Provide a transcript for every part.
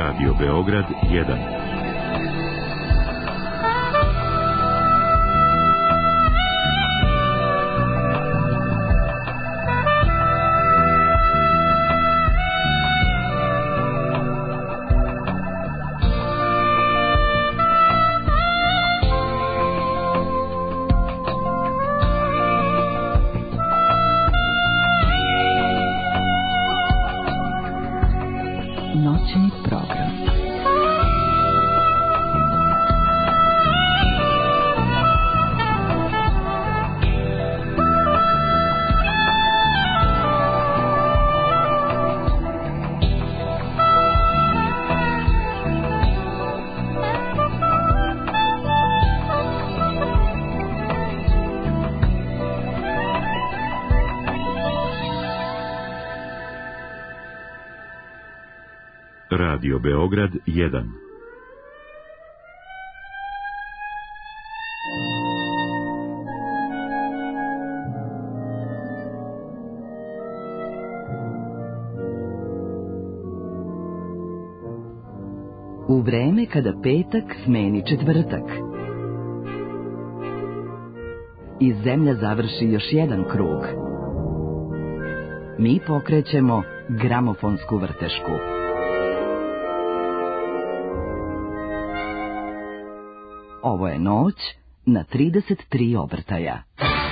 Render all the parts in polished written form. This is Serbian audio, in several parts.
Radio Beograd 1. Noćni program. Radio Beograd 1. U vreme kada petak smeni četvrtak i zemlja završi još jedan krug, mi pokrećemo gramofonsku vrtešku. Ovo je noć na 33 obrtaja.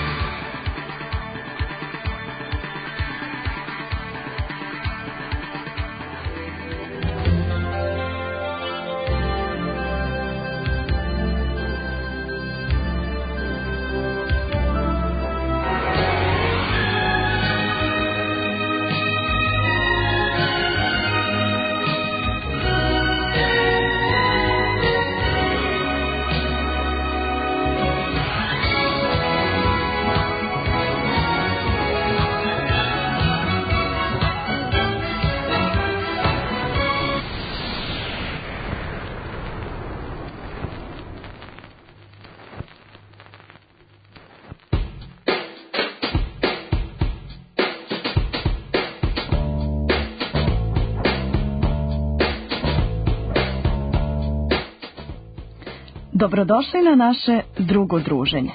Dobrodošli na naše drugo druženje.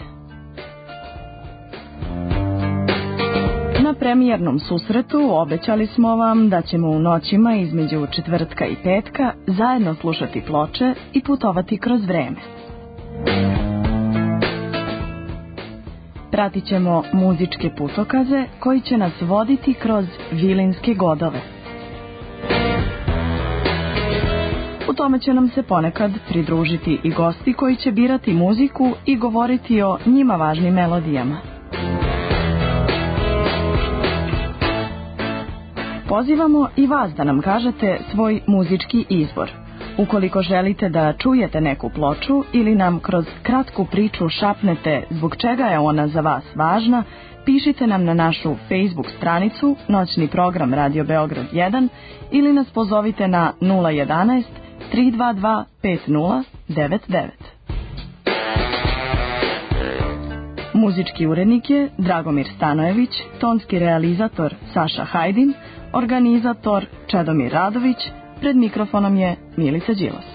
Na premijernom susretu obećali smo vam da ćemo u noćima između četvrtka i petka zajedno slušati ploče i putovati kroz vreme. Pratit ćemo muzičke putokaze koji će nas voditi kroz vilinske godove. U tome će nam se ponekad pridružiti i gosti koji će birati muziku i govoriti o njima važnim melodijama. Pozivamo i vas da nam kažete svoj muzički izbor. Ukoliko želite da čujete neku ploču ili nam kroz kratku priču šapnete zbog čega je ona za vas važna, pišite nam na našu Facebook stranicu Noćni program Radio Beograd 1 ili nas pozovite na 011 322 5099. Muzički urednik je Dragomir Stanojević, tonski realizator Saša Hajdin, organizator Čedomir Radović, pred mikrofonom je Milica Đilas.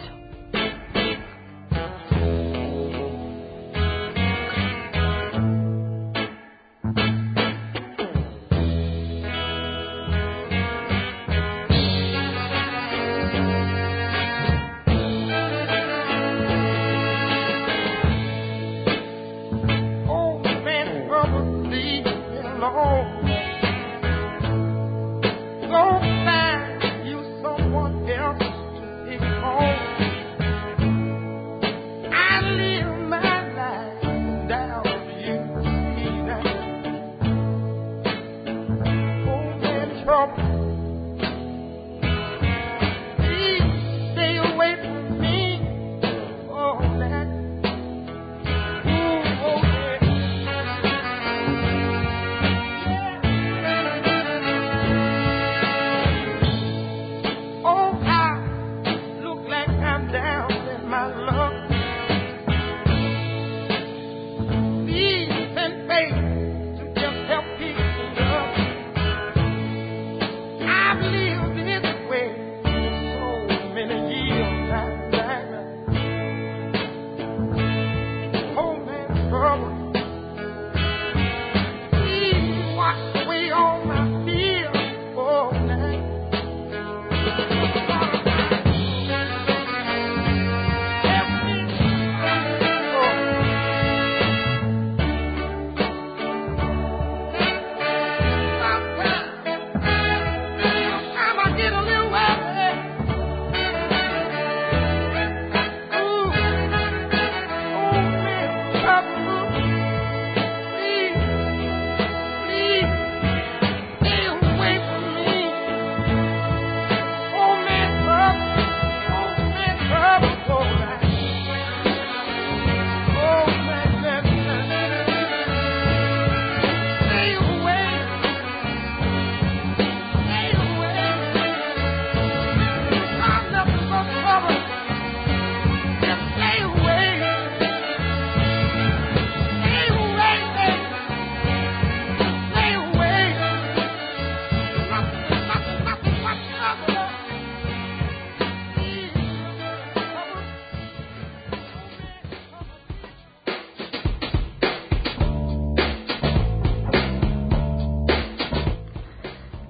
Go find you someone else to ignore.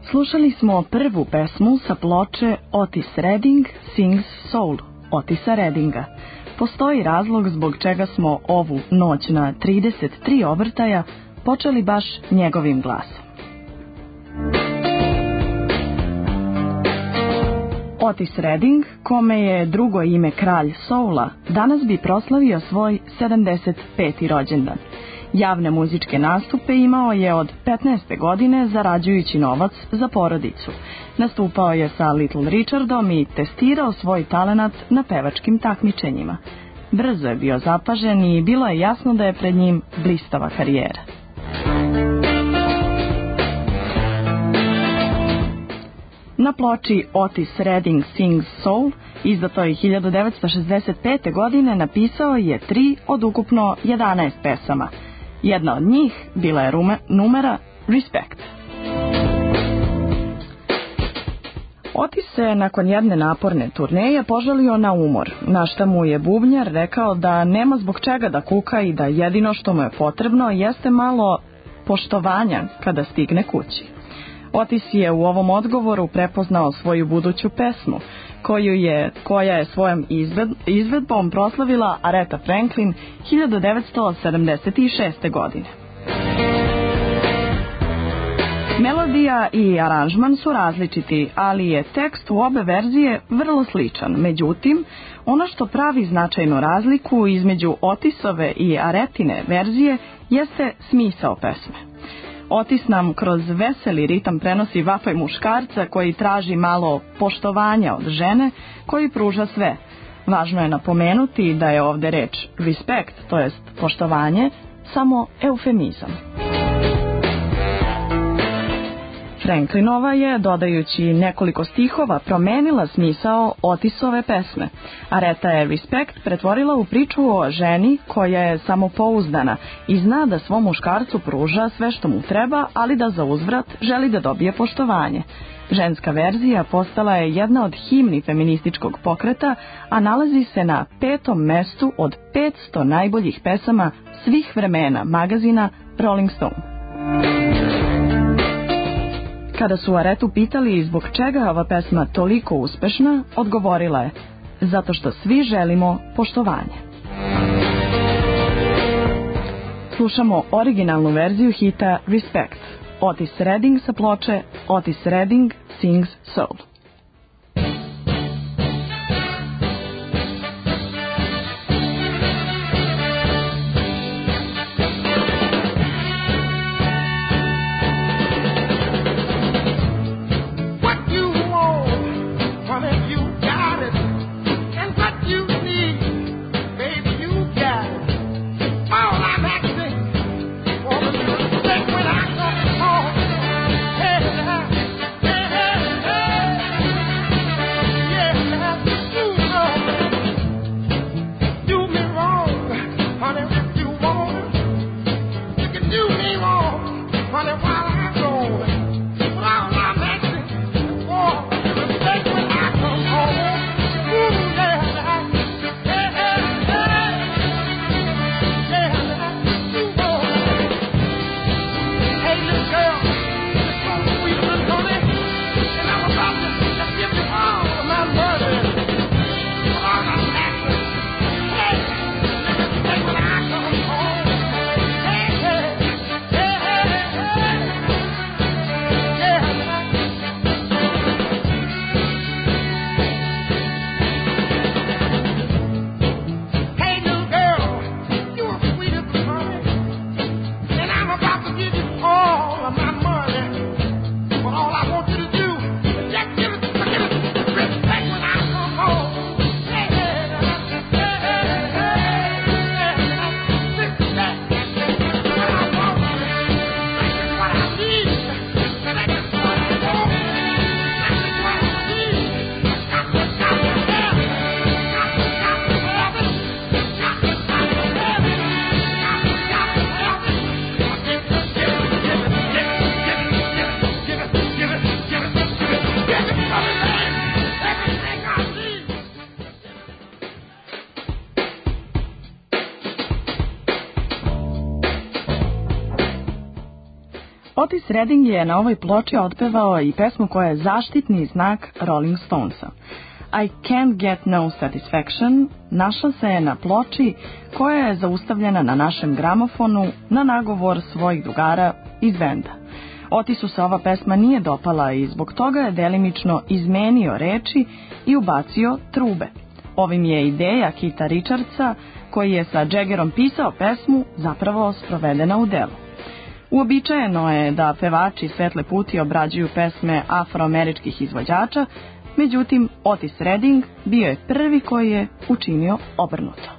Slušali smo prvu pesmu sa ploče Otis Redding Sings Soul, Otisa Reddinga. Postoji razlog zbog čega smo ovu noć na 33 obrtaja počeli baš njegovim glasom. Otis Redding, kome je drugo ime kralj soula, danas bi proslavio svoj 75. rođendan. Javne muzičke nastupe imao je od 15. godine zarađujući novac za porodicu. Nastupao je sa Little Richardom i testirao svoj talenat na pevačkim takmičenjima. Brzo je bio zapažen i bilo je jasno da je pred njim blistava karijera. Na ploči Otis Redding Sings Soul, izdatoj 1965. godine, napisao je 3 od ukupno 11 pesama. Jedna od njih bila je numera Respect. Otis se nakon jedne naporne turneje požalio na umor, na šta mu je bubnjar rekao da nema zbog čega da kuka i da jedino što mu je potrebno jeste malo poštovanja kada stigne kući. Otis je u ovom odgovoru prepoznao svoju buduću pesmu, koja je svojom izvedbom proslavila Aretha Franklin 1976. godine. Melodija i aranžman su različiti, ali je tekst u obe verzije vrlo sličan. Međutim, ono što pravi značajnu razliku između Otisove i Aretine verzije jeste smisao pesme. Otis nam kroz veseli ritam prenosi vapaj muškarca koji traži malo poštovanja od žene koji pruža sve. Važno je napomenuti da je ovde reč respect, to jest poštovanje, samo eufemizam. Franklinova je, dodajući nekoliko stihova, promenila smisao Otisove pesme. Aretha je Respect pretvorila u priču o ženi koja je samopouzdana i zna da svom muškarcu pruža sve što mu treba, ali da za uzvrat želi da dobije poštovanje. Ženska verzija postala je jedna od himni feminističkog pokreta, a nalazi se na 5. mestu od 500 najboljih pesama svih vremena magazina Rolling Stone. Kada su Arethu pitali zbog čega je ova pesma toliko uspešna, odgovorila je: zato što svi želimo poštovanje. Slušamo originalnu verziju hita Respect, Otis Redding sa ploče Otis Redding Sings Soul. When I come home, hey, hey, hey, hey. Otis Redding je na ovoj ploči otpevao i pesmu koja je zaštitni znak Rolling Stonesa. I Can't Get No Satisfaction našla se je na ploči koja je zaustavljena na našem gramofonu na nagovor svojih drugara iz benda. Otisu se ova pesma nije dopala i zbog toga je delimično izmenio reči i ubacio trube. Ovim je ideja Keitha Richardsa, koji je sa Jaggerom pisao pesmu, zapravo sprovedena u delu. Uobičajeno je da pevači Svetle puti obrađuju pesme afroameričkih izvođača, međutim Otis Redding bio je prvi koji je učinio obrnuto.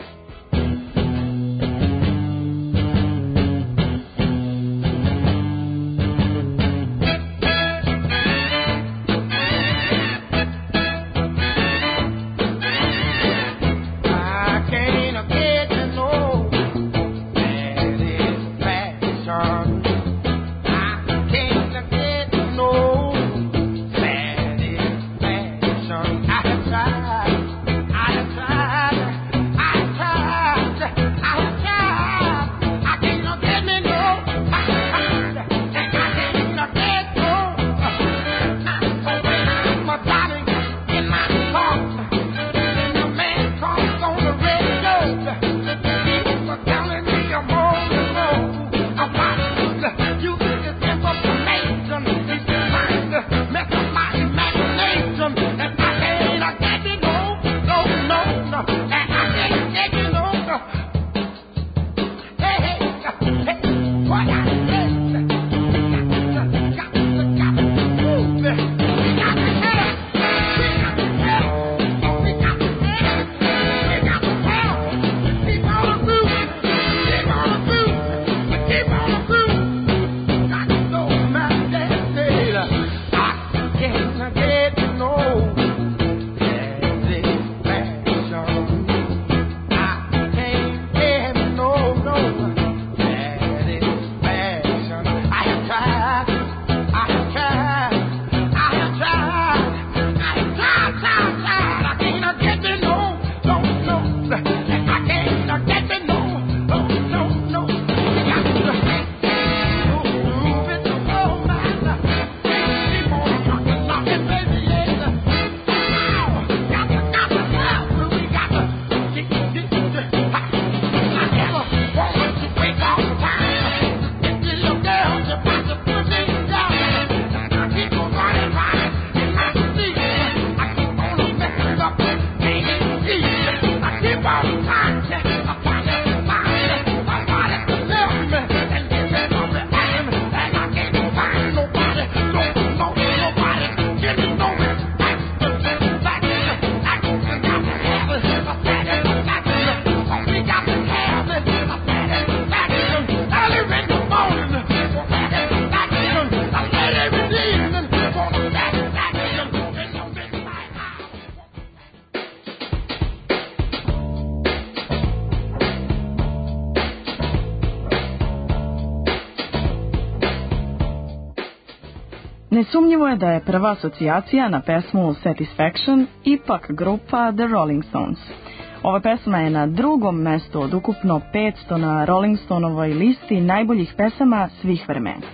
Nesumnjivo je da je prva asocijacija na pesmu Satisfaction ipak grupa The Rolling Stones. Ova pesma je na drugom mestu od ukupno 500 na Rolling Stonovoj listi najboljih pesama svih vremena.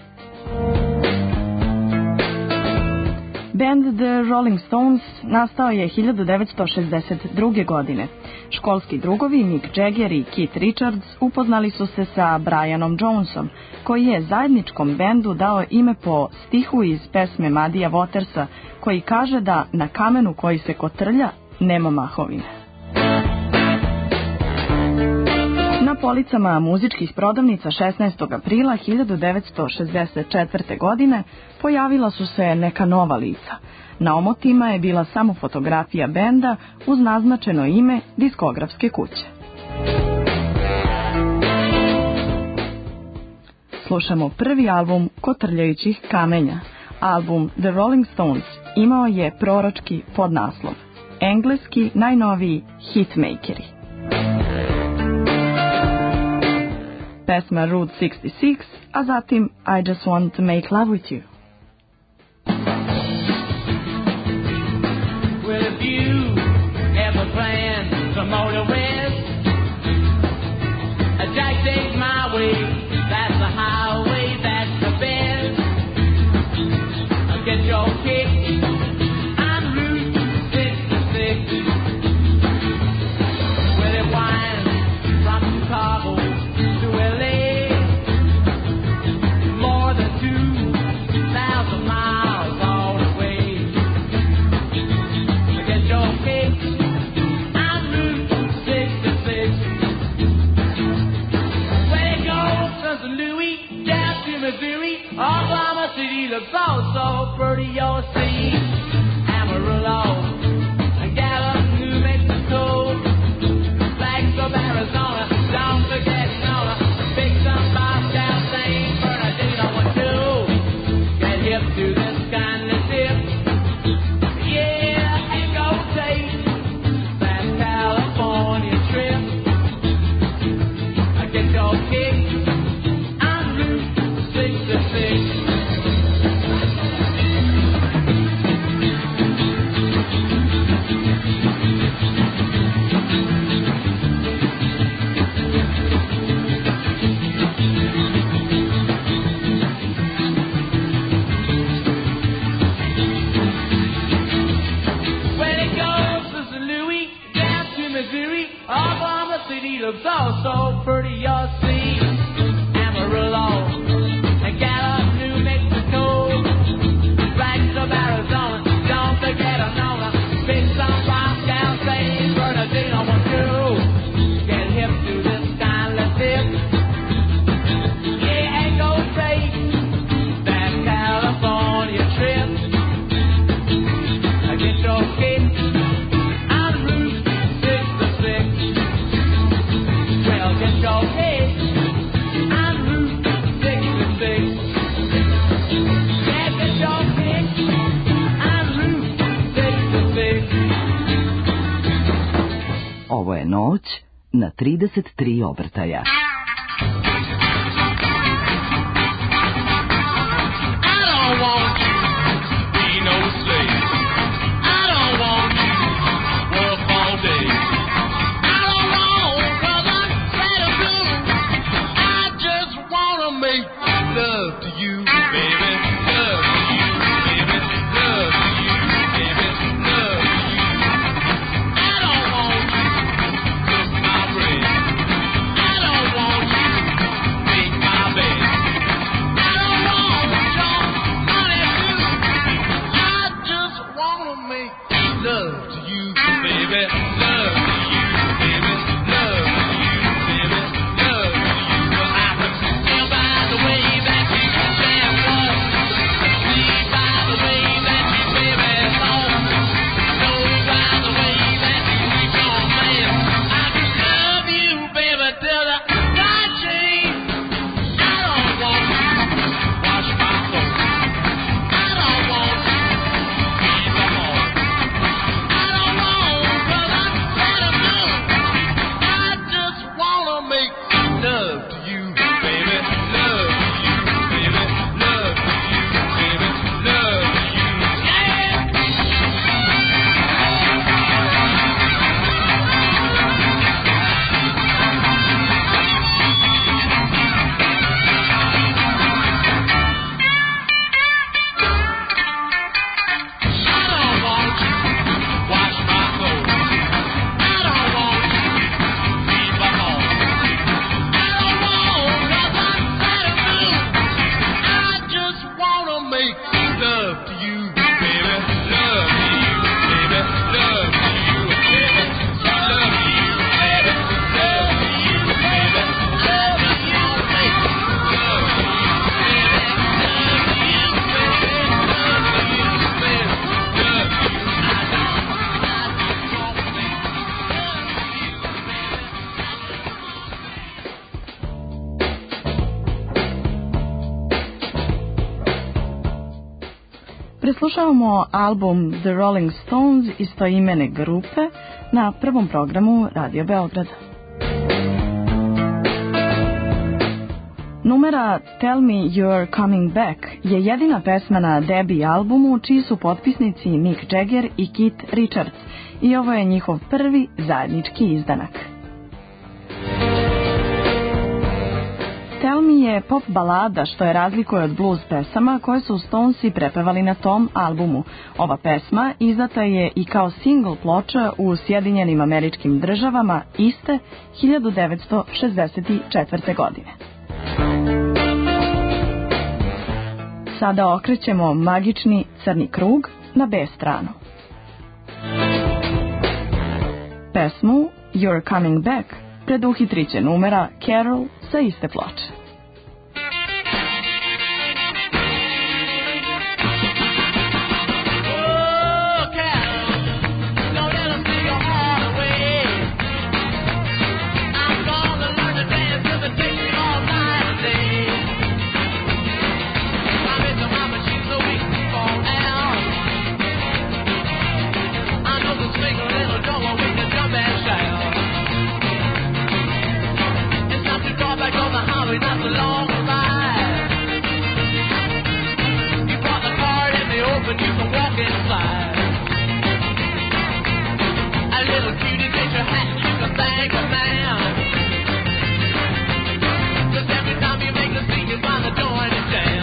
Band The Rolling Stones nastao je 1962. godine. Školski drugovi Mick Jagger i Keith Richards upoznali su se sa Brianom Jonesom, koji je zajedničkom bendu dao ime po stihu iz pesme Muddya Watersa, koji kaže da na kamenu koji se kotrlja nema mahovine. Na policama muzičkih prodavnica 16. aprila 1964. godine pojavila su se neka nova lica. Na omotima je bila samo fotografija benda uz naznačeno ime diskografske kuće. Slušamo prvi album Kotrljajućih kamenja. Album The Rolling Stones imao je proročki podnaslov engleski najnoviji hitmakeri. Pesma Route 66, a zatim I Just Want to Make Love With You. Well, if you ever plan to motor west, Jack takes my way, that's the highway, that's the best. your kick. I'm Route 66. Well, it winds from Chicago to LA. More than 2,000 miles all the way. Get your kick. I'm Route 66. Well, it goes from St. Louis down to Missouri. Oklahoma City looks all so pretty, you'll see. Amarillo, Gallup, New Mexico, Flags of Arizona, don't forget Nona, Big Sun, Moscow, St. Bernardino, what to get hip to this kind of tip. Yeah, and go take that California trip. I get your kick. I'm Route 66. When it goes to St. Louis, down to Missouri, Oklahoma City looks all so pretty, you'll see. Amarillo, and Gallup, New Mexico, Flags of Arizona, don't forget Nona, Big Sun, Moscow, St. Bernardino, want to get hip to this kind of tip. Yeah, and go take that California trip. I get your kick. I'm Route 66. Well, get your kick. I'm Route 66. Yeah, get your kick. I'm Route 66. Ovo je noć na 33 obrtaja. I don't want you to be no slave. I don't want you to work all day. I don't want brother better blue. I just wanna make love to you, baby. Love to you, baby. Love to you, baby. Love to you. I don't want you to cook my bread. I don't want you to make my bed. I don't want your money too. I just wanna make love to you, baby. Love to you, baby. Love to you, baby. Love to you. Well, I can tell by the way that you stand up. See by the way that you baby long. Know by the way that you reach your man. I just love you, baby, till the God shame. I don't want you to wash my clothes. I don't want you to keep them on. I don't want brother better blue. I just wanna make love to you, baby. Love to you, baby. Love to you, baby. Love to you. Yeah. I don't want you to wash my clothes. I don't want you to keep them on. I don't want nothing better blue. I just wanna make love to you, baby. Love to you, baby. Love to you, baby. Love to you, baby. Love to you, baby. Love to you, baby. Love to you, baby. Love to you, baby. Love to you, baby. Love to you. I just wanna make Preslušavamo album The Rolling Stones istoimene grupe na prvom programu Radio Beograd. Numera Tell Me You're Coming Back je jedina pesma na debi albumu čiji su potpisnici Mick Jagger i Keith Richards i ovo je njihov prvi zajednički izdanak. Tell Me pesmi je pop balada, što je razlikuje od blues pesama koje su Stonesi prepevali na tom albumu. Ova pesma izdata je i kao single ploča u Sjedinjenim Američkim Državama iste 1964. godine. Sada okrećemo magični crni krug na B stranu. Pesmu You're Coming Back preduhitriće numera Carol sa iste ploče. Not the long ride. You brought the car in the open, you can walk inside. A little cutie takes your hat, you can thank a man. 'Cause every time you make a scene, you find the door in his jam.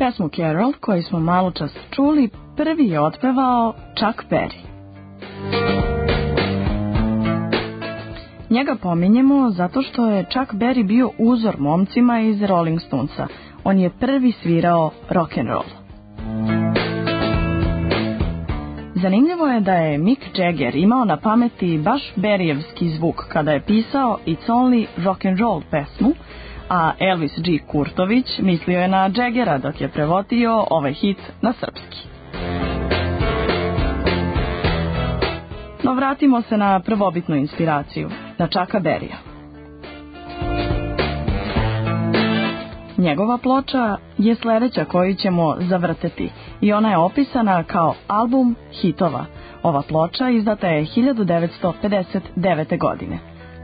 Pesmu Carol, koju smo malo čas čuli, prvi je otpevao Chuck Berry. Njega pominjemo zato što je Chuck Berry bio uzor momcima iz Rolling Stonesa. On je prvi svirao rock'n'roll. Zanimljivo je da je Mick Jagger imao na pameti baš Berryjevski zvuk kada je pisao It's Only Rock'n'Roll pesmu, a Elvis G. Kurtović mislio je na Jaggera dok je prevodio ovaj hit na srpski. No vratimo se na prvobitnu inspiraciju, na Chucka Berryja. Njegova ploča je sledeća koju ćemo zavrteti i ona je opisana kao album hitova. Ova ploča izdata je 1959. godine.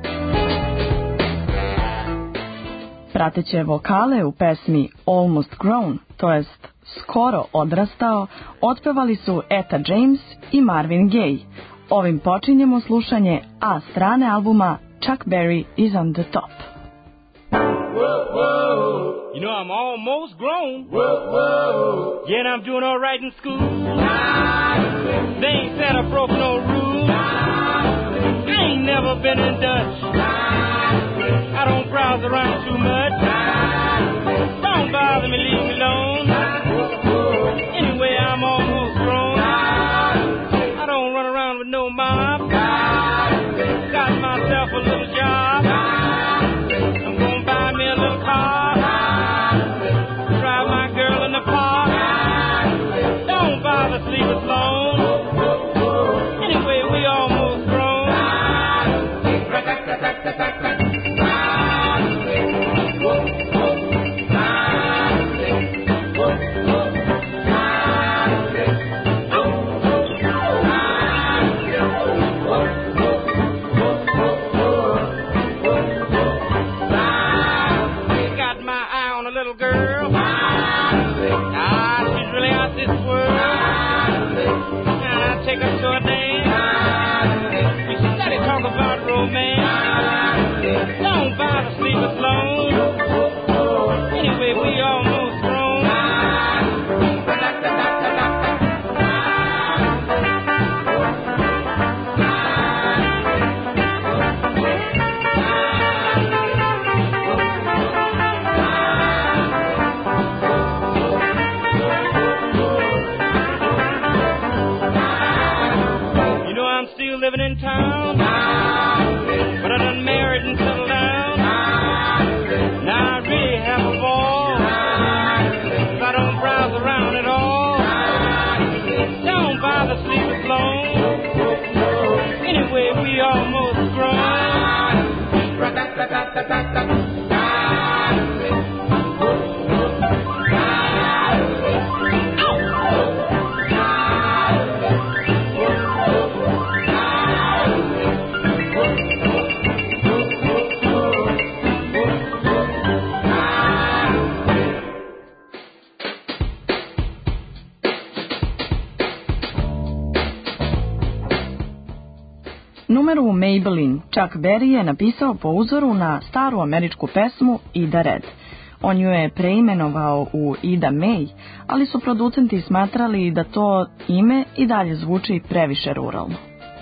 Prateće vokale u pesmi Almost Grown, to jest skoro odrastao, otpevali su Etta James i Marvin Gaye. Ovim počinjemo slušanje A strane albuma Chuck Berry is on the top. Whoa, whoa. You know, I'm almost grown. Whoa, whoa. Yeah, and I'm doing all right in school. They ain't said I broke no rules. I ain't never been in Dutch. I don't browse around too much. Don't bother me, leave me alone. Anyway, I'm almost grown. I don't run around with no mob. Got myself a little job. I'm gonna buy me a little car. Drive my girl in the park. Don't bother sleeping alone. Anyway, we almost grown. Take her to a dance. We study talk about romance. Don't bother sleep alone. Anyway, we almost grown. Living in town, but I done married and settled down. Now I really have a ball, 'cause I don't browse around at all. Don't bother sleeping alone. Anyway, we almost grown. Numeru Maybelline Chuck Berry je napisao po uzoru na staru američku pesmu Ida Red. On ju je preimenovao u Ida May, ali su producenti smatrali da to ime i dalje zvuči previše ruralno.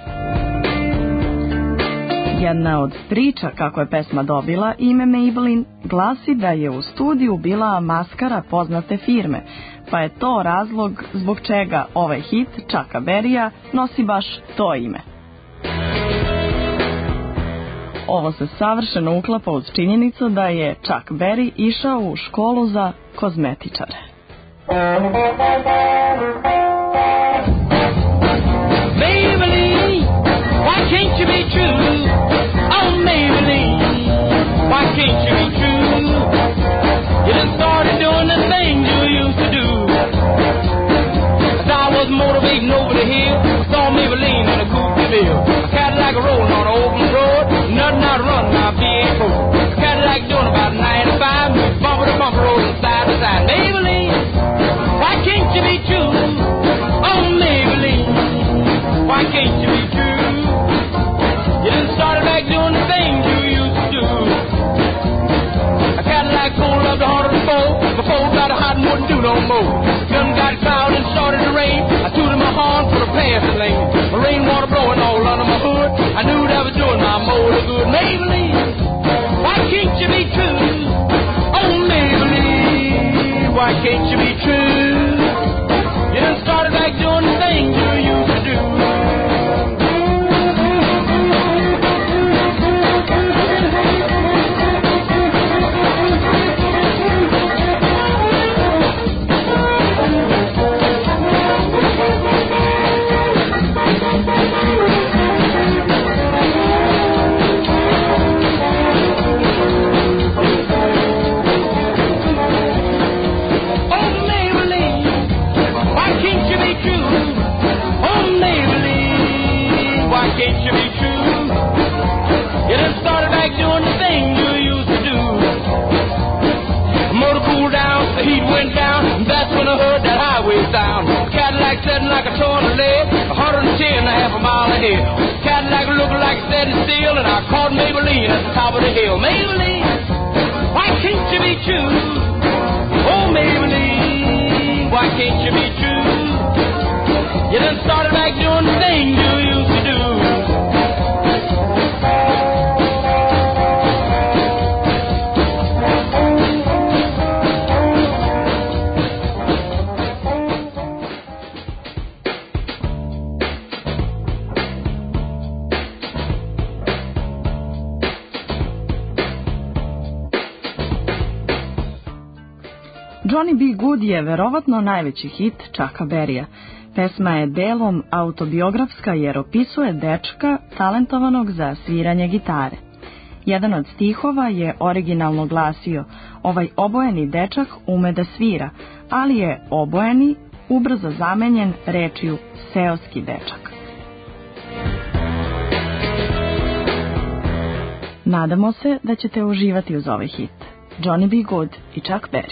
Jedna od priča kako je pesma dobila ime Maybelline glasi da je u studiju bila maskara poznate firme, pa je to razlog zbog čega ovaj hit Chucka Berryja nosi baš to ime. Ovo se savršeno uklapa uz činjenicu da je Chuck Berry išao u školu za kozmetičare. Maybelline, why can't you be true? Oh, Maybelline, why can't you be true? You done started doing the things you used to do. As I was motivating over the hill, saw Maybelline in a coupe bill. A Cadillac rolling on an open road, nothing out running my V8 Ford. A Cadillac doing about 95, bumper to bumper, rolling side to side. Maybelline, why can't you be true? Oh, Maybelline, why can't you be true? You done started back doing the things you used to do. A Cadillac pulled up to 104, before got a hot and wouldn't do no more. Maybelline, why can't you be true? Oh, Maybelline, why can't you be true? You done started back doing the things you used to do. Can't you be true? You done started back doing the thing you used to do. The motor cooled down, the heat went down, and that's when I heard that highway sound. Cadillac sitting like a toy on a leg, 110 a half a mile ahead. Cadillac looking like it's setting still, and I caught Maybelline at the top of the hill. Maybelline, why can't you be true? Oh, Maybelline, why can't you be true? You done started back doing the thing you used to do. Johnny B. Good je verovatno najveći hit Chucka Berrya. Pesma je delom autobiografska jer opisuje dečka talentovanog za sviranje gitare. Jedan od stihova je originalno glasio: ovaj obojeni dečak ume da svira, ali je obojeni ubrzo zamenjen rečju seoski dečak. Nadamo se da ćete uživati uz ovaj hit. Johnny B. Good i Chuck Berry.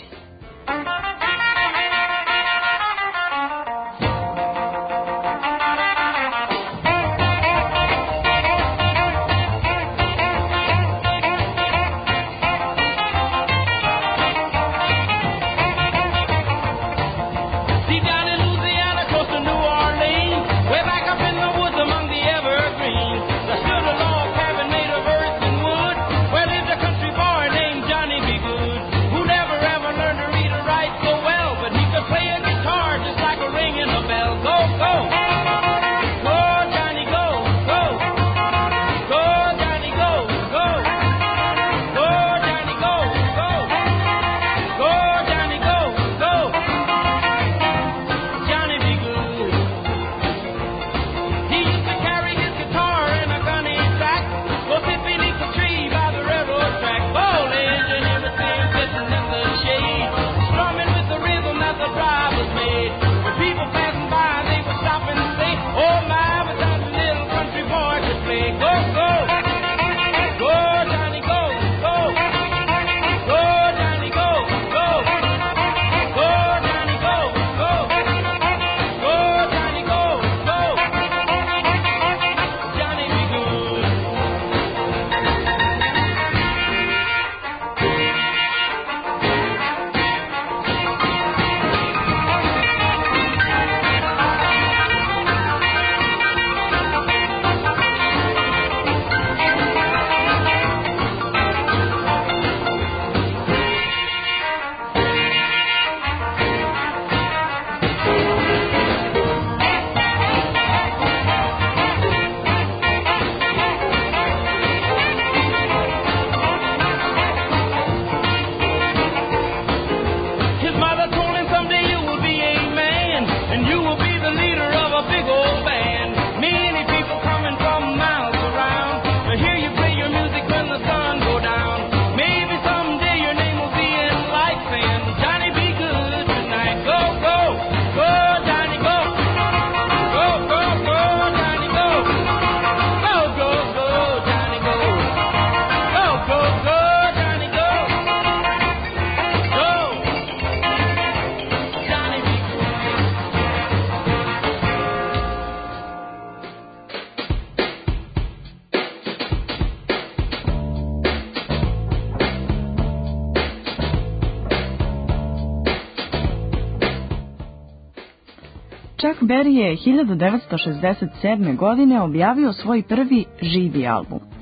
Chuck Berry je 1967. godine objavio svoj prvi živi album.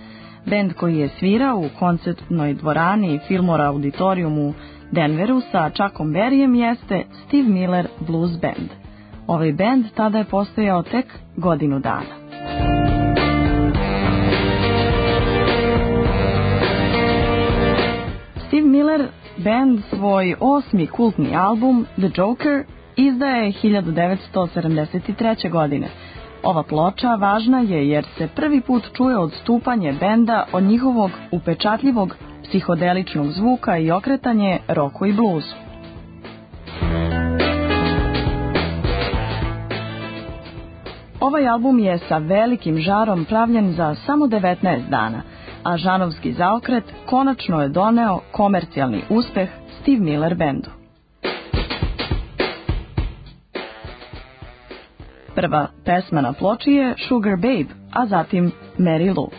Bend koji je svirao u koncertnoj dvorani Fillmore Auditorium u Denveru sa Chuckom Berryjem jeste Steve Miller Blues Band. Ovaj bend tada je postojao tek godinu dana. Steve Miller Band svoj 8. kultni album The Joker izdaje 1973. godine. Ova ploča važna je jer se prvi put čuje odstupanje benda od njihovog upečatljivog psihodeličnog zvuka i okretanje roku i bluzu. Ovaj album je sa velikim žarom pravljen za samo 19 dana, a žanovski zaokret konačno je doneo komercijalni uspeh Steve Miller Bandu. Prva pesma na ploči je Sugar Babe, a zatim Mary Lou.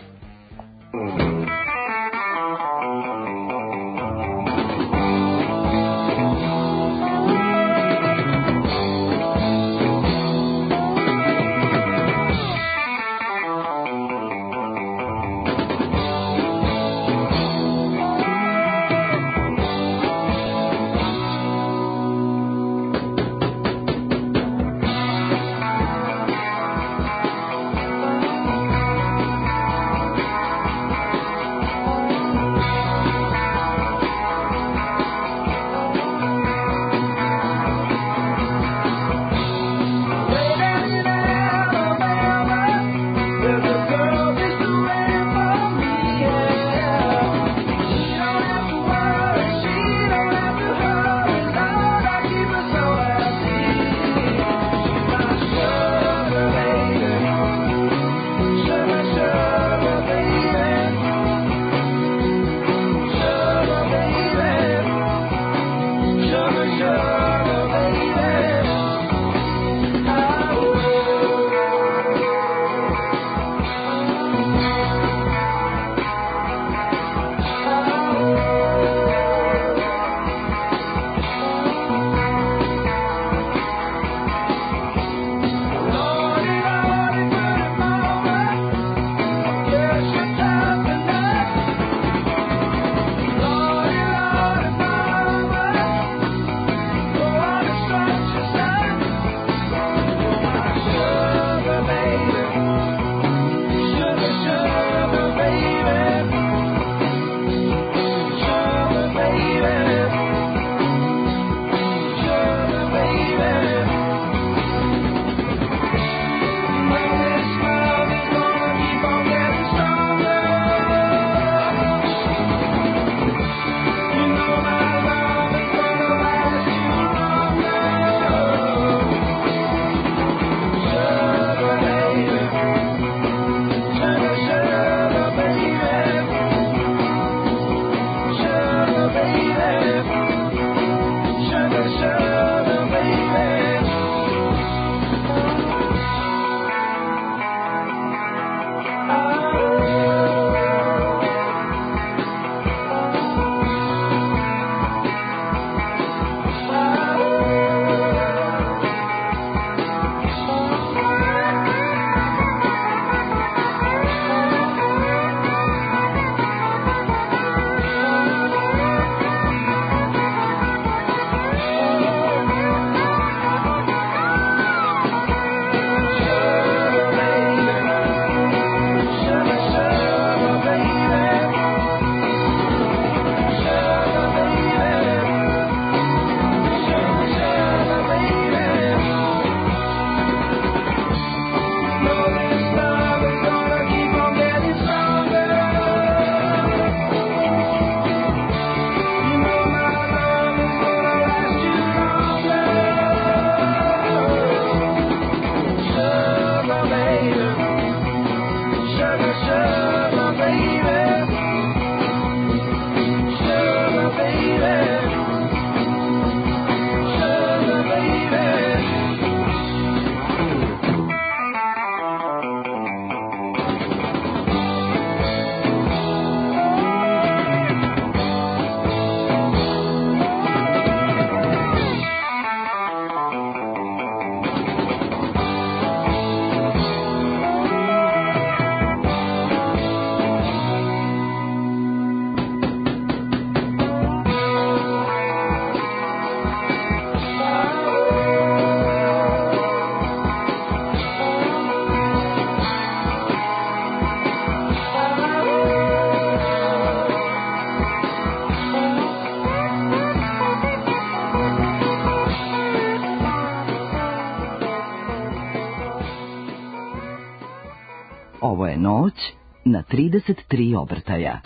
Ovo je noć na 33 obrtaja.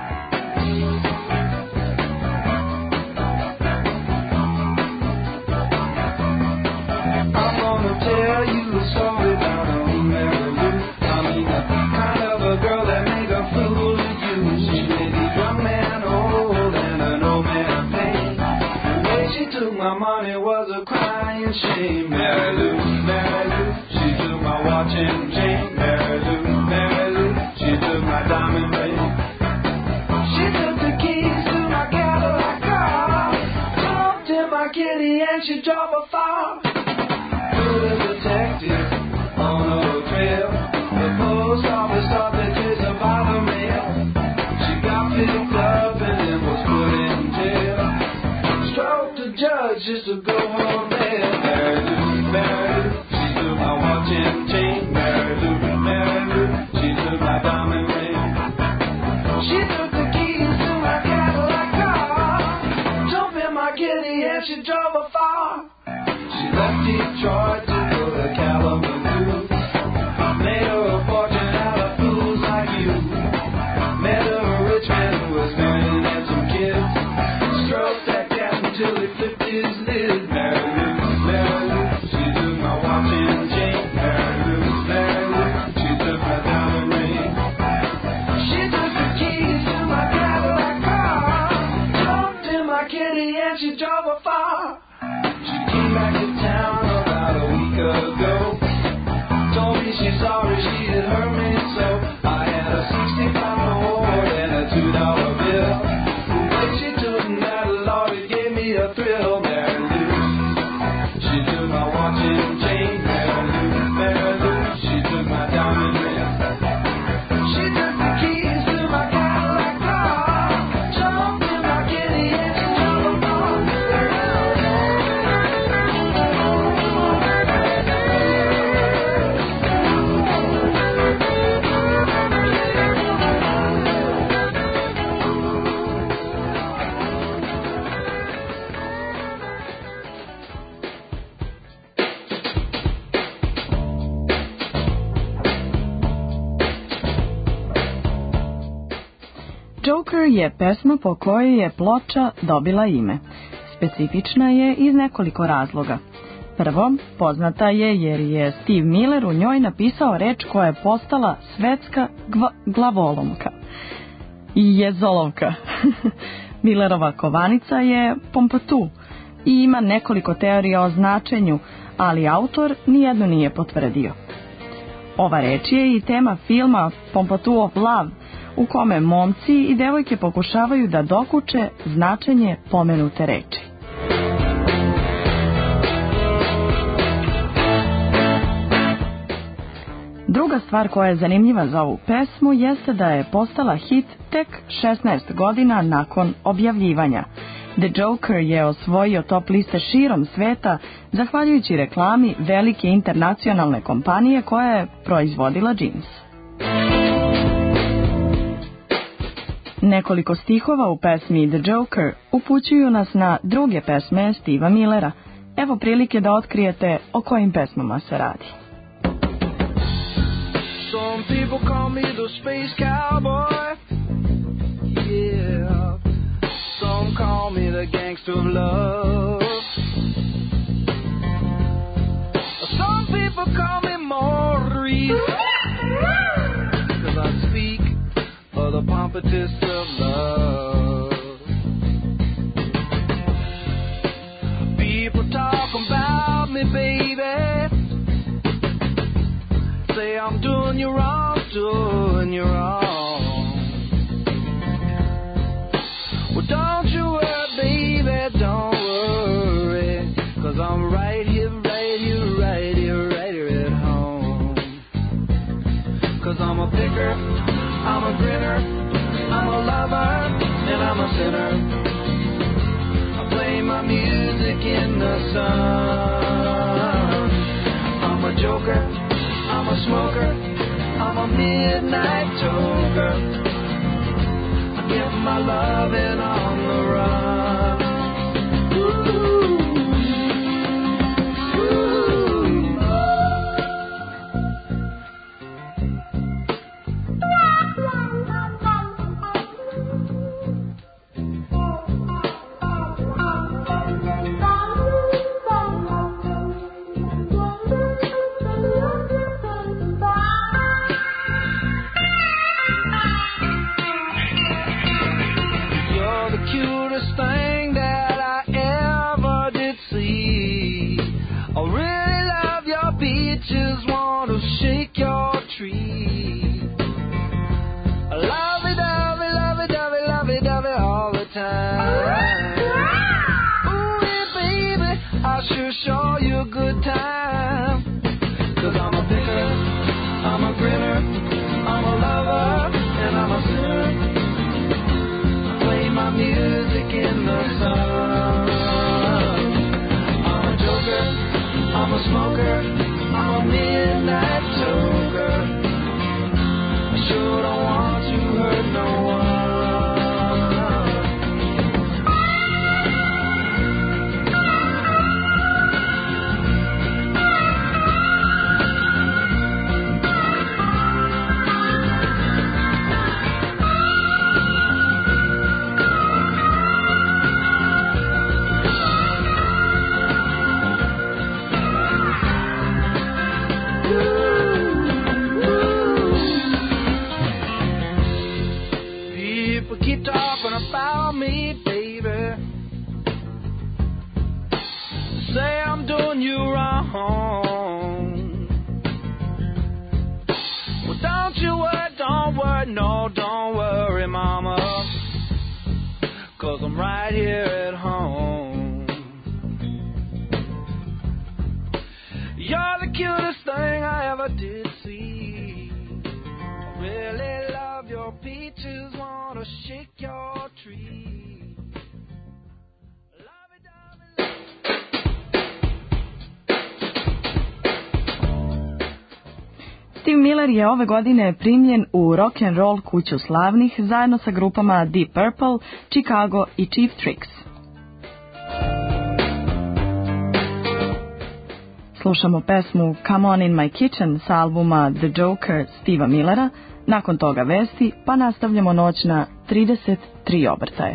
My money was a crying shame. Mary Lou, Mary Lou, she took my watch and chain. Mary Lou, Mary Lou, she took my diamond ring. She took the keys to my Cadillac car, jumped in my kitty and she drove afar. Good as a detective on a trail, the post office thought they chased her by the mail. She got picked up and then was put in jail. Stroke the judge just to go home there. Mary Lou, Mary Lou, she took my watch and chain. Mary Lou, Mary Lou, she took my diamond ring. She took the keys to my Cadillac car, jumped in my kitty and she drove afar. She left Detroit to go to Kalamazoo, made her a fortune out of fools like you. Met her a rich man who was married and had some kids. Stroked that till he flipped his lid. Mary Lou, Mary Lou, she took my watch and chain. Mary Lou, Mary Lou, she took my diamond ring. She took the keys to my Cadillac car, jumped in my kitty and she drove afar. She came back to town about a week ago, told me she's sorry she had hurt me so. I had a 65 Ford and a $2 bill. When she took that, Lord, it gave me a thrill. Mary Lou, she took my watch and chain. Mary Lou, Mary Lou, she took my diamond ring. She took the keys to my Cadillac car, jumped in my kitty and she drove along. Joker je pesma po kojoj je ploča dobila ime. Specifična je iz nekoliko razloga. Prvo, poznata je jer je Steve Miller u njoj napisao reč koja je postala svetska glavolovka. I jezolovka. Millerova kovanica je Pompatu i ima nekoliko teorija o značenju, ali autor nijednu nije potvrdio. Ova reč je i tema filma Pompatu of Love, u kome momci i devojke pokušavaju da dokuče značenje pomenute reči. Druga stvar koja je zanimljiva za ovu pesmu jeste da je postala hit tek 16 godina nakon objavljivanja. The Joker je osvojio top liste širom sveta zahvaljujući reklami velike internacionalne kompanije koja je proizvodila džins. Nekoliko stihova u pesmi The Joker upućuju nas na druge pesme Steva Millera. Evo prilike da otkrijete o kojim pesmama se radi. Some people call me the space cowboy. Yeah. Some call me the gangster of love. Some people call me Maurice, 'cause I speak of the pompatus of love. People talk about me, baby, say I'm doing you wrong, doing you wrong. Well, don't you worry, baby, don't worry, 'cause I'm right here, right here, right here, right here at home. 'Cause I'm a picker, I'm a grinner, I'm a lover, and I'm a sinner. I play my music in the sun. I'm a joker, I'm a smoker, I'm a midnight toker. I give my loving on the run. Ooh. Ooh. peaches want to shake your tree. Lovey-dovey, lovey-dovey, lovey-dovey all the time. Ooh, yeah, baby, I sure show you a good time. 'Cause I'm a picker, I'm a grinner, I'm a lover, and I'm a sinner. I play my music in the sun. I'm a joker, I'm a smoker, I'm a midnight toker. I sure don't want to hurt no one. People keep talking about me, baby. Say I'm doing you wrong. Well, don't you worry, don't worry, no, don't worry, mama. 'Cause I'm right here at home. You're the cutest thing I ever did see. I really love your peaches, wanna shake your tree. Steve Miller je ove godine primljen u rock and roll kuću slavnih zajedno sa grupama Deep Purple, Chicago i Cheap Tricks. Slušamo pesmu Come On In My Kitchen sa albuma The Joker Steva Millera, nakon toga vesti, pa nastavljamo noć na 33 obrtaja.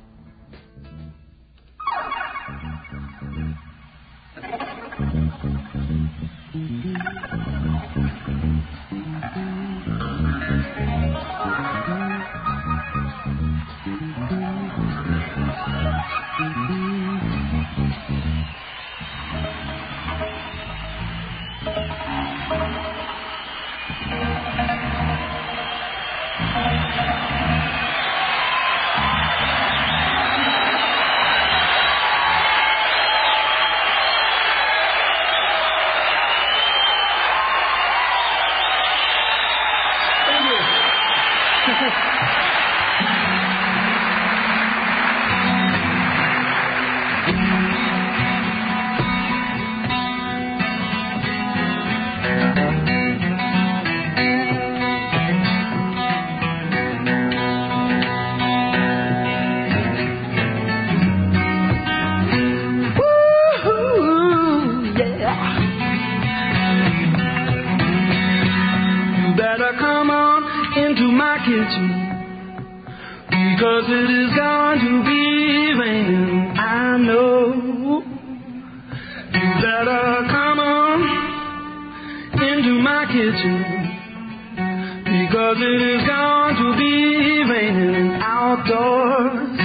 Because it is going to be raining, I know. You better come on into my kitchen. Because it is going to be raining outdoors.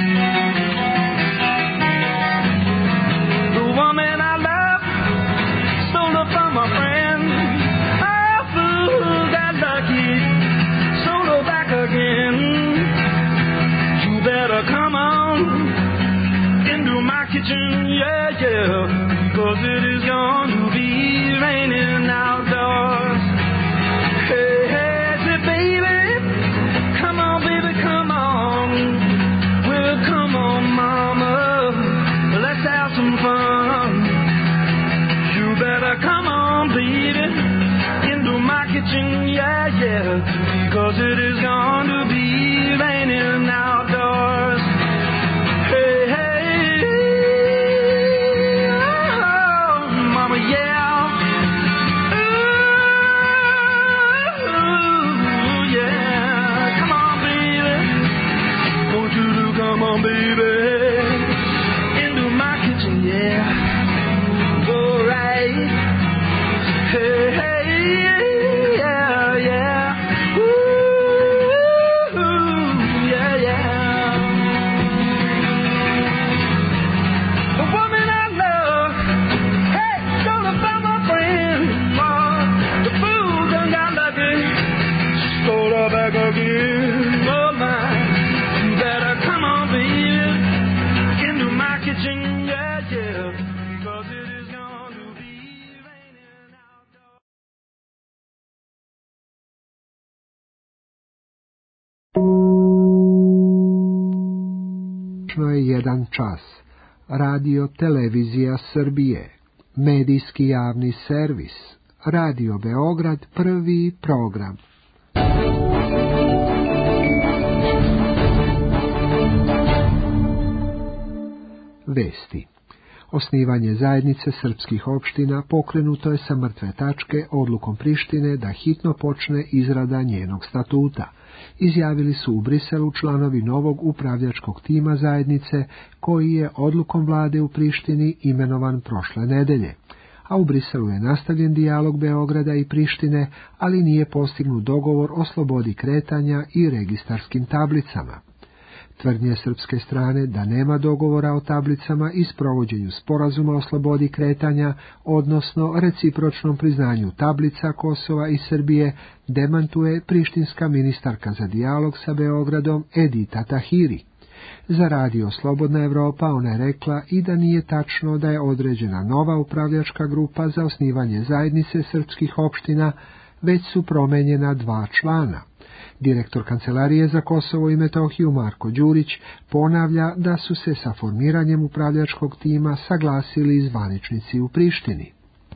The woman I love stole her from a friend. Oh, fool got lucky, sold her back again. Better come on into my kitchen, yeah, yeah, because it is going to be raining outdoors. Hey, hey, say, baby, come on, baby, come on. Well, come on, mama, let's have some fun. You better come on, baby, into my kitchen, yeah, yeah, because it is going to be raining outdoors. Hey, hey, oh, mama, yeah. Ooh, yeah. Come on, baby. Won't you do, come on, baby. Into my kitchen, yeah. All right. Hey, hey, yeah, yeah. Ooh. Tačno je 1 čas. Radio Televizija Srbije. Medijski javni servis. Radio Beograd, prvi program. Vesti. Osnivanje zajednice srpskih opština pokrenuto je sa mrtve tačke odlukom Prištine da hitno počne izrada njenog statuta. Izjavili su u Briselu članovi novog upravljačkog tima zajednice, koji je odlukom vlade u Prištini imenovan prošle nedelje. A u Briselu je nastavljen dijalog Beograda i Prištine, ali nije postignut dogovor o slobodi kretanja i registarskim tablicama. Tvrdnje srpske strane da nema dogovora o tablicama i sprovođenju sporazuma o slobodi kretanja, odnosno recipročnom priznanju tablica Kosova i Srbije, demantuje prištinska ministarka za dijalog sa Beogradom Edita Tahiri. Za radio Slobodna Evropa ona je rekla i da nije tačno da je određena nova upravljačka grupa za osnivanje zajednice srpskih opština, već su promenjena 2 člana. Direktor Kancelarije za Kosovo i Metohiju Marko Đurić ponavlja da su se sa formiranjem upravljačkog tima saglasili zvaničnici u Prištini.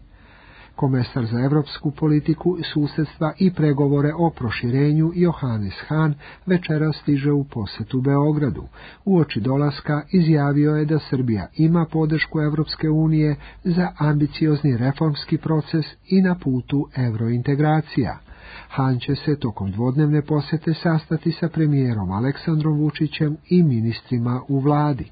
Komesar za evropsku politiku, susjedstva i pregovore o proširenju Johannes Hahn večeras stiže u posetu Beogradu. Uoči dolaska izjavio je da Srbija ima podršku Evropske unije za ambiciozni reformski proces i na putu evrointegracija. Hahn će se tokom dvodnevne posete sastati sa premijerom Aleksandrom Vučićem i ministrima u vladi.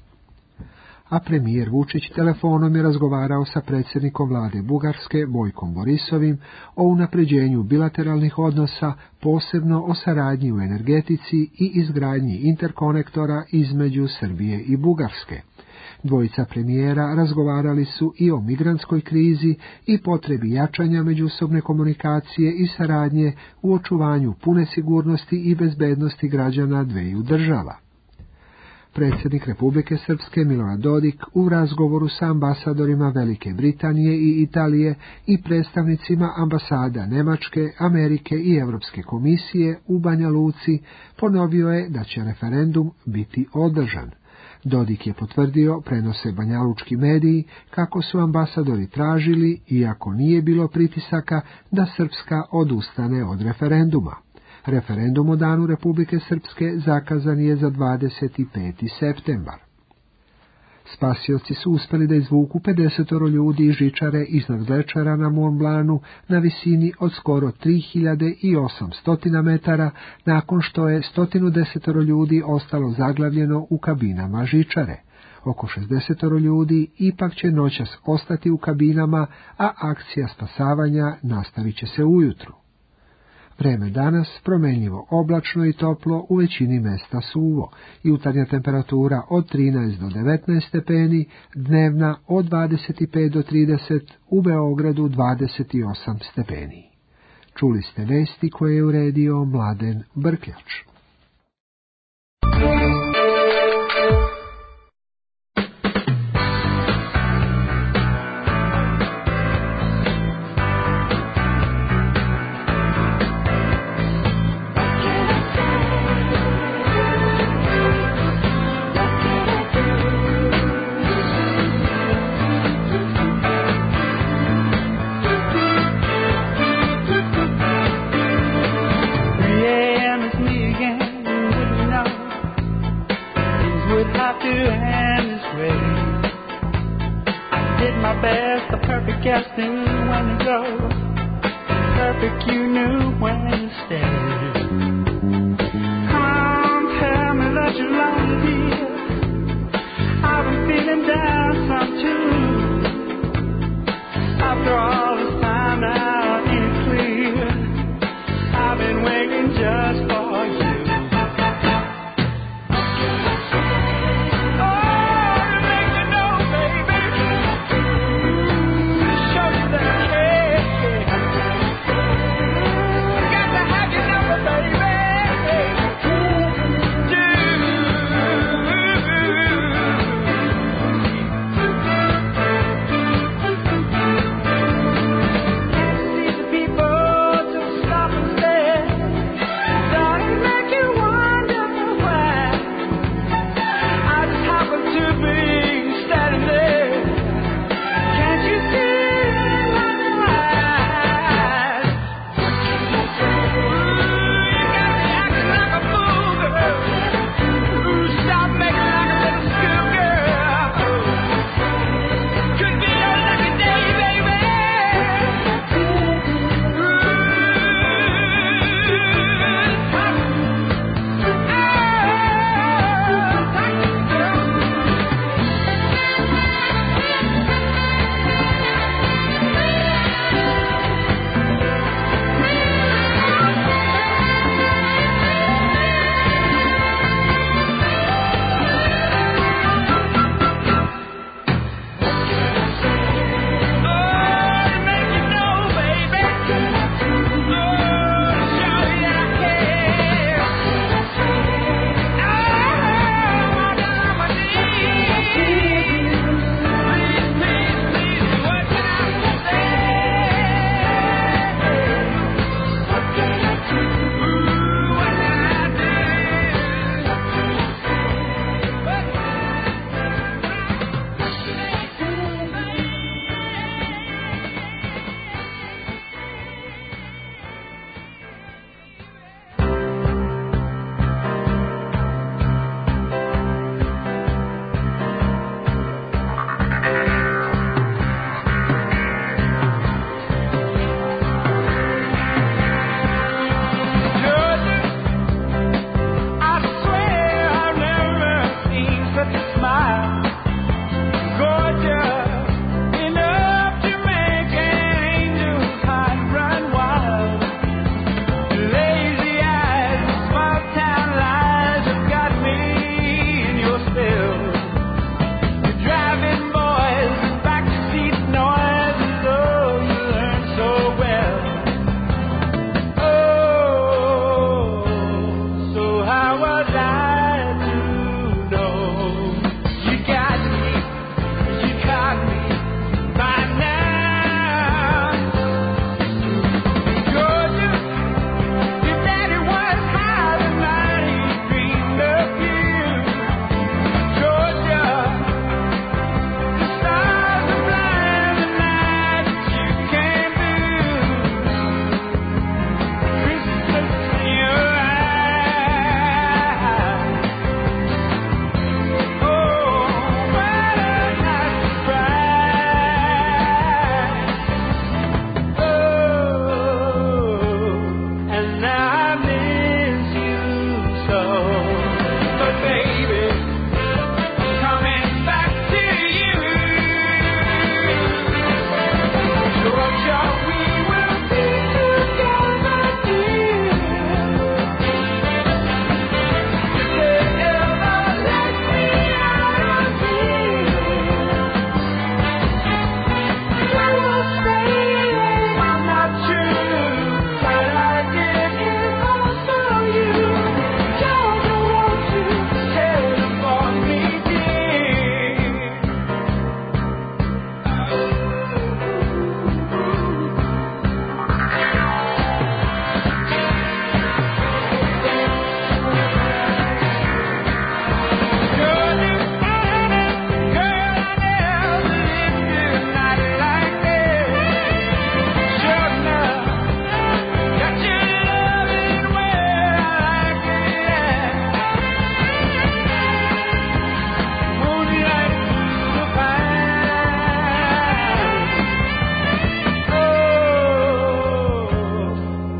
A premijer Vučić telefonom je razgovarao sa predsjednikom vlade Bugarske Bojkom Borisovim o unapređenju bilateralnih odnosa, posebno o saradnji u energetici i izgradnji interkonektora između Srbije i Bugarske. Dvojica premijera razgovarali su i o migrantskoj krizi i potrebi jačanja međusobne komunikacije i saradnje u očuvanju pune sigurnosti i bezbednosti građana dveju država. Predsjednik Republike Srpske Milorad Dodik u razgovoru sa ambasadorima Velike Britanije i Italije i predstavnicima ambasada Nemačke, Amerike i Europske komisije u Banja Luci ponovio je da će referendum biti održan. Dodik je potvrdio, prenose banjalučki mediji, kako su ambasadori tražili, iako nije bilo pritisaka, da Srpska odustane od referenduma. Referendum o danu Republike Srpske zakazan je za 25. septembar. Spasioci su uspjeli da izvuku 50 ljudi iz žičare iznad Zlečara na Mont Blancu na visini od skoro 3800 metara, nakon što je 110 ljudi ostalo zaglavljeno u kabinama žičare. Oko 60 ljudi ipak će noćas ostati u kabinama, a akcija spasavanja nastavit će se ujutru. Vreme danas promenljivo oblačno i toplo, u većini mesta suvo. Jutarnja temperatura od 13 do 19 stepeni, dnevna od 25 do 30, u Beogradu 28 stepeni. Čuli ste vesti koje je uredio Mladen Brkljač.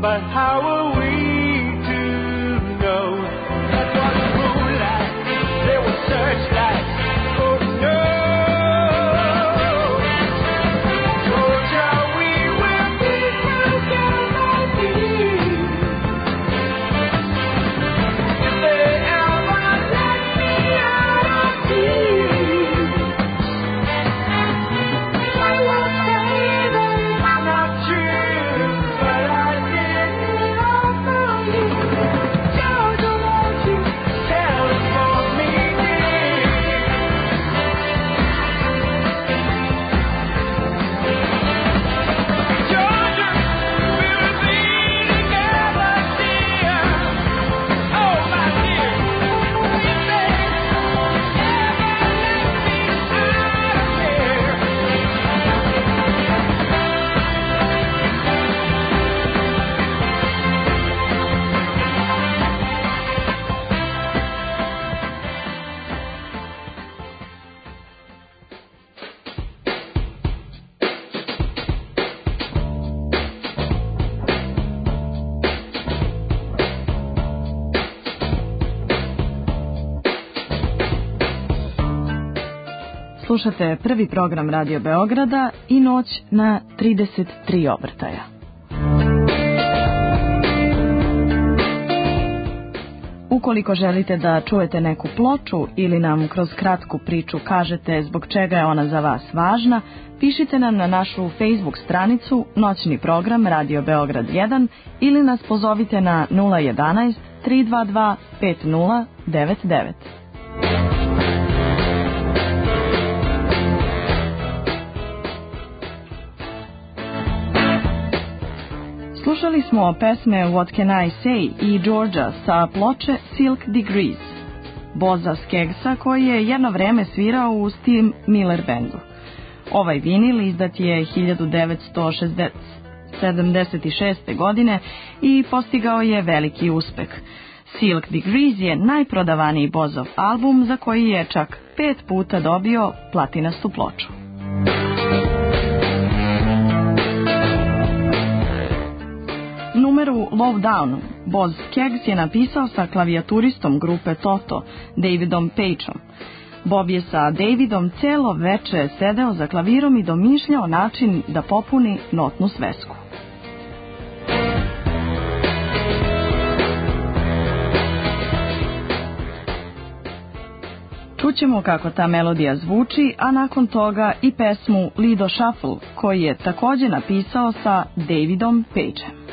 but how are we to know? That was moonlight, there were searchlights. Oh no, Georgia, we will be together. If they ever let me out of here, I will say that it's not true, but I didn't offer you. Georgia, won't you tell us for me, dear? Georgia, we'll be together, dear. Oh, my dear, if they ever let me out of here. Slušate prvi program Radio Beograda i noć na 33 obrtaja. Ukoliko želite da čujete neku ploču ili nam kroz kratku priču kažete zbog čega je ona za vas važna, pišite nam na našu Facebook stranicu Noćni program Radio Beograd 1 ili nas pozovite na 011 322 5099. Slušali smo pesme What Can I Say i Georgia sa ploče Silk Degrees, Boza Skegsa koji je jedno vreme svirao u Steve Miller Bandu. Ovaj vinil izdat je 1976. godine i postigao je veliki uspeh. Silk Degrees je najprodavaniji Bozov album za koji je čak 5 puta dobio platinastu ploču. Numeru Low Down Boz Skeggs je napisao sa klavijaturistom grupe Toto, Davidom Pageom. Bob je sa Davidom celo veče sedeo za klavirom i domišljao način da popuni notnu svesku. Čućemo kako ta melodija zvuči, a nakon toga i pesmu Lido Shuffle, koji je također napisao sa Davidom Pageom.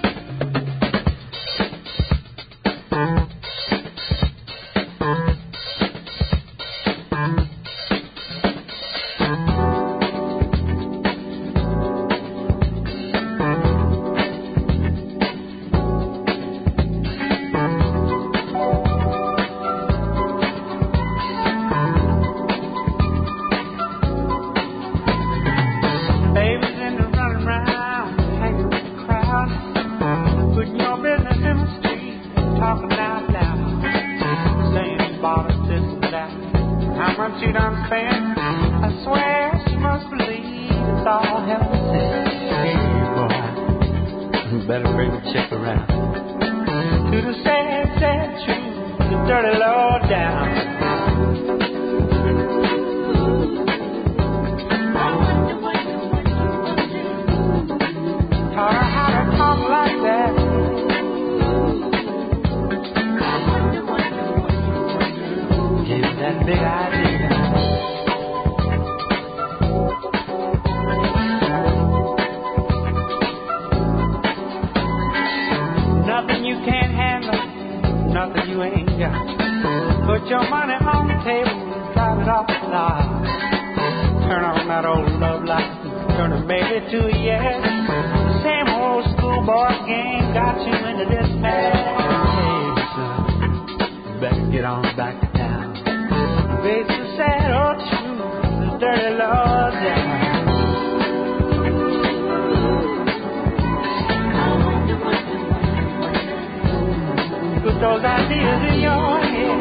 Those ideas in your head.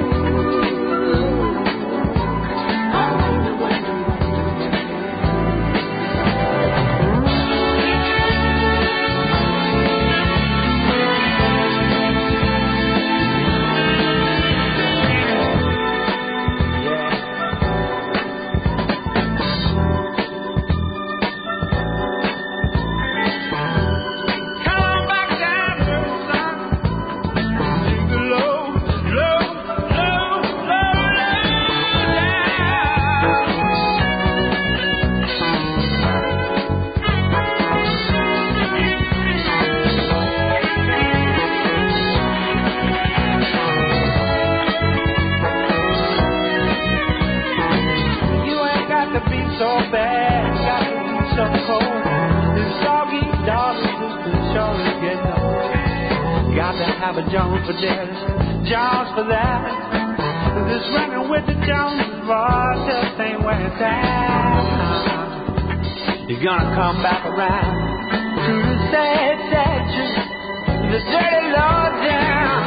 to have a Jones for this, Jones for that. This running with the Joneses, boy, just ain't where it's at. You're gonna come back around to the sad, sad truth, the dirty low down.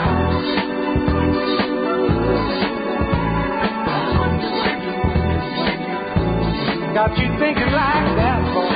Got you thinking like that, boy.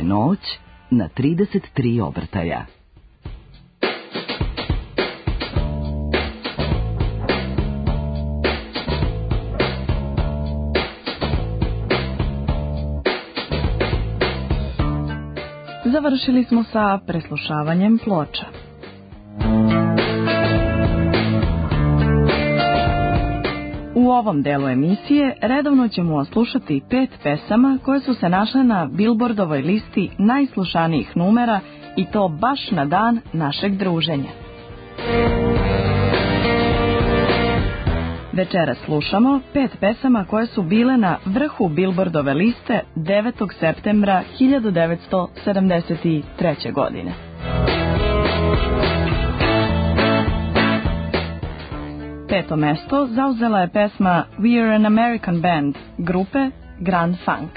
noć na 33 obrtaja. Završili smo sa preslušavanjem ploča. U ovom delu emisije redovno ćemo slušati 5 pesama koje su se našle na Billboardovoj listi najslušanijih numera i to baš na dan našeg druženja. Večeras slušamo 5 pesama koje su bile na vrhu Billboardove liste 9. septembra 1973. godine. Peto mesto zauzela je pesma We're an American Band grupe Grand Funk.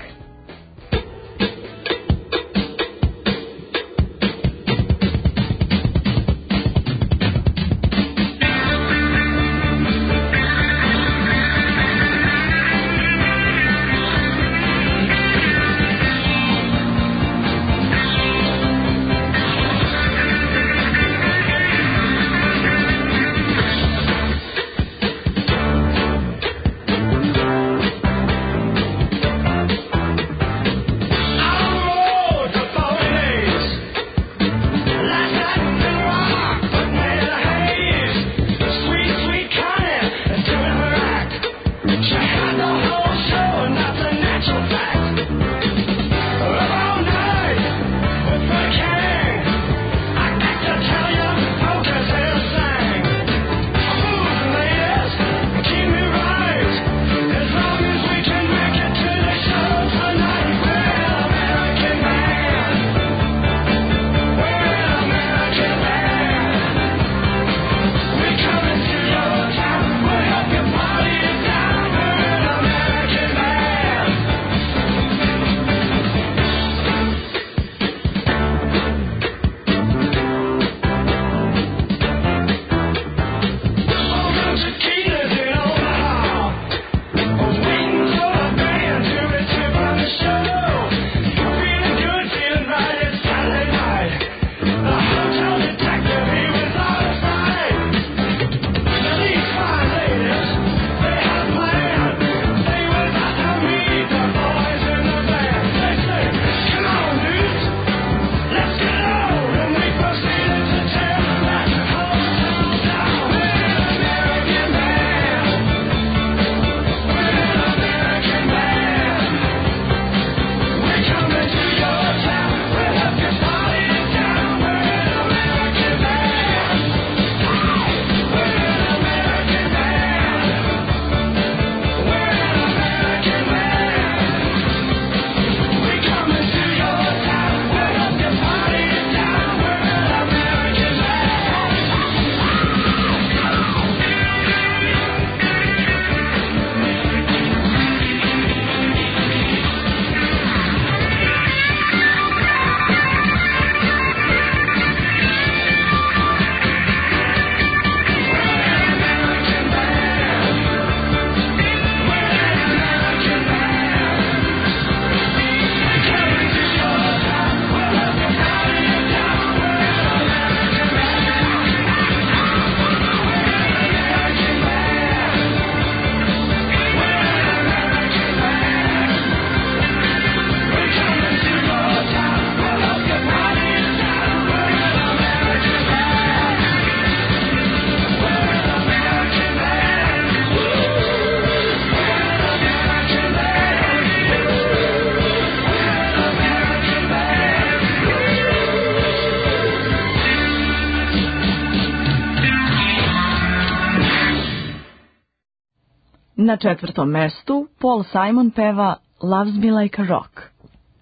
Na 4. mestu Paul Simon peva Loves Me Like a Rock.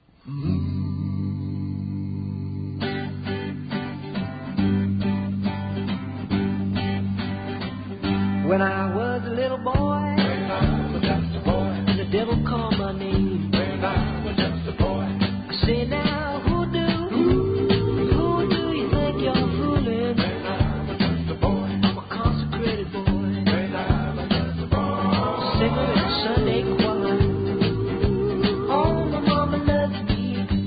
When I was a little boy, the devil called my name. I say now, who do you think you're fooling? I'm a consecrated boy, singer in Sunday choir. Oh, my mama loves me,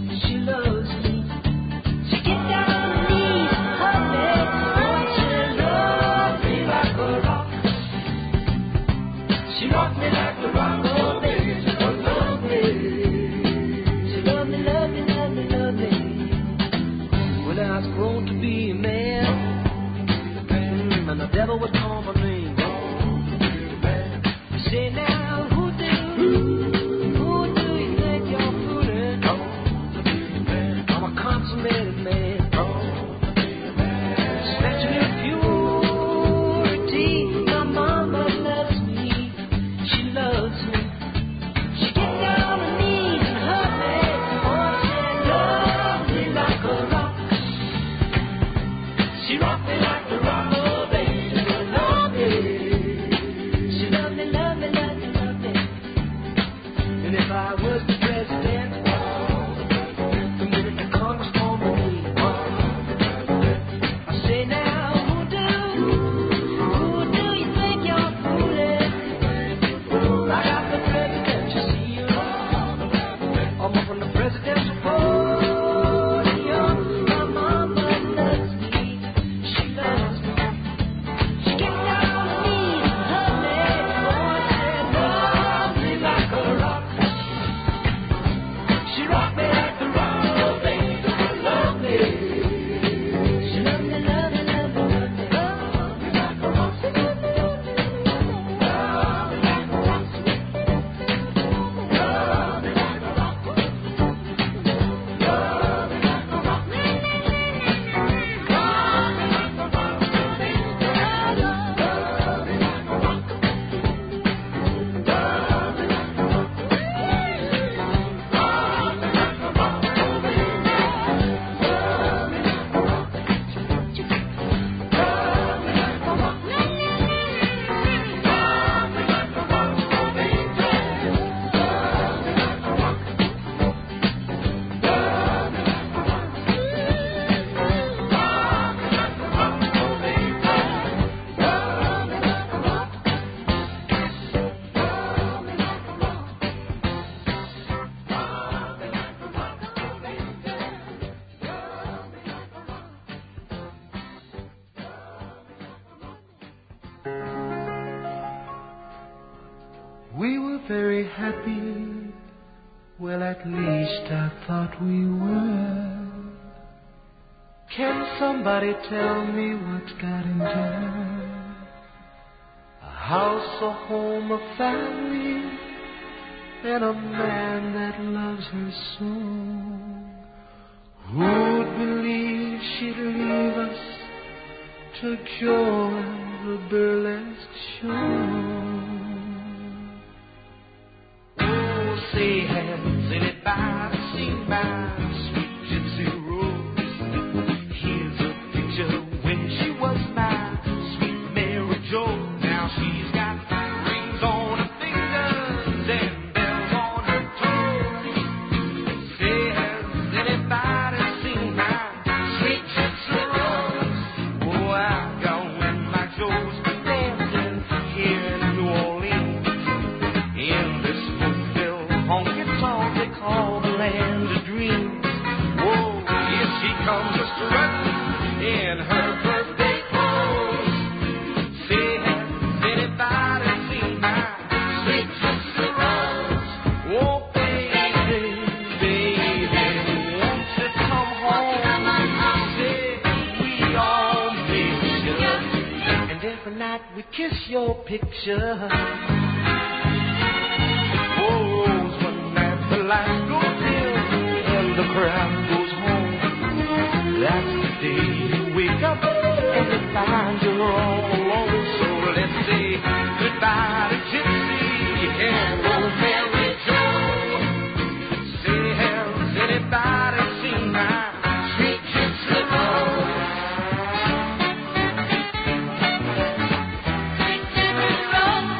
very happy. Well, at least I thought we were. Can somebody tell me what got into her? A house, a home, a family, and a man that loves her so. Who'd believe she'd leave us to join the burlesque show? Oh, say, has anybody seen my sweet gypsy rose? Here's a picture when she was my sweet Mary Jo. Now she's got rings on her fingers and bells on her toes. Say, has anybody seen my sweet gypsy rose? Oh, I got one like those dancing here in New Orleans, in this hotel honky tonk they call the land of dreams. Whoa, here she comes a strutting in her birthday clothes. Say, has anybody seen my sweet gypsy rose? Oh, baby, baby, won't you come home? Say, we all miss you, and every night we kiss your picture. Oh, one night the lights go dim and the crowd goes home. That's the day you wake up and you find you're all alone. So let's say goodbye to Gypsy and old Mary Jo. Say, has anybody seen my sweet gypsy rose? Sweet gypsy rose.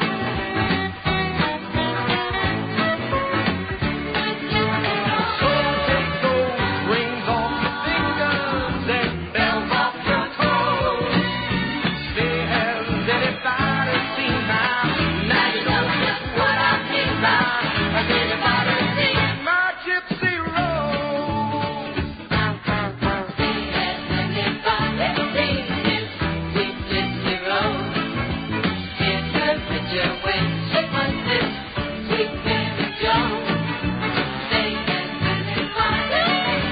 So take those rings off your fingers and bells off your toes. Say, has anybody seen my? Now you know just what I mean by. Has anybody seen my gypsy rose? Has anybody seen this sweet gypsy rose? Here's her picture when she was this sweet Mary Jo. Say, has anybody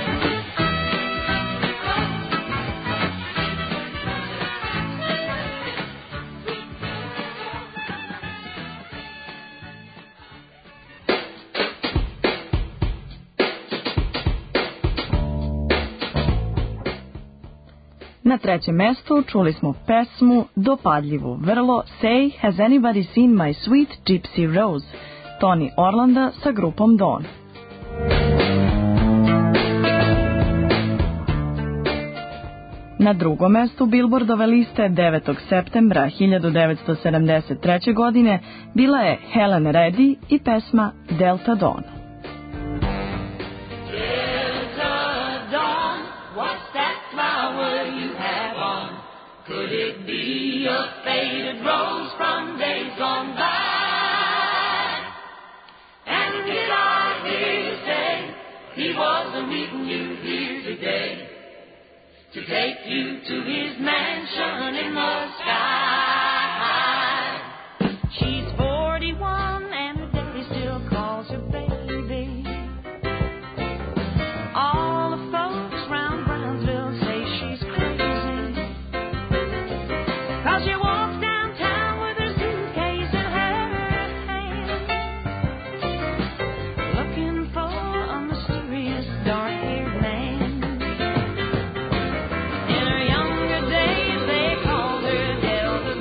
Na trećem mestu čuli smo pesmu dopadljivu vrlo Say, has anybody seen my sweet gypsy rose? Tony Orlanda sa grupom Dawn. Na drugom mestu Billboardove liste 9. septembra 1973. godine bila je Helen Reddy i pesma Delta Dawn. Delta Dawn, what's that flower you have on? Could it be a faded rose from days gone by? And did I hear you say he wasn't meeting you here today to take you to his mansion in the sky? She's 41 and he still calls her baby. All the folks round Brownsville say she's crazy, 'cause she walks downtown with her suitcase in her hand, looking for a mysterious dark-haired man. In her younger days they called her Delta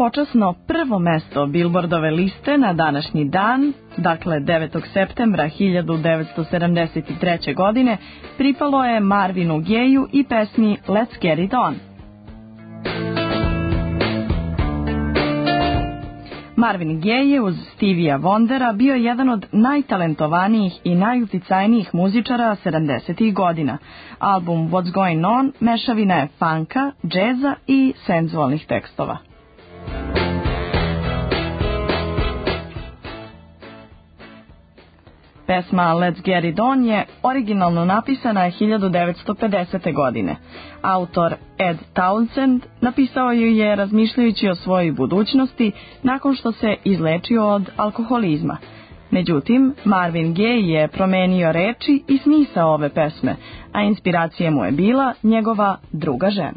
počasno prvo mesto Billboardove liste na današnji dan, dakle 9. septembra 1973. godine, pripalo je Marvinu Gayu i pesmi Let's Get It On. Marvin Gaye je uz Stevija Wondera bio jedan od najtalentovanijih i najuticajnijih muzičara 70. godina. Album What's Going On mešavina je funka, džeza i senzualnih tekstova. Pesma Let's Get It On je originalno napisana 1950. godine. Autor Ed Townsend napisao ju je razmišljajući o svojoj budućnosti nakon što se izlečio od alkoholizma. Međutim, Marvin Gaye je promenio reči i smisao ove pesme, a inspiracija mu je bila njegova druga žena.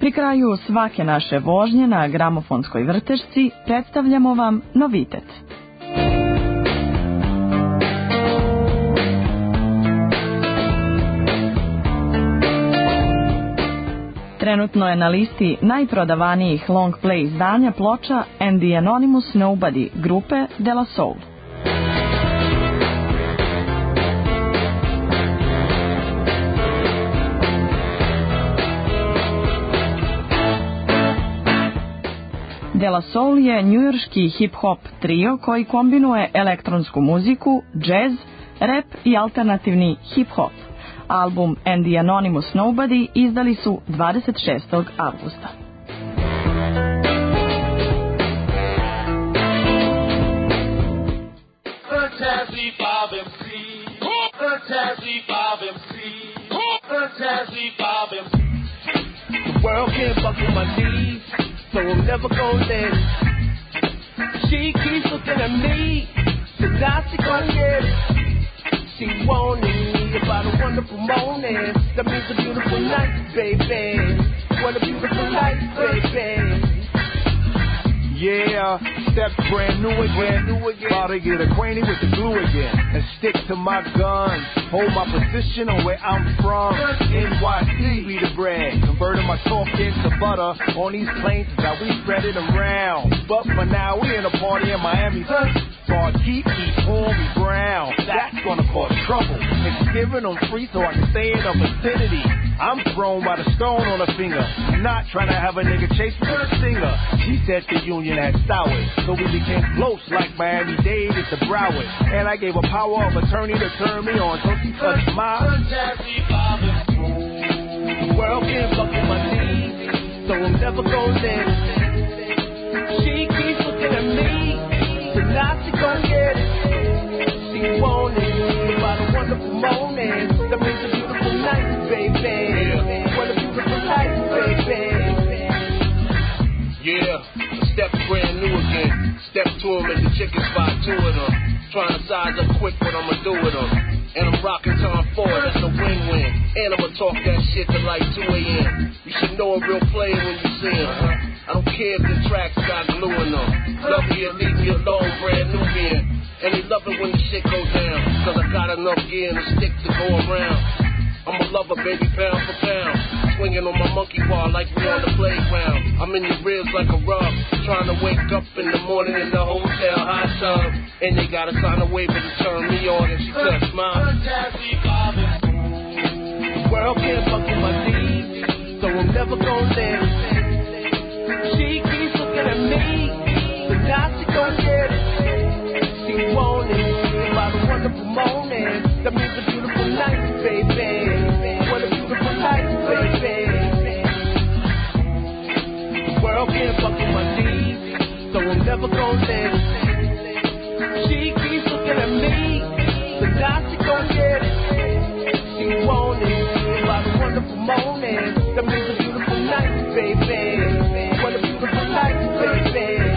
Pri kraju svake naše vožnje na gramofonskoj vrtešci predstavljamo vam novitet. Trenutno je na listi najprodavanijih long play izdanja ploča And the Anonymous Nobody grupe De La Soul. De La Soul je njujorški hip-hop trio koji kombinuje elektronsku muziku, džez, rap i alternativni hip-hop. Album And the Anonymous Nobody izdali su 26. avgusta. The world can't buckle my knees, so I'm never gonna let it. She keeps looking at me, so now she gon' get it. She warning me about a wonderful morning. That means a beautiful night, baby. What a beautiful night, baby. Yeah, steps brand new again. About to get acquainted with the glue again. And stick to my guns. Hold my position on where I'm from. NYC be the bread. Converting my talk into butter. On these planes is how we spread it around. But for now, we in a party in Miami. So I keep Army Brown. That's gonna cause trouble. It's giving them free so I can stay in the vicinity. I'm thrown by the stone on her finger. Not trying to have a nigga chase me with a singer. She said the union had soured, so we became close like Miami-Dade at the Broward. And I gave her power of attorney to turn me on, so she touched my world can't buckle my knees, so I'm never gonna let it. She keeps looking at me, so now she gon' get it. She wanted about a wonderful morning. That means a beautiful night, baby. What a beautiful night, baby. Yeah, a step brand new again. Step to him at the chicken spot, two of them. Trying to size up quick what I'ma do with them. And I'm rocking Tom Ford, that's a win-win. And I'ma talk that shit till like 2 a.m. You should know a real player when you see him. I don't care if the tracks got glue in them. Love me or leave me alone, brand new being. And they love it when the shit goes down. Cause I got enough gear and a stick to go around. I'm a lover, baby, pound for pound. Swinging on my monkey bar like we on the playground. I'm in your ribs like a rug. Trying to wake up in the morning in the hotel hot tub. And they gotta sign a waiver to turn me on. And she touched mine. The world can't buckle my knees, so I'm never gonna let it. She keeps looking at me, so now she gon' get it. She wanted about a wonderful morning. That means a beautiful night, baby. What a beautiful night, baby. The world can't buckle my knees, so I'm never gonna let it. She keeps looking at me, so now she gon' get it. She wanted about a wonderful morning. That means a beautiful night, baby. What a beautiful night, baby.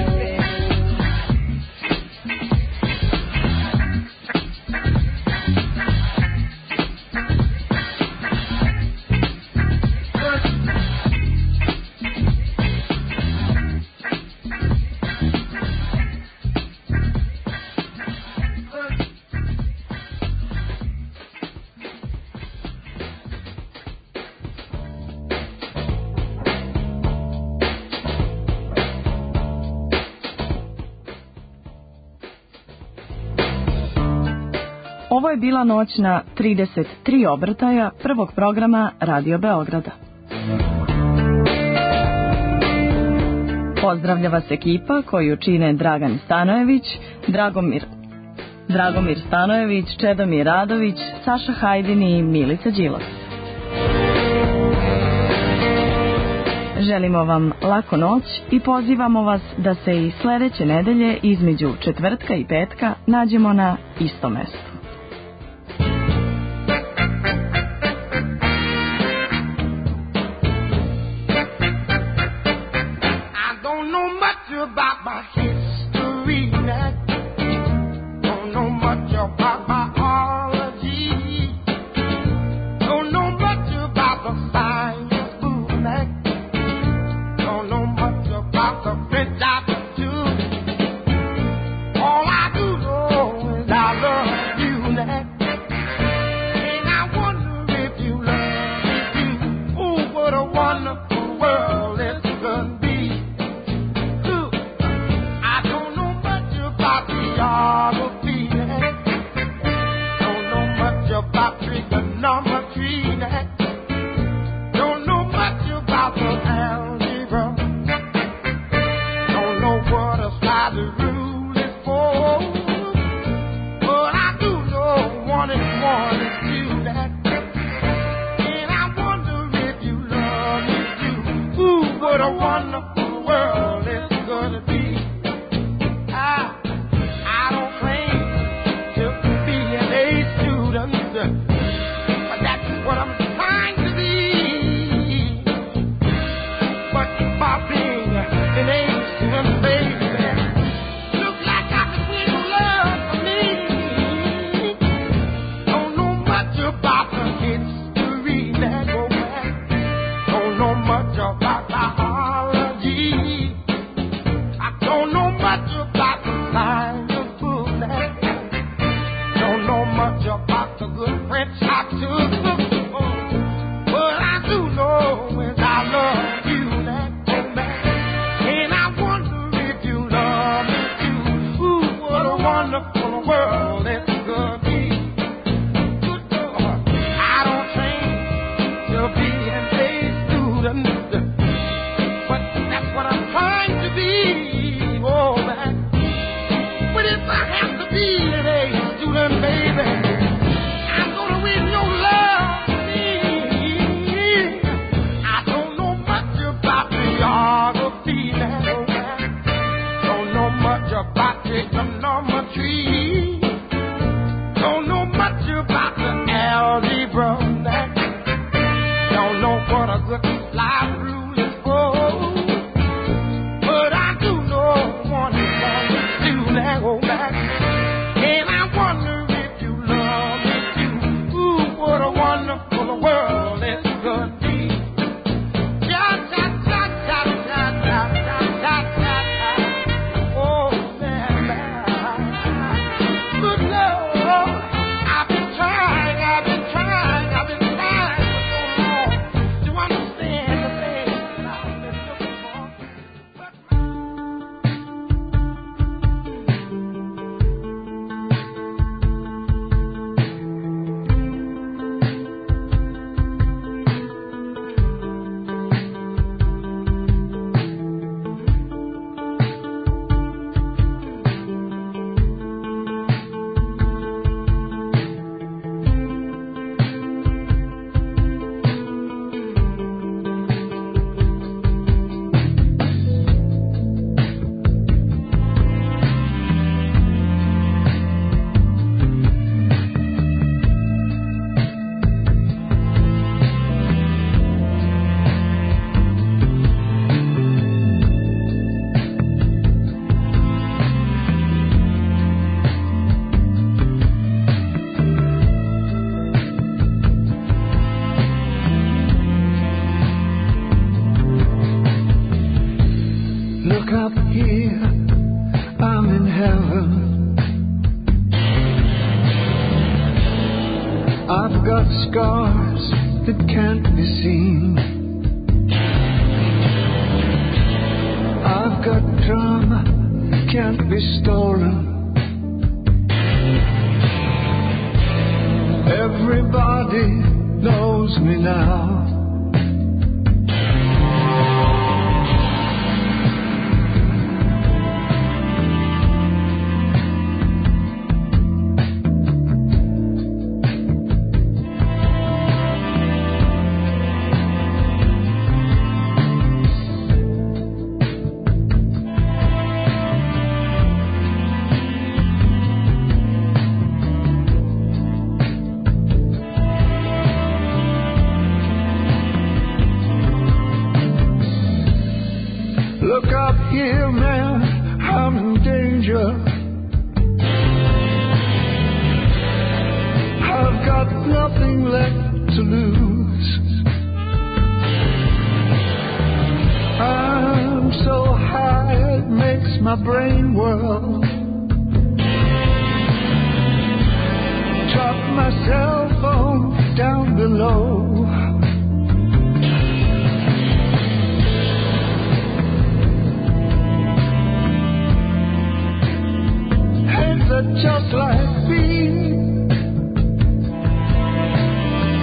Ovo je bila noć na 33 obrtaja prvog programa Radio Beograda. Pozdravlja vas ekipa koju čine Dragan Stanojević, Dragomir Stanojević, Čedomir Radović, Saša Hajdin i Milica Đilas. Želimo vam laku noć i pozivamo vas da se i sledeće nedelje između četvrtka i petka nađemo na istom mestu. About my history, don't know much about biology, don't know much about the science movement. trigonometry that don't know much about the algebra. Don't know what a side rule is for. But I do know 1 and 1 is 2 that. And I wonder if you love me too. Ooh, what a wonderful world it's gonna be. I don't claim to be an A student, but that's what I'm trying to be. But by being an A student, baby, looks like I can win love for me. Don't know much about the history that go back. Don't know much about biology. I don't know much about the science book that. Don't know much about the good French I took. But I do know is I love you that back. And I wonder if you love me too. Ooh, what a wonderful world it's gonna be. Good Lord, I don't train to be an A student, but that's what I'm trying to be. Oh, man. But if I have to be an A student, baby, I'm gonna win your love for me. I don't know much about geography, man. Oh, man. Don't know much about trigonometry. Don't know much about the algebra, man. Don't know what a good life rule is for. But I do know 1 and 1 is 2 now, oh, man. And I wonder if you love me too. Ooh, what a wonderful world it's gonna be. Oh, man. Good Lord, I've been trying for so long to understand the things I've been looking for. Look up here, I'm in heaven. I've got scars that can't be seen. I've got drama that can't be stolen. Everybody knows me now. Look up here, man, I'm in danger. I've got nothing left to lose. I'm so high it makes my brain whirl. Drop my cell phone down below. Just like me,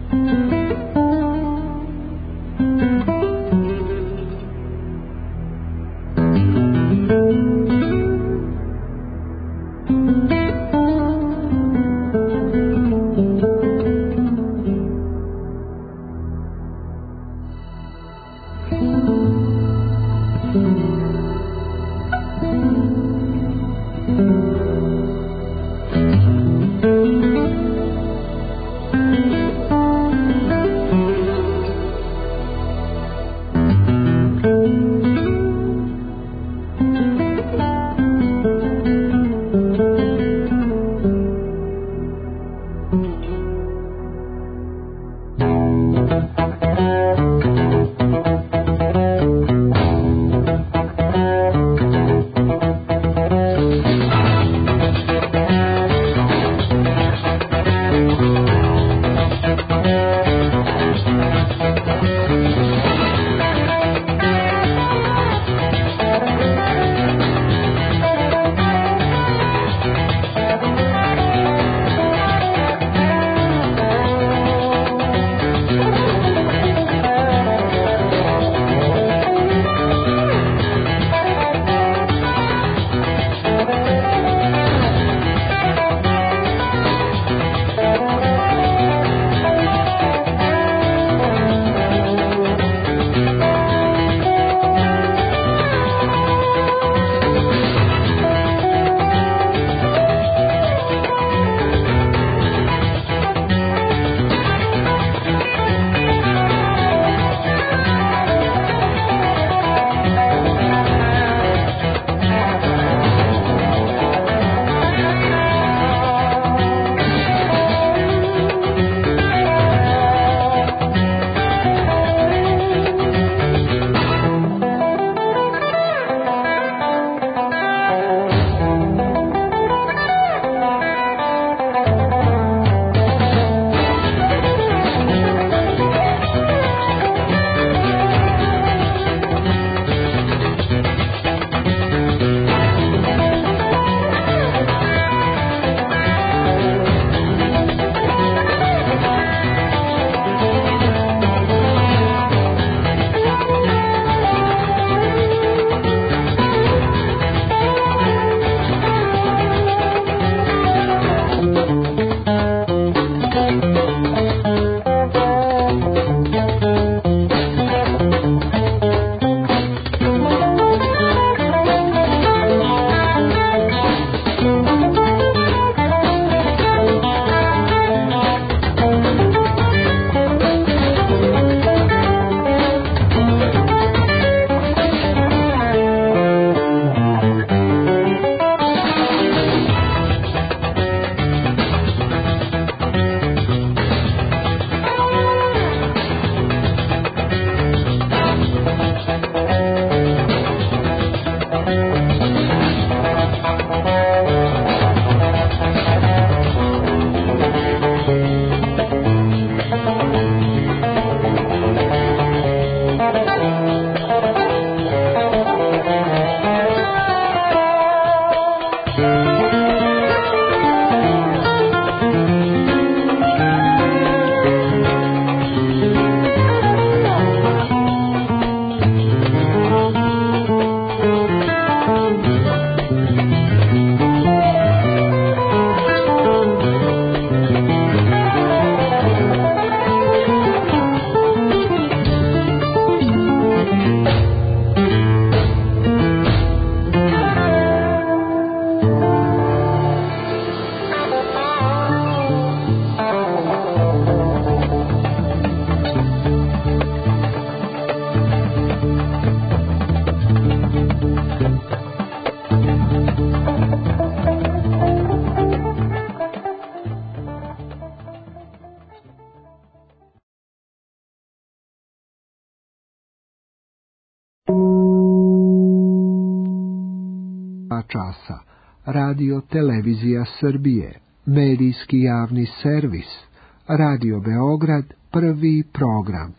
časa. Radio Televizija Srbije, medijski javni servis, Radio Beograd, prvi program.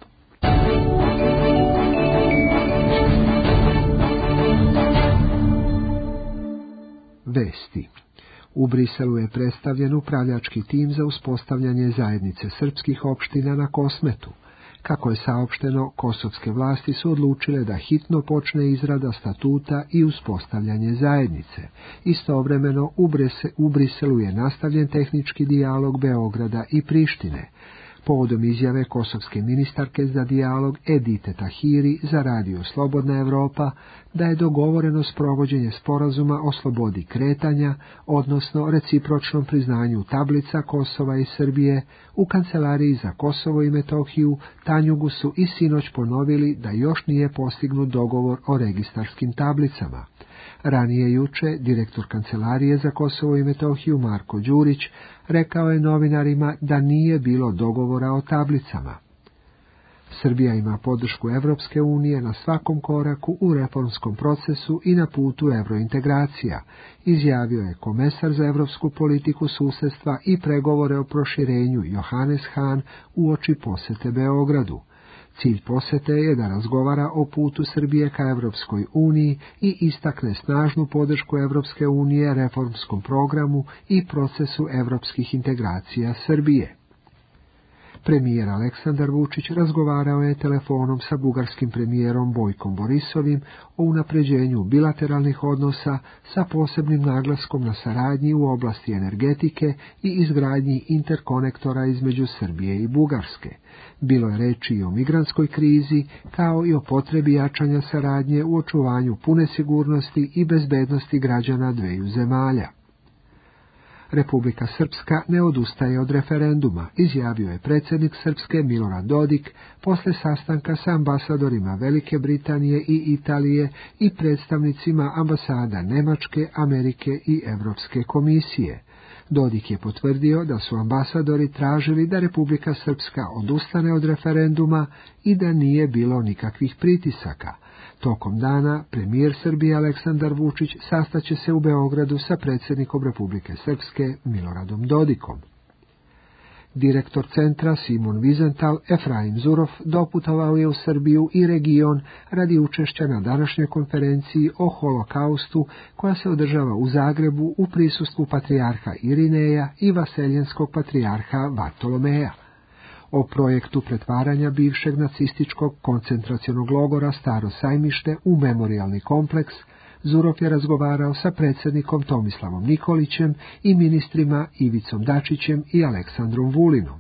Vesti. U Briselu je predstavljen upravljački tim za uspostavljanje zajednice srpskih opština na Kosmetu. Kako je saopšteno, kosovske vlasti su odlučile da hitno počne izrada statuta i uspostavljanje zajednice. Istovremeno u Briselu je nastavljen tehnički dijalog Beograda i Prištine. Povodom izjave kosovske ministarke za dijalog Edite Tahiri za radio Slobodna Evropa da je dogovoreno sprovođenje sporazuma o slobodi kretanja, odnosno recipročnom priznanju tablica Kosova i Srbije, u Kancelariji za Kosovo i Metohiju Tanjugu su i sinoć ponovili da još nije postignut dogovor o registarskim tablicama. Ranije juče, direktor Kancelarije za Kosovo i Metohiju Marko Đurić rekao je novinarima da nije bilo dogovora o tablicama. Srbija ima podršku Evropske unije na svakom koraku u reformskom procesu i na putu evrointegracija, izjavio je komesar za evropsku politiku susjedstva i pregovore o proširenju Johannes Hahn uoči posete Beogradu. Cilj posete je da razgovara o putu Srbije ka Evropskoj uniji i istakne snažnu podršku Evropske unije reformskom programu i procesu evropskih integracija Srbije. Premijer Aleksandar Vučić razgovarao je telefonom sa bugarskim premijerom Bojkom Borisovim o unapređenju bilateralnih odnosa sa posebnim naglaskom na saradnji u oblasti energetike i izgradnji interkonektora između Srbije i Bugarske. Bilo je reči i o migrantskoj krizi, kao i o potrebi jačanja saradnje u očuvanju pune sigurnosti i bezbednosti građana dveju zemalja. Republika Srpska ne odustaje od referenduma, izjavio je predsjednik Srpske Milorad Dodik posle sastanka sa ambasadorima Velike Britanije i Italije i predstavnicima ambasada Nemačke, Amerike i Europske komisije. Dodik je potvrdio da su ambasadori tražili da Republika Srpska odustane od referenduma i da nije bilo nikakvih pritisaka. Tokom dana premijer Srbije Aleksandar Vučić sastaće se u Beogradu sa predsjednikom Republike Srpske Miloradom Dodikom. Direktor centra Simon Wiesenthal Efraim Zurov doputovao je u Srbiju i region radi učešća na današnjoj konferenciji o holokaustu koja se održava u Zagrebu u prisustvu patrijarha Irineja i vaseljenskog patrijarha Vartolomeja. O projektu pretvaranja bivšeg nacističkog koncentracionog logora Staro Sajmište u memorijalni kompleks Zurov je razgovarao sa predsjednikom Tomislavom Nikolićem i ministrima Ivicom Dačićem i Aleksandrom Vulinom.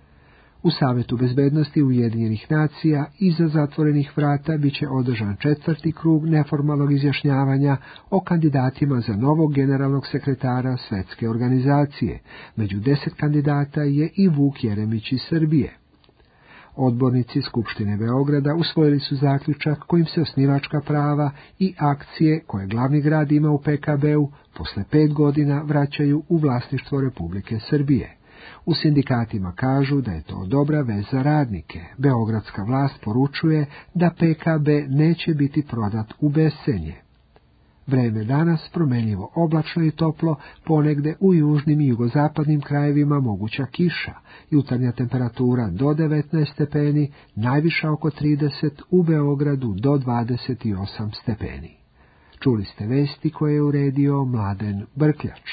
U Savetu bezbednosti Ujedinjenih nacija iza zatvorenih vrata biće održan 4. krug neformalnog izjašnjavanja o kandidatima za novog generalnog sekretara Svjetske organizacije. Među 10 kandidata je i Vuk Jeremić iz Srbije. Odbornici Skupštine Beograda usvojili su zaključak kojim se osnivačka prava i akcije koje glavni grad ima u PKB-u posle 5 godina vraćaju u vlasništvo Republike Srbije. U sindikatima kažu da je to dobra vest za radnike. Beogradska vlast poručuje da PKB neće biti prodat u bescenje. Vreme danas promenljivo oblačno i toplo, ponegde u južnim i jugozapadnim krajevima moguća kiša, jutarnja temperatura do 19 stepeni, najviša oko 30, u Beogradu do 28 stepeni. Čuli ste vesti koje je uredio Mladen Brkljač.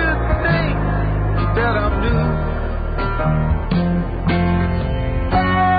That I'm new.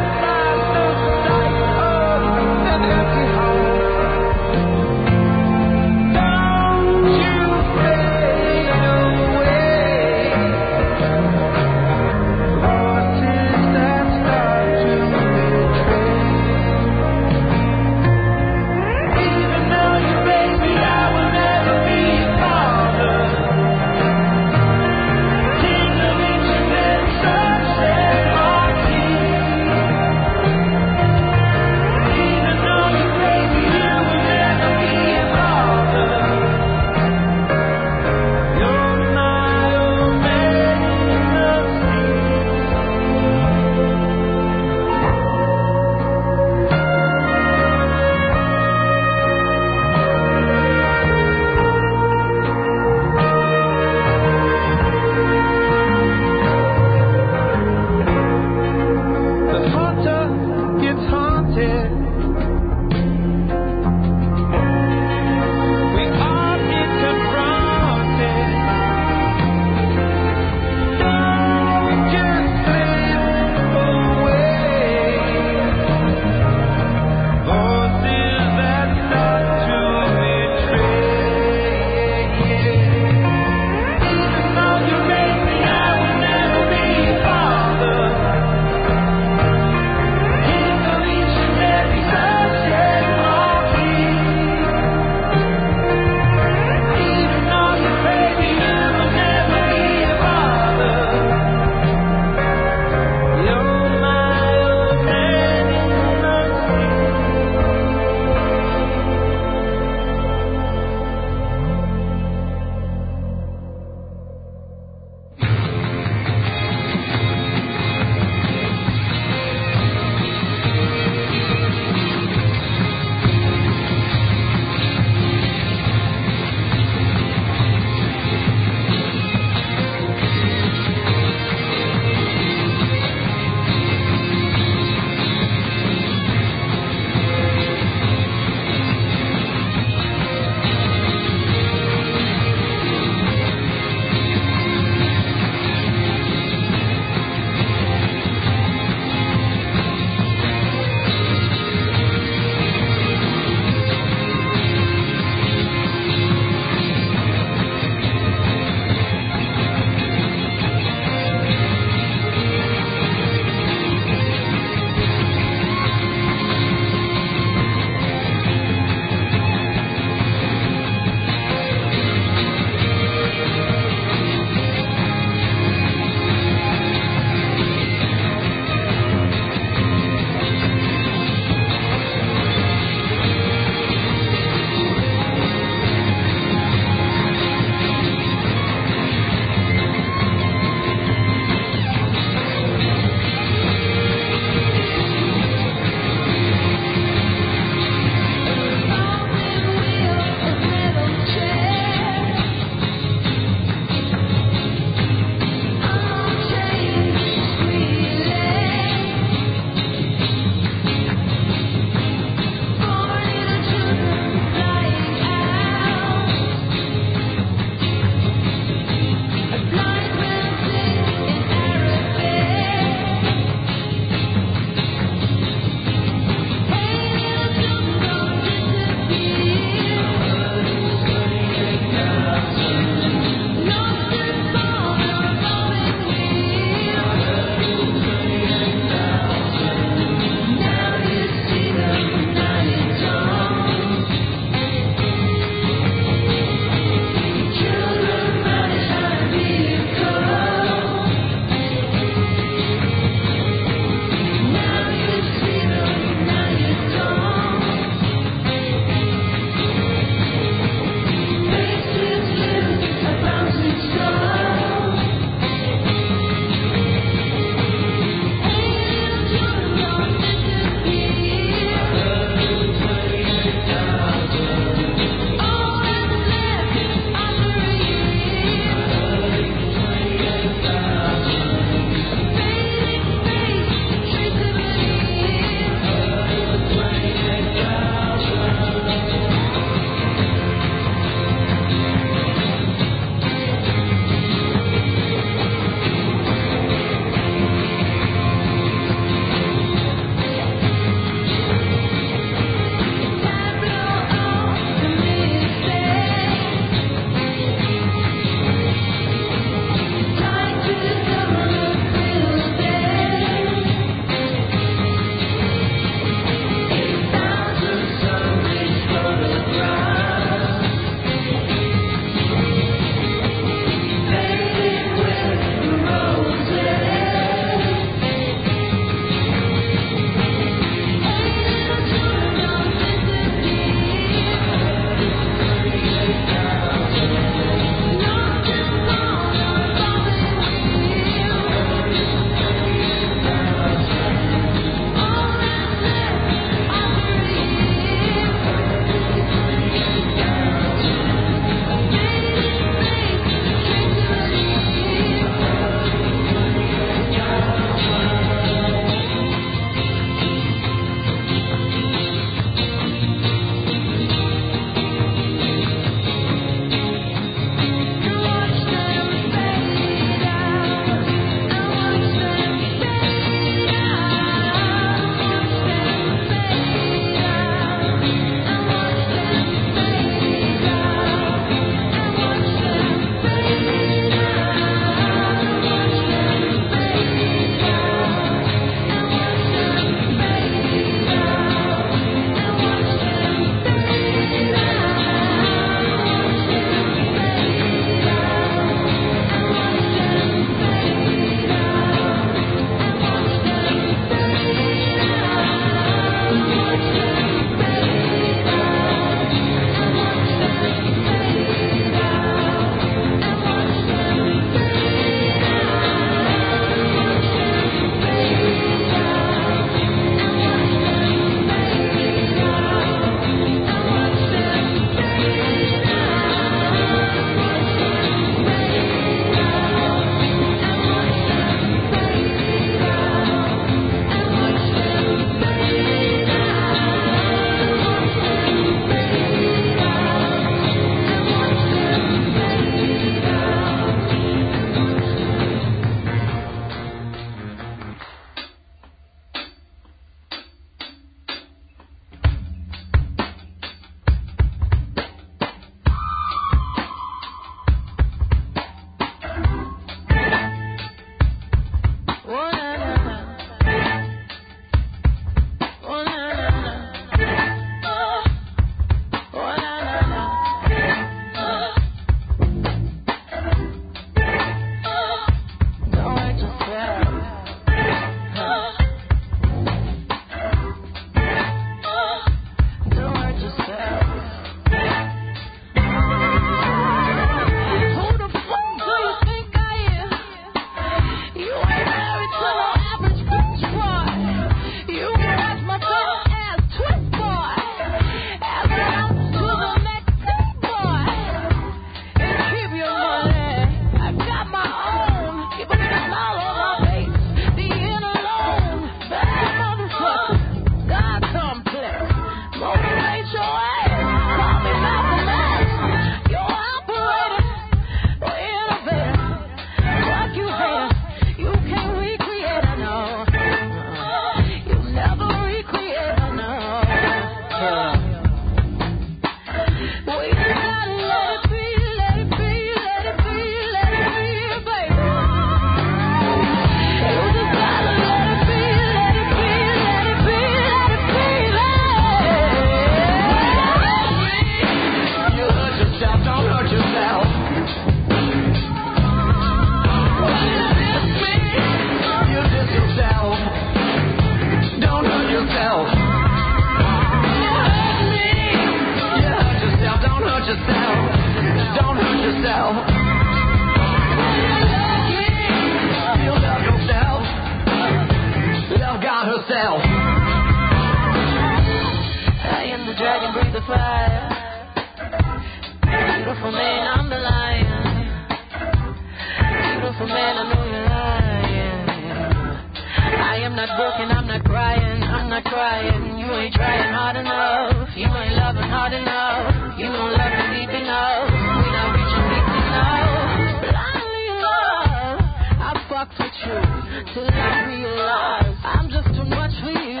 keep the fire. Beautiful man, I'm the lion. Beautiful man, I know you're lying. I am not broken, I'm not crying, I'm not crying. You ain't trying hard enough. You ain't loving hard enough. You don't love me deep enough. We not reaching deep enough. Blindly in love, I fucked with you till I realized I'm just too much for you.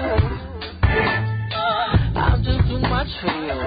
I'm just too much for you.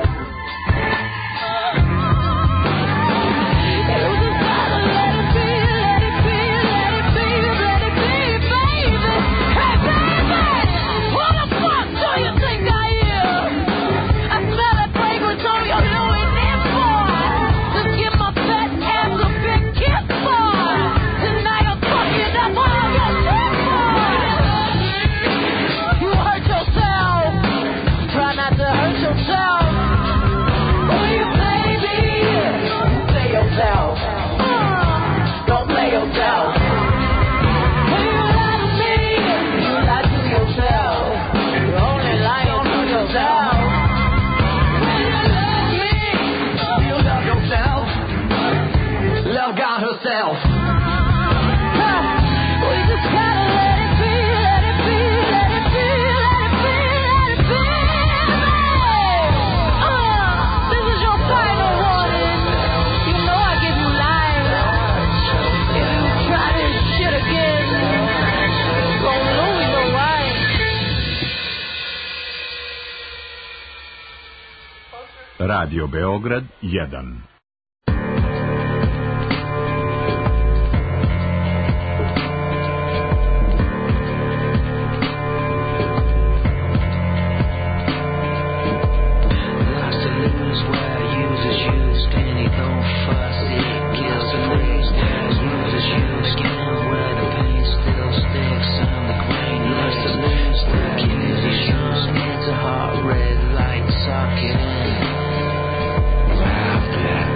Radio Beograd 1. Red light socket. Wow,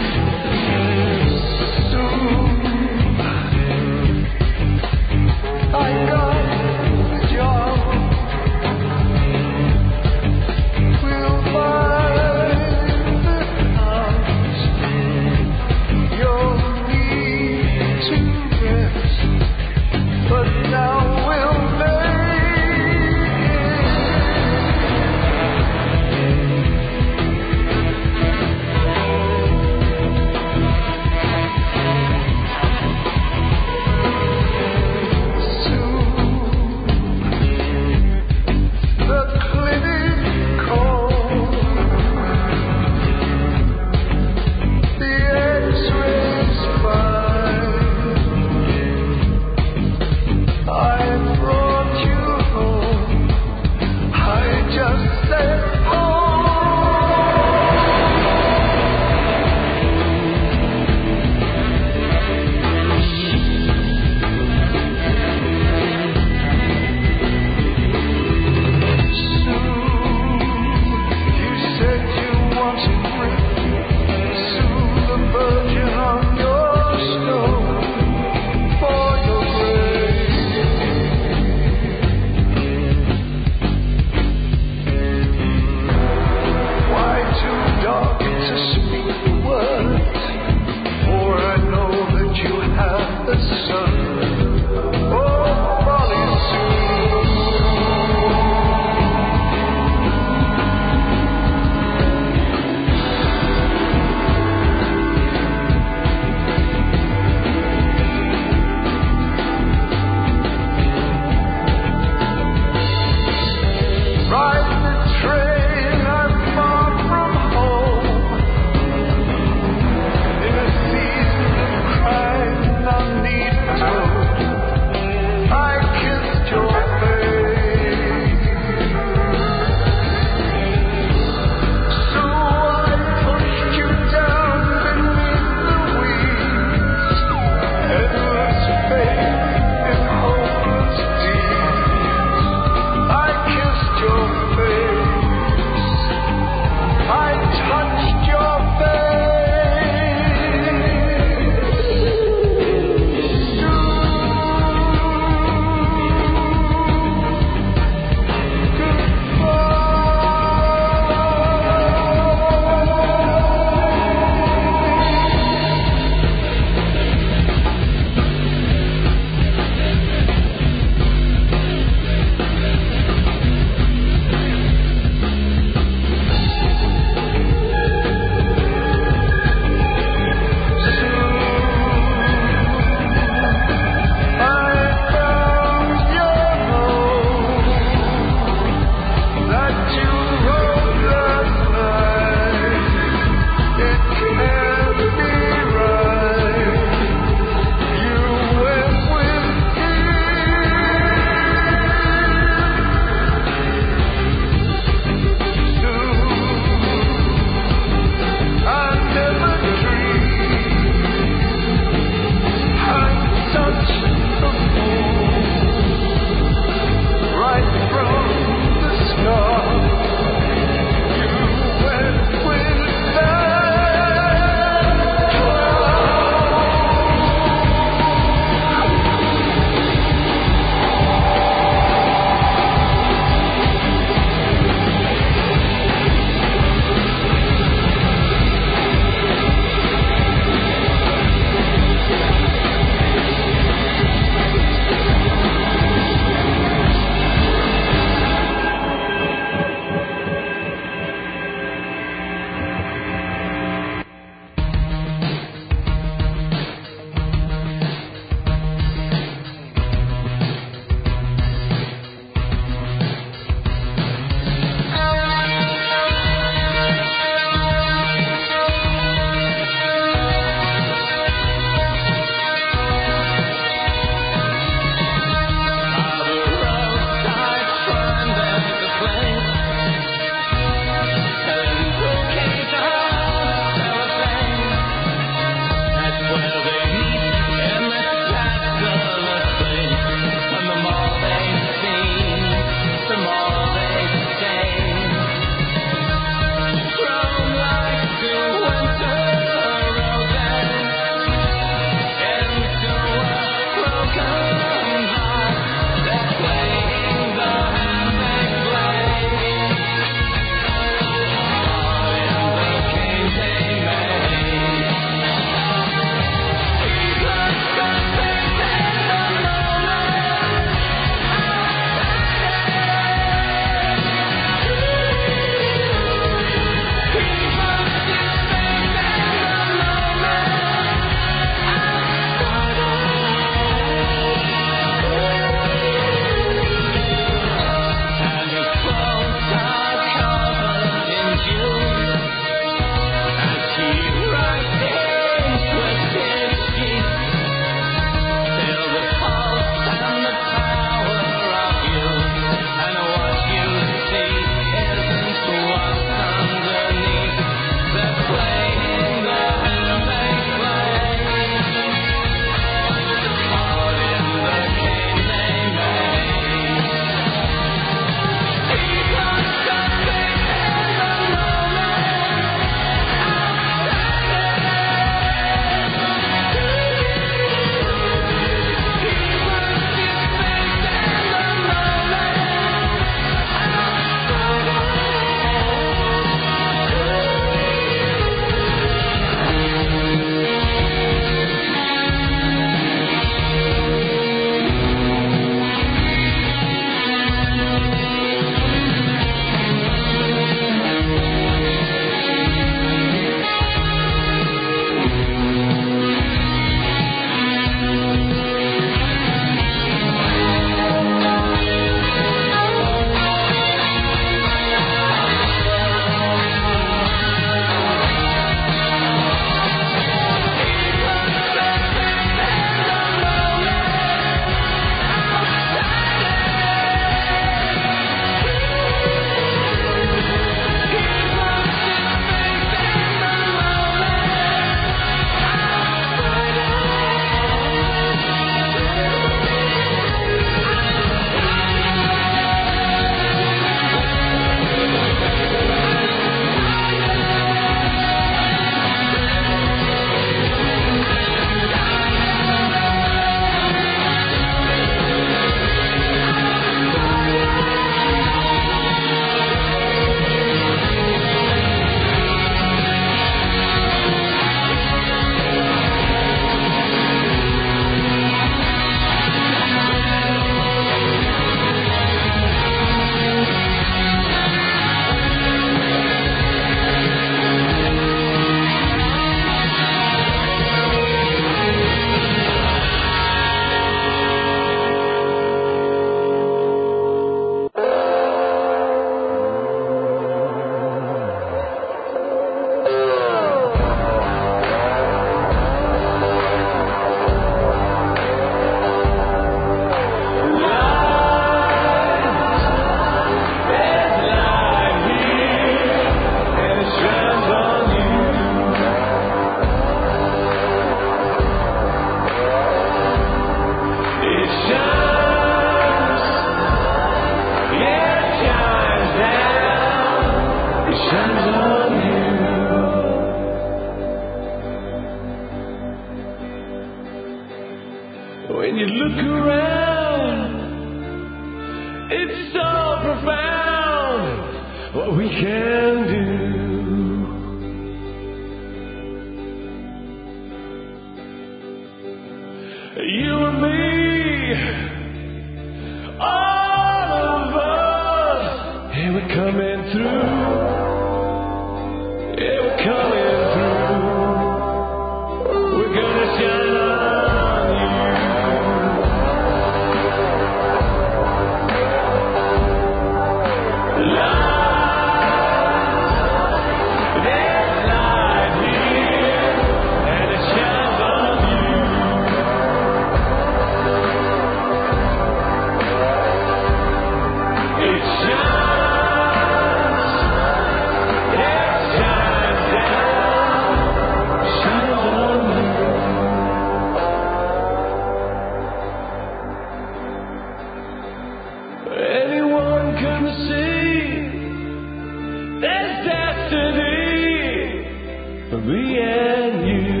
me and you.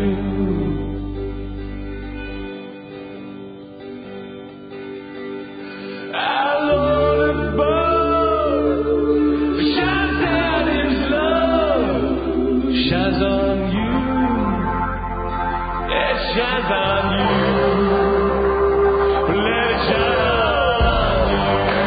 Our Lord above shines down His love, shines on you, it shines on you. Let it shine on you.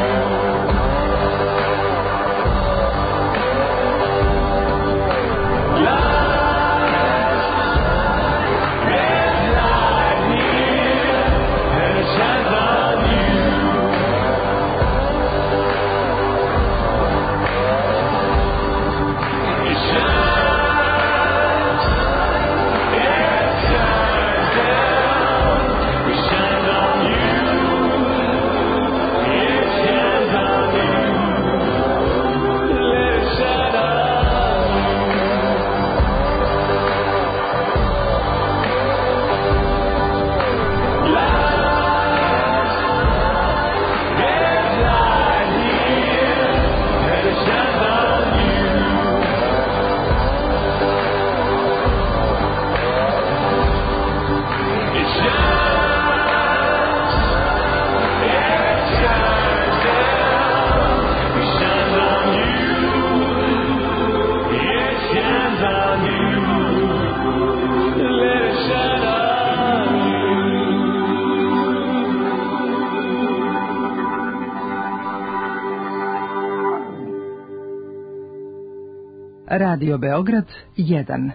Radio Beograd 1.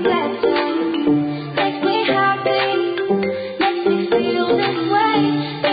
Makes me happy, makes me feel this way.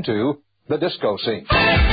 into the disco scene.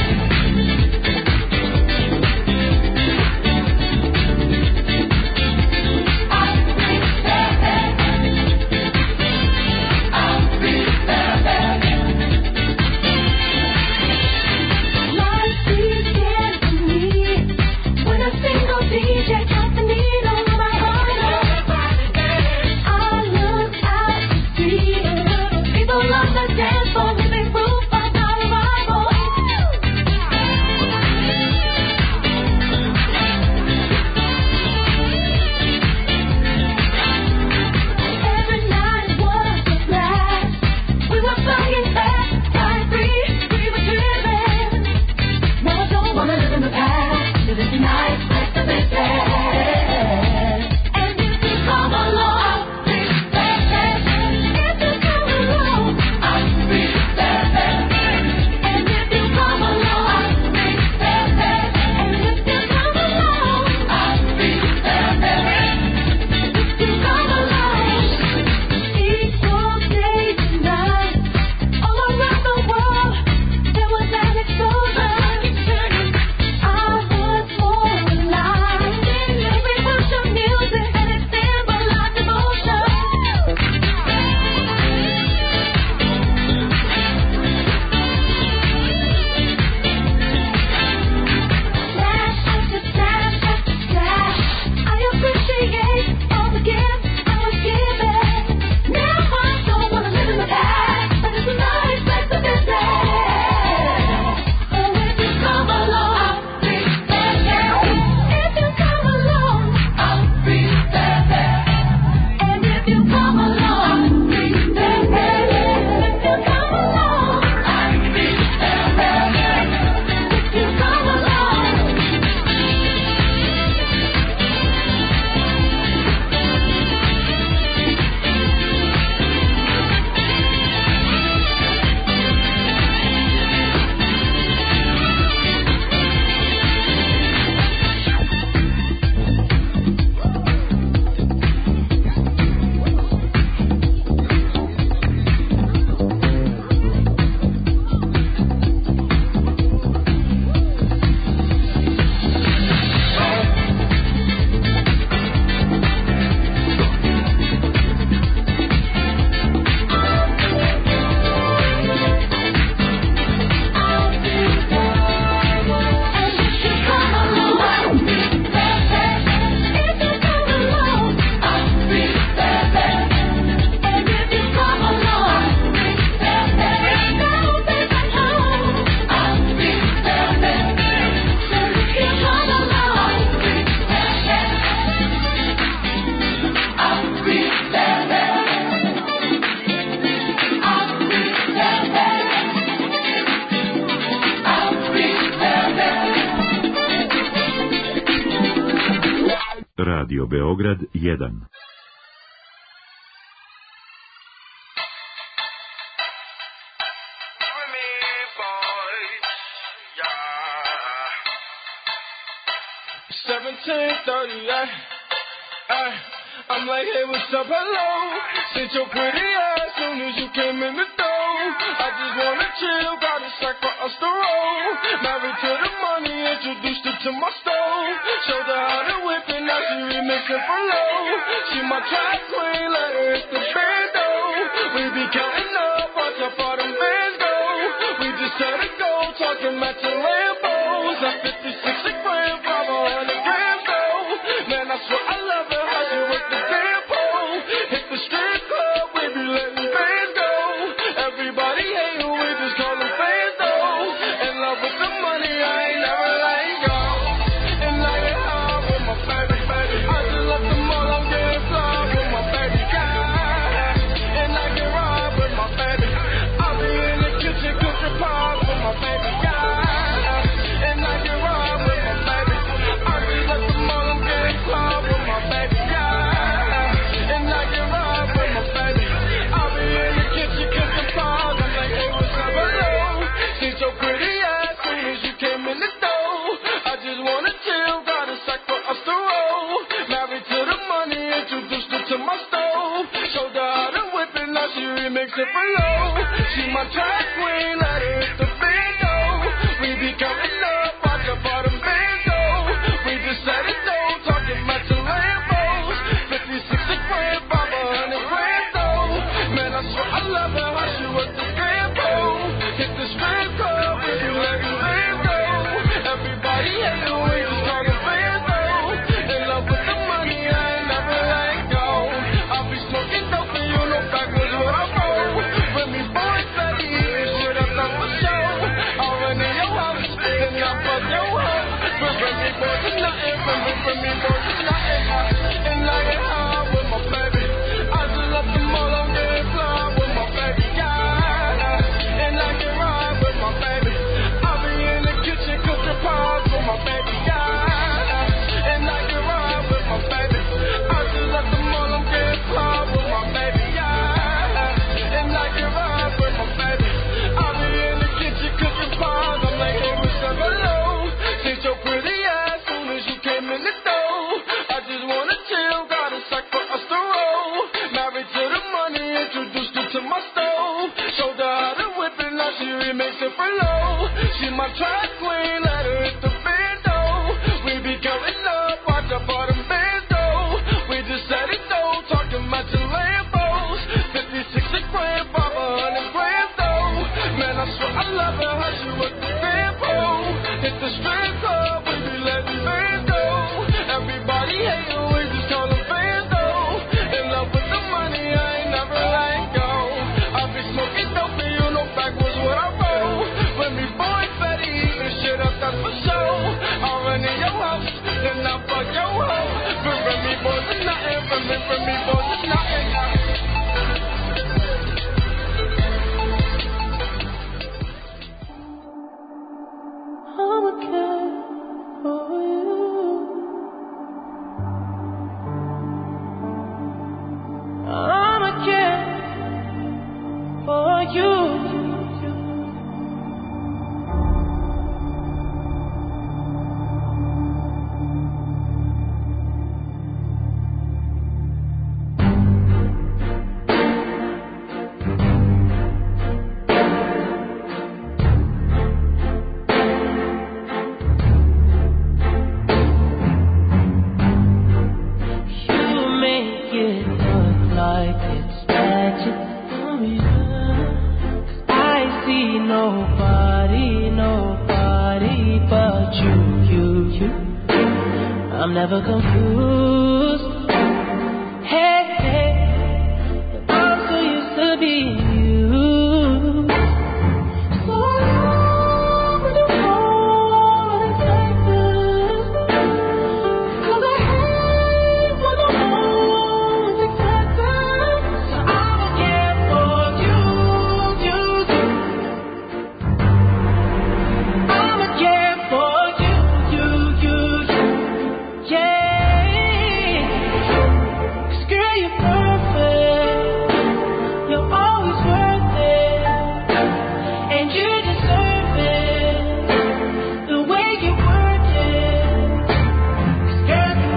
Radio Beograd 1. I'm like, hey, what's up, hello? Since your pretty ass soon as you came in the door. I just wanna chill, got a sack for us to roll. Married to the money, introduced her to my stove. Showed her how to whip it, now she remixing for low. She my track queen, let her hit the bando. We be counting up, watch how far them bands go. We just set a goal, talking matching Lambos. At 56 a gram, 500 grams though. Man, I swear I love her, how she work the damn pole. Hit the strip club, we be letting fans go. Everybody hate who we just call them fans though. In love with the money, I ain't never letting go. And I get high with my baby, baby. I just love the mall, I'm getting fly with my baby guy. And I get robbed with my baby. I'll be in the kitchen cooking pies with my baby guy. And I get robbed with my baby. I just love the mall, I'm getting fly with my baby guy. And I get robbed with my baby. I'll be in the kitchen cooking pies. I'm like, hey, what's up, hello? She's so pretty ass soon as you came in the door. I just wanna chill, got a sack for us to roll. Married to the money, introduced her to my stove. Showed her how to whip it, now she remix it for low. She my track queen, let her hit track queen, let her hit the bando. We be going up, watch out for them bando. We just set it though, talking about your Lambos. 56 a grand, 500 grand though. Man, I swear I love her, how she with the tempo. Hit the strip club, we be letting fans go. Everybody hating, we just call them fans though. In love with the money, I ain't never let go. I be smoking dope and you know backwards what I roll. When me boy Fetty eating shit up, that's for sure. I'll run in your house, then I fuck your hoe. But Remy boys is nothing, Remy boys is nothing. I'ma care for you. I'ma care for you. I'm never confused. Hey, hey, I'm so used to being you. So long with the whole Texas, 'cause I hate when the whole is excessive. So I'ma care for you. I'ma care for you. Yeah, 'cause girl, you're perfect. You're always worth it, and you deserve it. The way you work it, 'cause girl, you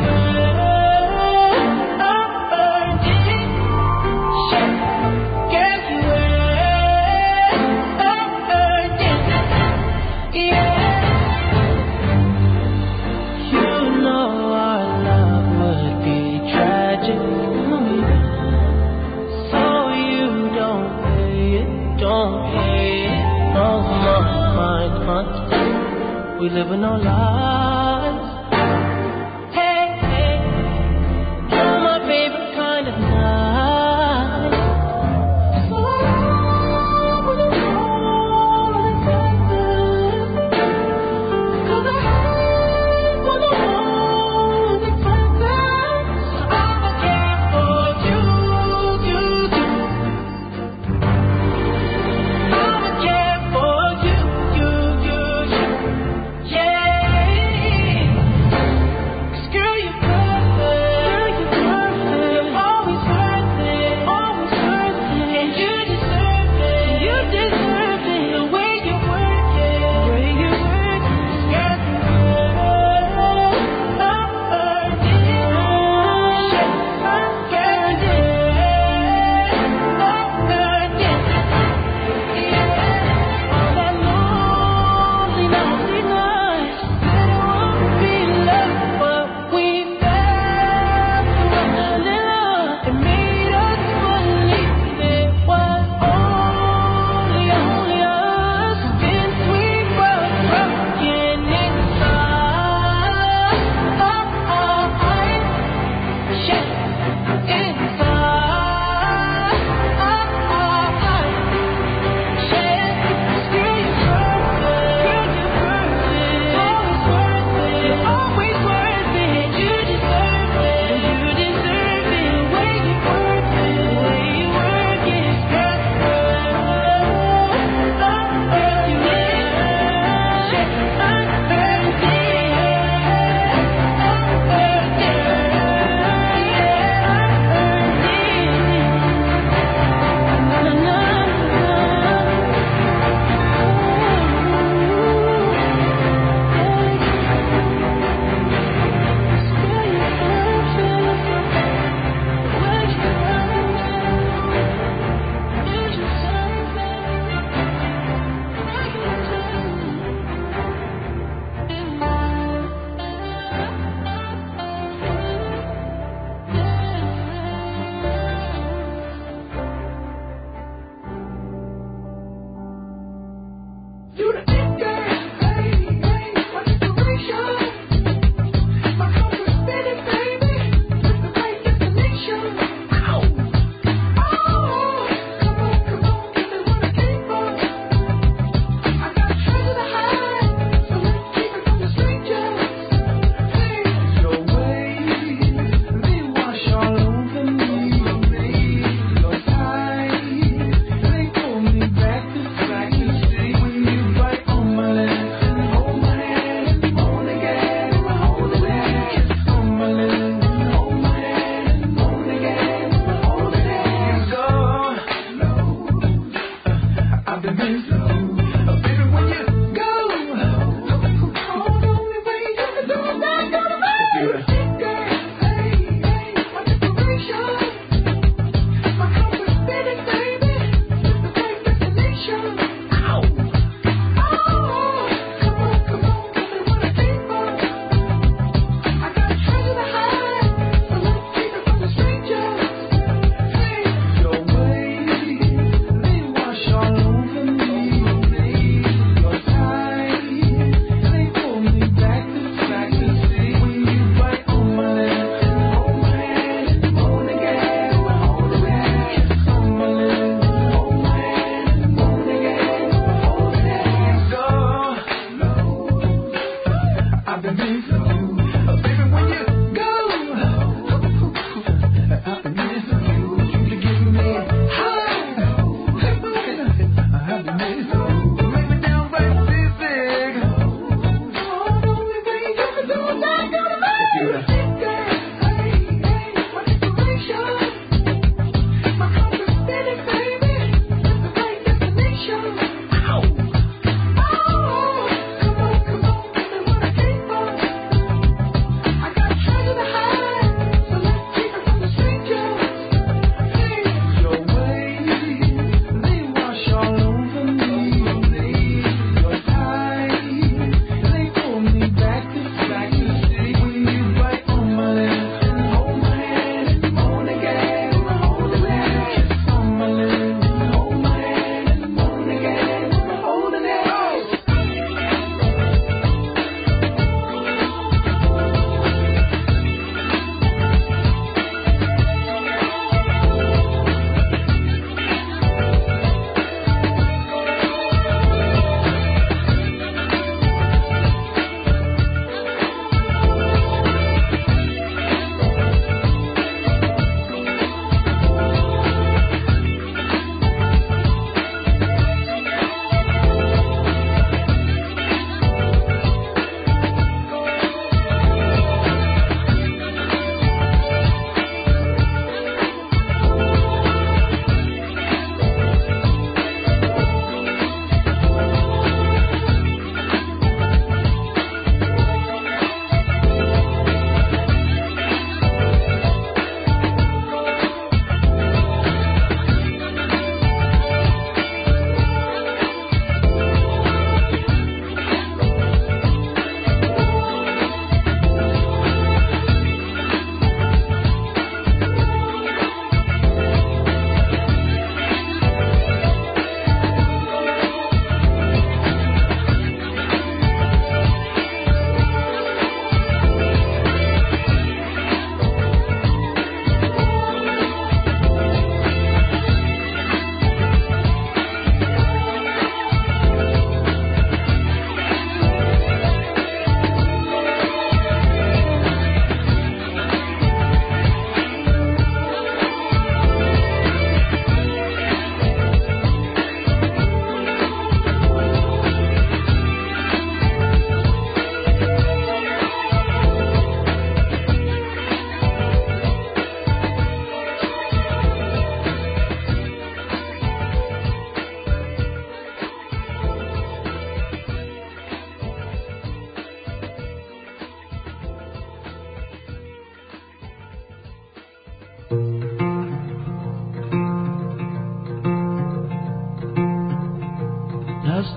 earned it. Shit, girl, you earned it. Yeah. We living our lives. Hey, hey, you're my favorite kind of night. So long with the whole in Texas, 'cause I hate when the whole is excessive. So I'ma care for you. I'ma care for you. Yeah.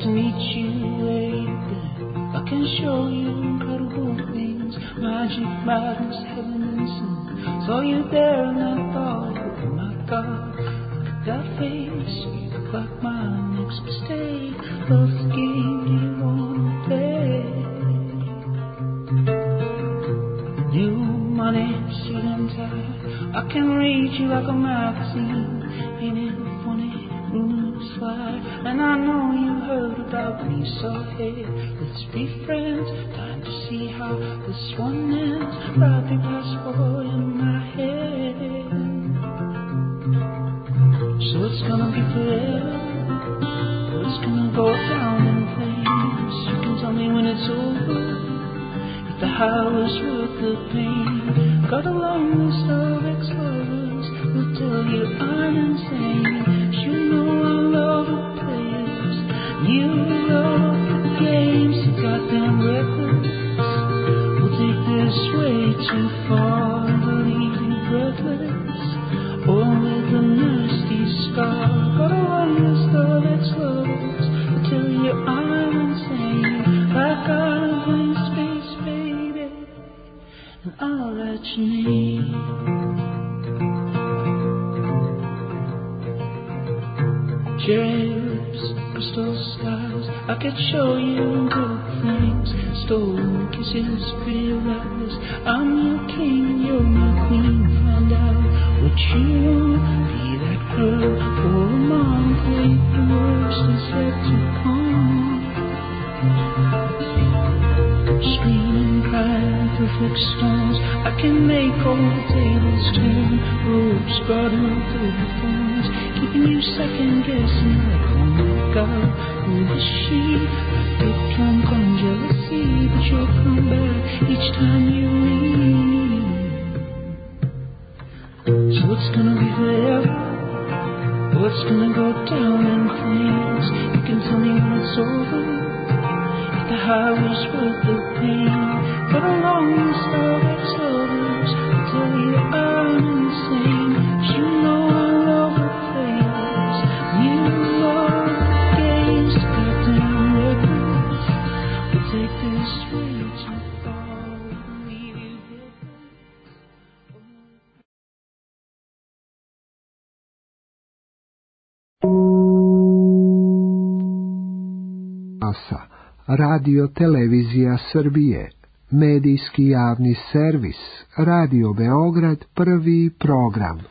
meet you where you've been. I can show you incredible things, magic, madness, heaven and sin. Saw you there and I thought, oh my God, look at that face. You look like my next mistake. What's the game do you wanna play? New money, suit and tie. I can read you like a magazine. Ain't it funny? Rumors fly. And I know you heard about me, so hey, let's be friends. Time to see how this one ends. Wrap your passport in my head. So it's gonna be forever. It's gonna go down in flames. You can tell me when it's over. The high was worth the pain. Got a long list of ex-lovers who'll tell you I'm insane. You know I love the players, you love the games. You goddamn reckless. We'll take this way too far to leave you breathless, or with a nasty scar. Got a long list of ex-lovers who'll tell you I'm insane. Like I'm in space, baby, and all that you need. Cherry lips, crystal skies, I could show you good things. Stolen kisses, pretty reckless. I'm your king, you're my queen. Find out what you want, be that girl for a month. Wait, the worst is yet to come. Screaming, crying, perfect storms. I can make all the tables turn. Ropes brought in through the thorns, keeping you second guessing like, oh my God, who is she? I get drunk on jealousy, but you'll come back each time you leave. So it's gonna be forever, or it's gonna go down in flames. You can tell me when it's over. The high was worth the pain. Got a long list of ex-lovers who tell you I'm insane. You know I love the players, you love the games. Goddamn reckless. We'll take this way too far. We'll leave you Asa, Radio Televizija Srbije, medijski javni servis, Radio Beograd, prvi program.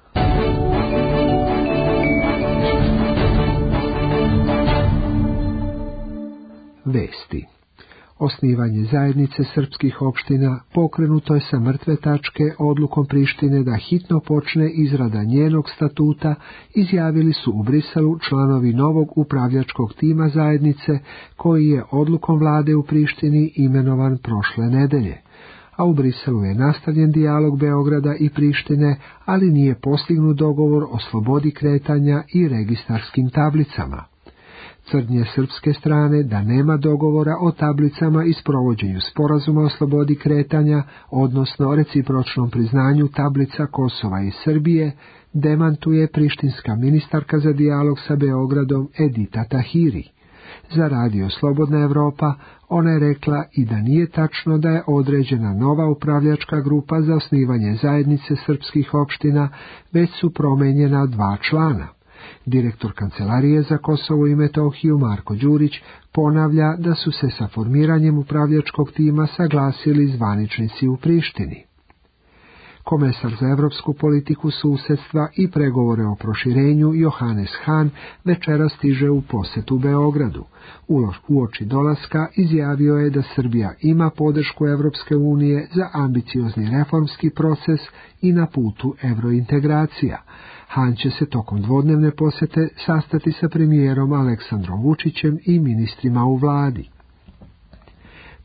Vesti. Osnivanje zajednice srpskih opština pokrenuto je sa mrtve tačke odlukom Prištine da hitno počne izrada njenog statuta, izjavili su u Briselu članovi novog upravljačkog tima zajednice, koji je odlukom vlade u Prištini imenovan prošle nedelje. A u Briselu je nastavljen dijalog Beograda i Prištine, ali nije postignut dogovor o slobodi kretanja i registarskim tablicama. Tvrdnje srpske strane da nema dogovora o tablicama i sprovođenju sporazuma o slobodi kretanja, odnosno recipročnom priznanju tablica Kosova i Srbije, demantuje prištinska ministarka za dijalog sa Beogradom Edita Tahiri. Za Radio Slobodna Evropa ona je rekla i da nije tačno da je određena nova upravljačka grupa za osnivanje zajednice srpskih opština, već su promenjena 2 člana. Direktor Kancelarije za Kosovo i Metohiju Marko Đurić ponavlja da su se sa formiranjem upravljačkog tima saglasili zvaničnici u Prištini. Komesar za evropsku politiku susjedstva i pregovore o proširenju Johannes Hahn večera stiže u posetu Beogradu. Uoči dolaska izjavio je da Srbija ima podršku Evropske unije za ambiciozni reformski proces i na putu evrointegracija. Hahn će se tokom dvodnevne posete sastati sa premijerom Aleksandrom Vučićem i ministrima u vladi.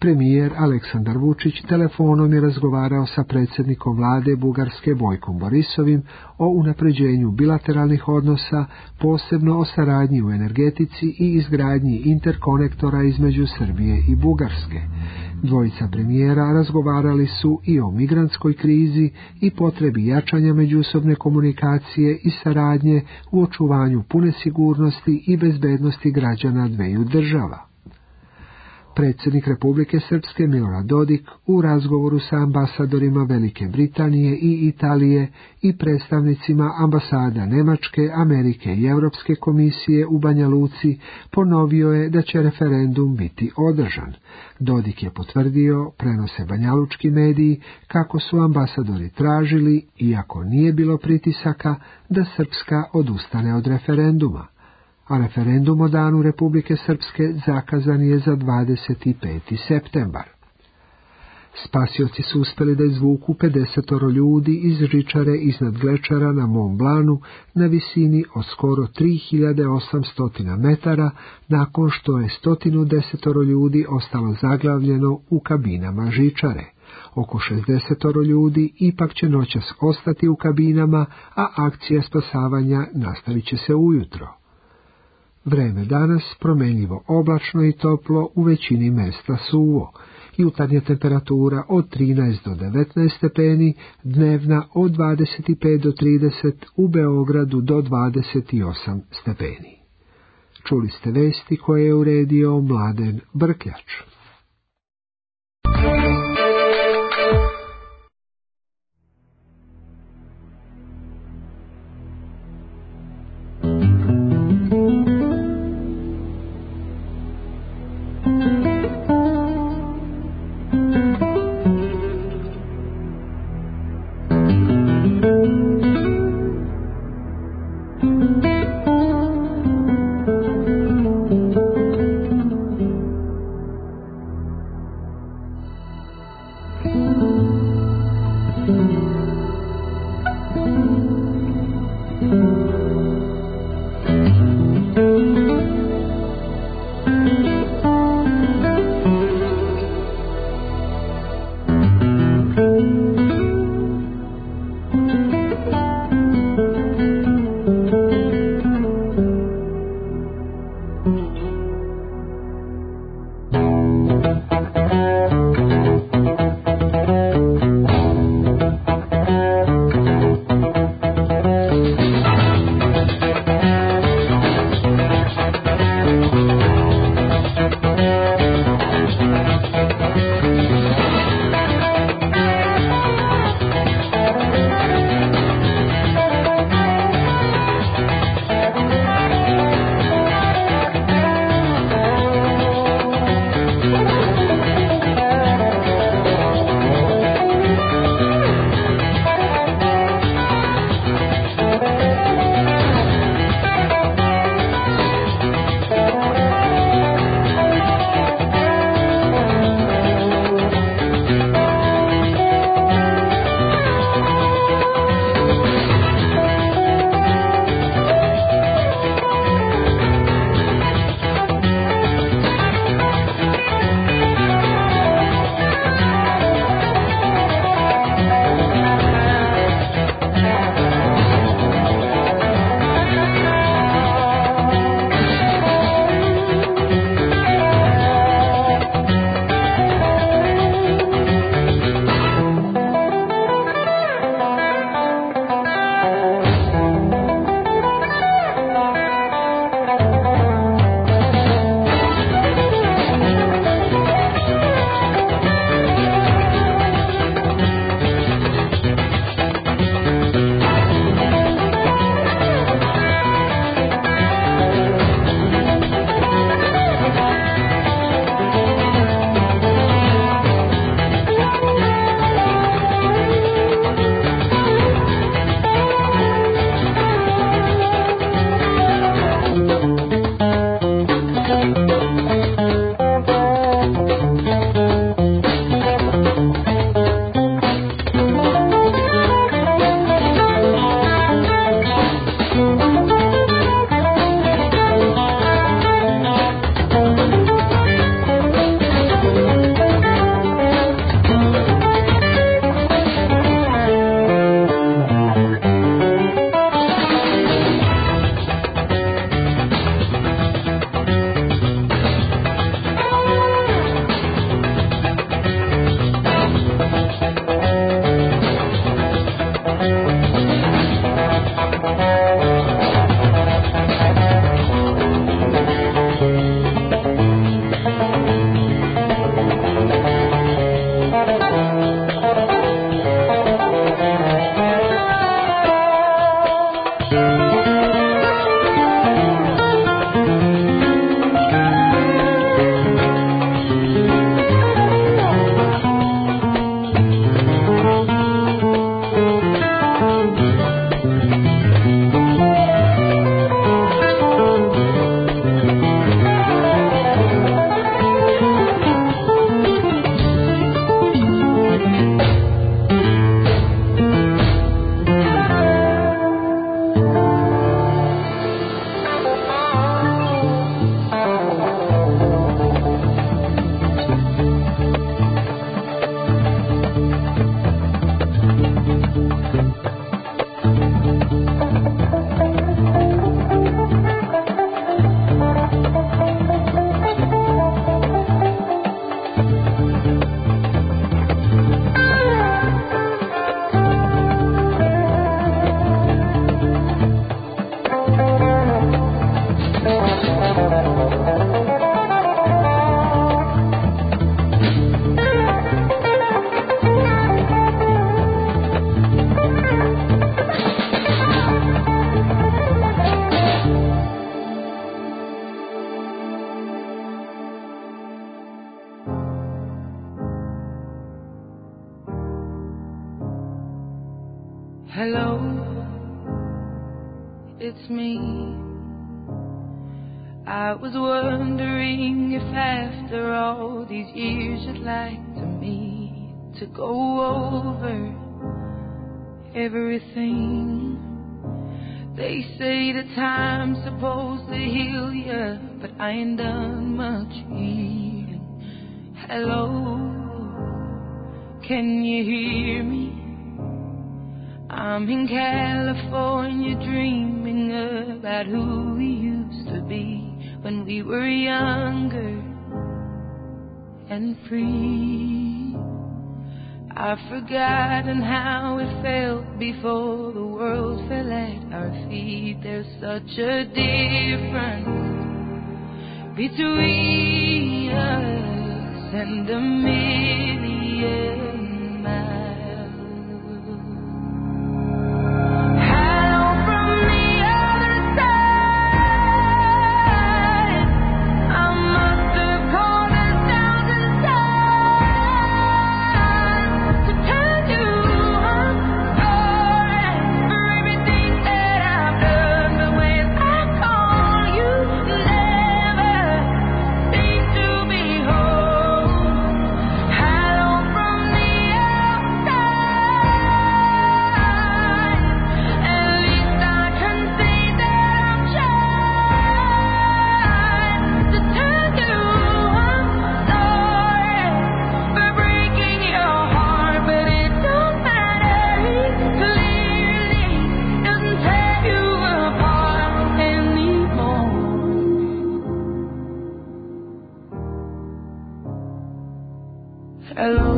Premijer Aleksandar Vučić telefonom je razgovarao sa predsjednikom vlade Bugarske Bojkom Borisovim o unapređenju bilateralnih odnosa, posebno o saradnji u energetici i izgradnji interkonektora između Srbije i Bugarske. Dvojica premijera razgovarali su i o migrantskoj krizi i potrebi jačanja međusobne komunikacije i saradnje u očuvanju pune sigurnosti i bezbednosti građana dveju država. Predsjednik Republike Srpske Milorad Dodik u razgovoru sa ambasadorima Velike Britanije i Italije i predstavnicima ambasada Nemačke, Amerike i Europske komisije u Banja Luci ponovio je da će referendum biti održan. Dodik je potvrdio, prenose banjalučki mediji, kako su ambasadori tražili, iako nije bilo pritisaka, da Srpska odustane od referenduma. A referendum o danu Republike Srpske zakazan je za 25. septembar. Spasioci su uspjeli da izvuku 50 ljudi iz žičare iznad glečera na Mont Blancu na visini od skoro 3800 metara, nakon što je 110 ljudi ostalo zaglavljeno u kabinama žičare. Oko 60 ljudi ipak će noćas ostati u kabinama, a akcija spasavanja nastavit će se ujutro. Vreme danas promjenjivo oblačno i toplo, u većini mjesta suvo. Jutarnja temperatura od 13 do 19 stepeni, dnevna od 25 do 30, u Beogradu do 28 stepeni. Čuli ste vesti koje je uredio Mladen Brkljač. it's me. I was wondering if after all these years you'd like to meet to go over everything. They say that time's supposed to heal ya, but I ain't done much healing. Hello, can you hear me? I'm in California dreaming about who we used to be when we were younger and free. I've forgotten how it felt before the world fell at our feet. There's such a difference between us and a million miles. Hello,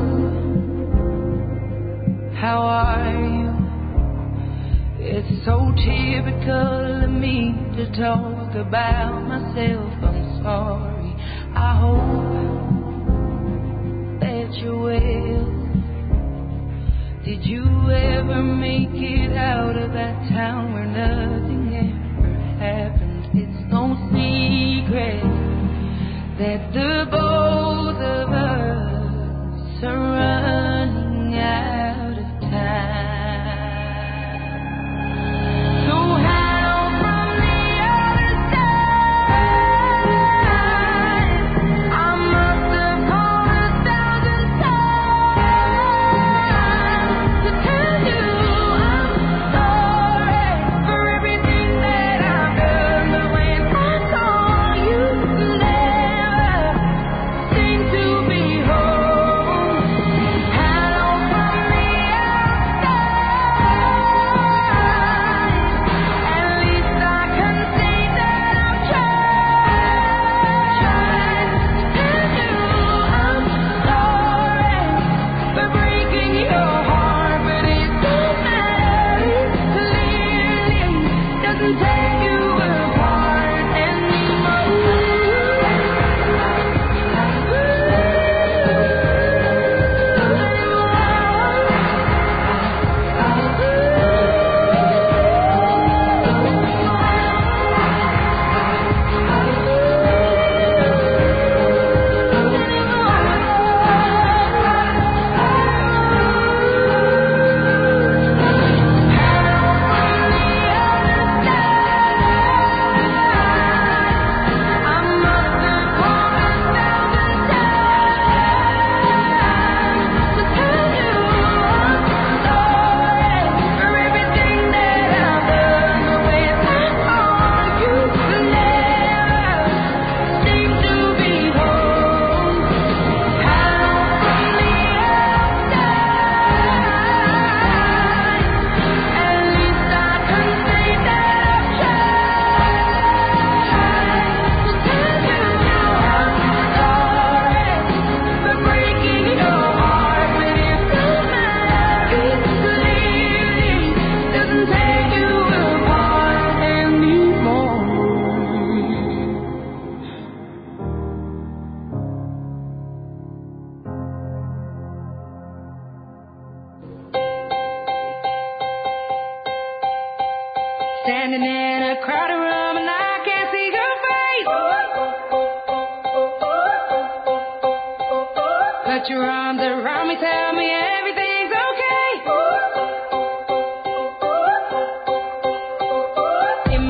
how are you? It's so typical of me to talk about myself. I'm sorry. I hope that you're well. Did you ever make it out of that town where nothing ever happened? It's no secret that the both of us are running out of time. So hello from the other side. I must have called 1,000 times to tell you I'm sorry for everything that I've done. But when I call, you never seem to be home. Standing in a crowded room and I can't see your face. Put your arms around me, tell me everything's okay. In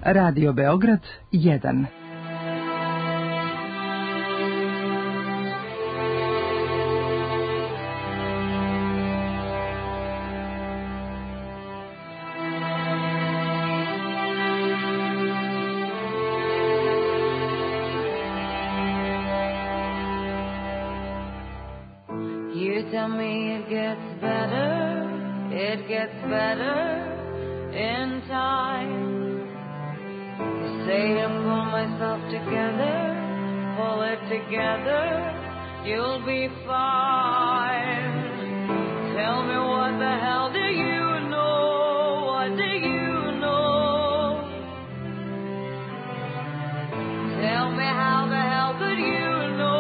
Radio Beograd 1. You tell me it gets better in time. You say I pull myself together, pull it together, you'll be fine. Tell me what the hell do you know, what do you know? Tell me how the hell could you know?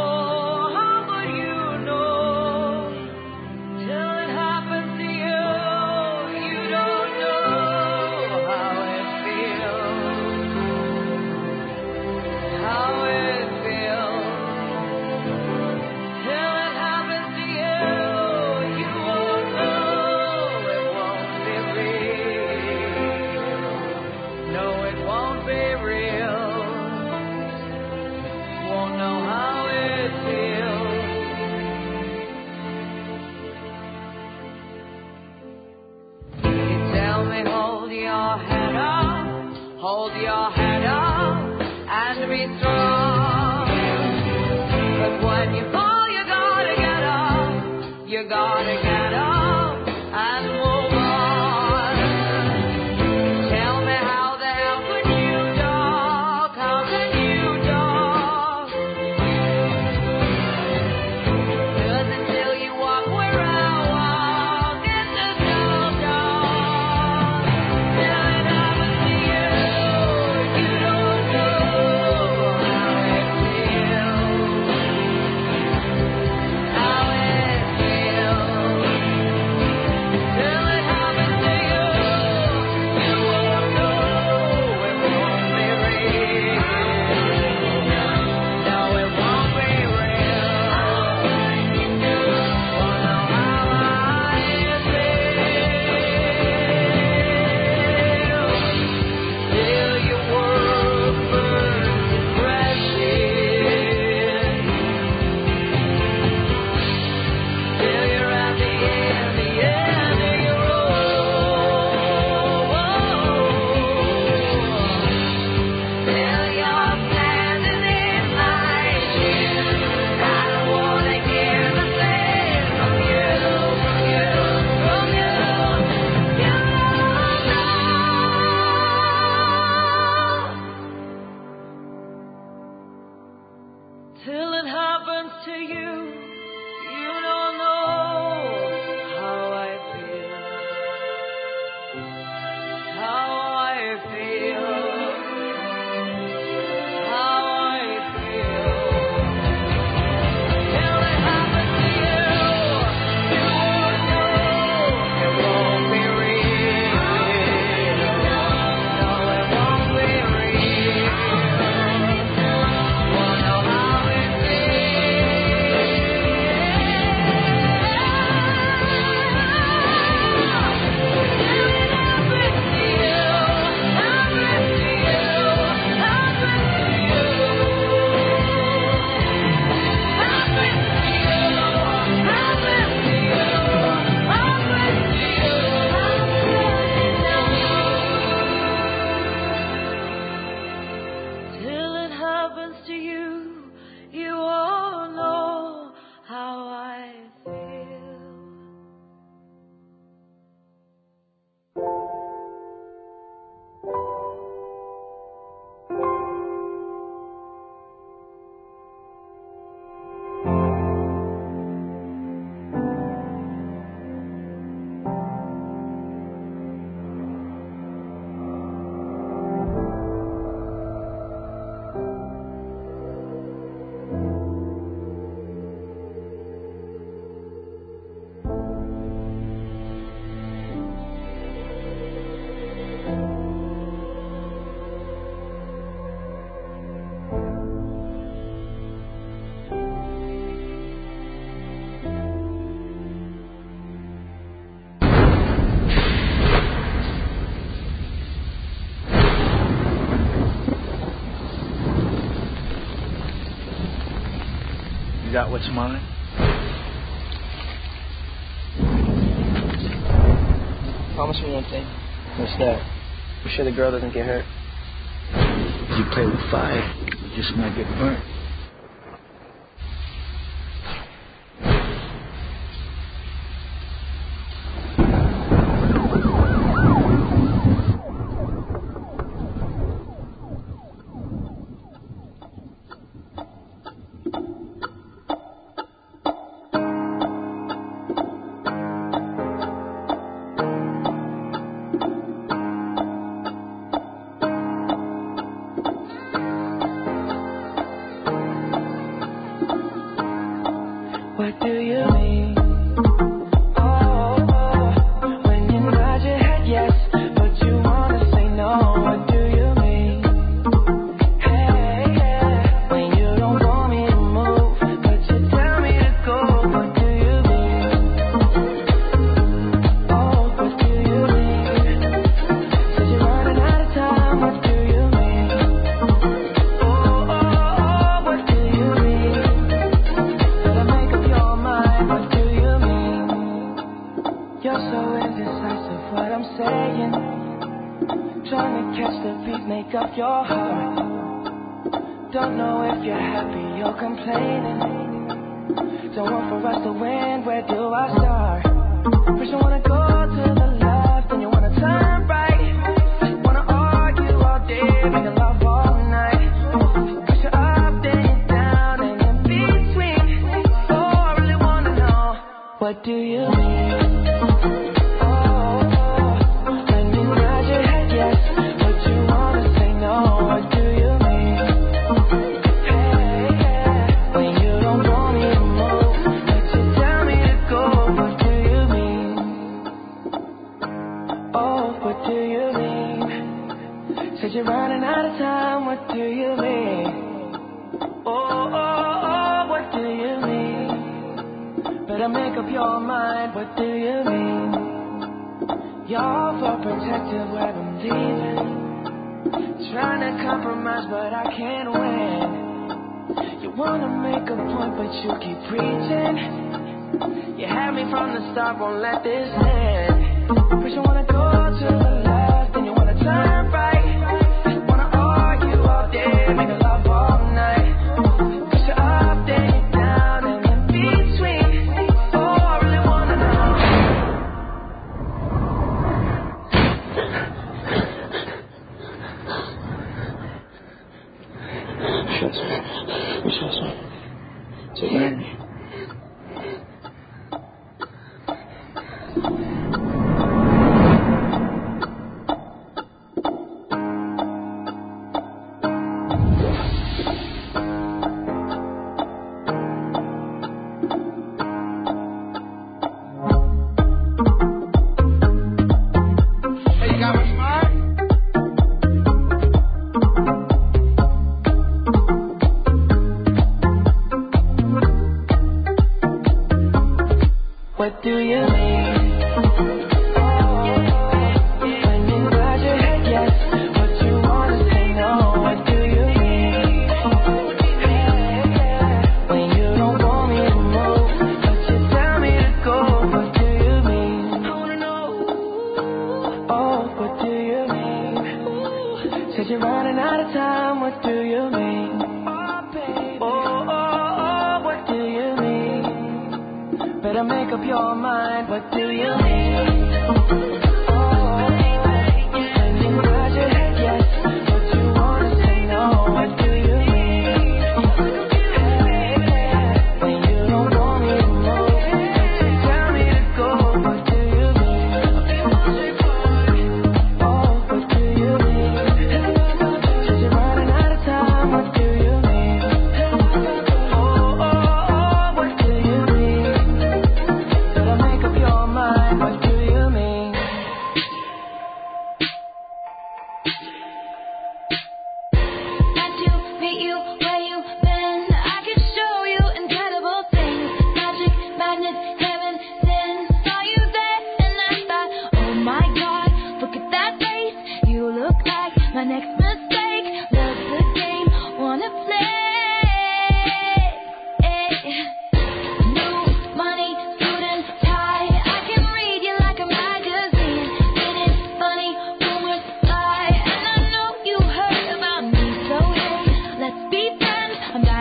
Hold your head up and be strong. But when you fall, you gotta get up. You gotta get up and move on. Tell me how the hell could you talk? How can you talk? 'Cause until you walk where I walk, it's just no talk. Till it happens to you. Till it happens to you, you don't know how I feel. How I feel. How I feel. Till it happens to you, you won't know. It won't be real. No, it won't be real. Won't know how it got what's mine? Promise me one thing. What's that? Be sure the girl doesn't get hurt. If you play with fire, you just might get burnt. What do you mean? Oh, when you nod your head yes, but you wanna say no. What do you mean? Hey, yeah, when you don't want me to move, but you tell me to go. What do you mean? Oh, what do you mean? Said you're running out of time. What do you mean? Oh, what do you mean? Better make up your mind. What do you mean? You're so indecisive. What I'm saying, trying to catch the beat, make up your heart. Don't know if you're happy or complaining. Don't want for us to win. Where do I start? First you wanna go to the left, then you wanna turn right. Wanna argue all day, make love all night. Push you up, then you down, and in between. Oh, I really wanna know, what do you mean? Oh, when you nod your head yes, but you wanna say no. What do you mean? Hey, yeah, when you don't want me to move, but you tell me to go. What do you mean? Oh, what do you mean? Said you're running out of time. What do you mean? Oh, what do you mean? Better make up your mind. What do you mean? You're overprotective where I'm leaving. Trying to compromise, but I can't win. You wanna make a point, but you keep preaching. You had me from the start, won't let this end. First you wanna go to the left, then you wanna turn right. Wanna argue all day, make love all night. Push you up, then you down, and in between. Oh, I really wanna know. Trust me. You trust me. Take me. Hey, you got what's mine? What do you mean? When you nod your head yes, but you wanna say no. What do you mean? When you don't want me to move, but you tell me to go. What do you mean? I wanna know. Oh, what do you mean? Said you're running out of time. What do you mean? Oh, baby. Oh, what do you mean? Better make up your mind. What do you mean? Oh, when you nod your head yes, but you wanna say no. What do you mean? When you don't want me to move, but you tell me to go. What do you mean? Oh, what do you mean? Said you're running out of time. What do you mean? Oh, what do you mean? Better make up your mind. What do you mean?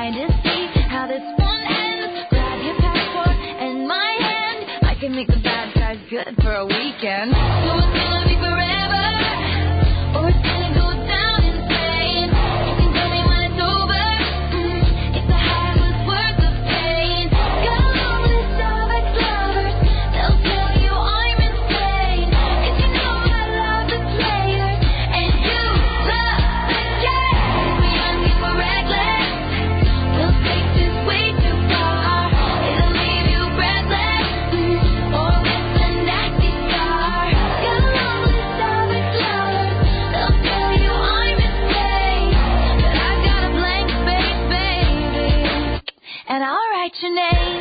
trying to see how this one ends. Grab your passport and my hand. I can make the bad guys good for a weekend. So it's gonna be forever, or it's gonna go down insane. You can tell me when it's over, if the high was worth the pain. Got a long list of ex-lovers, they'll tell you I'm insane. 'Cause you know I love the players, and you love the game. We young and we're reckless, we'll take this way too far. It'll leave you breathless, oh, it's a nasty star. Got a long list of ex-lovers, they'll tell you I'm insane. But I've got a blank space, baby, and I'll write your name.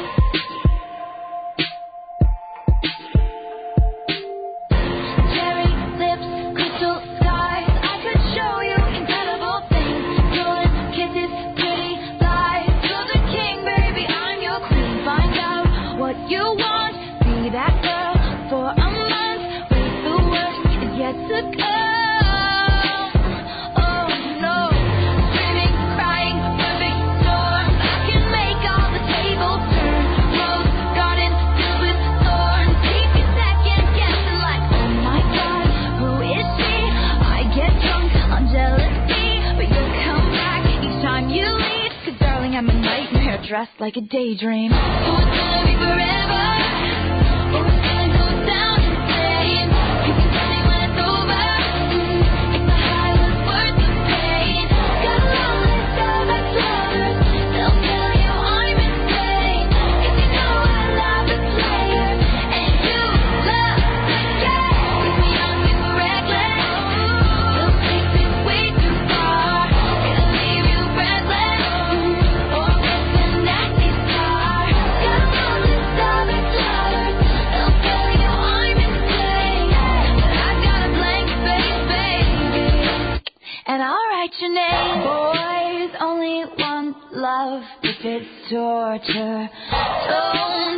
Cherry lips, crystal skies, I could show you incredible things. Stolen kisses, pretty lies. You're the king, baby, I'm your queen. Find out what you want, be that girl for a month. Wait, the worst is yet to come. Oh no, screaming, crying, perfect storm. I can make all the tables turn. Rose garden filled with thorns. Keep you second guessing like, oh my God, who is she? I get drunk on jealousy, but you'll come back each time you leave. 'Cause darling, I'm a nightmare dressed like a daydream. So it's gonna be forever, or it's gonna go down insane. You can tell me when it's over, if the high was worth the pain. Got a long list of ex-lovers, they'll tell you I'm insane. 'Cause you know I love the players, and you love the game. We're young and we're reckless, we'll take this way too far. It'll leave you breathless, oh, it's a nasty star. Got a long list of ex-lovers, they'll tell you I'm insane. But I've got a blank space, baby, and I'll write your name. Boys only want love if it's torture. Don't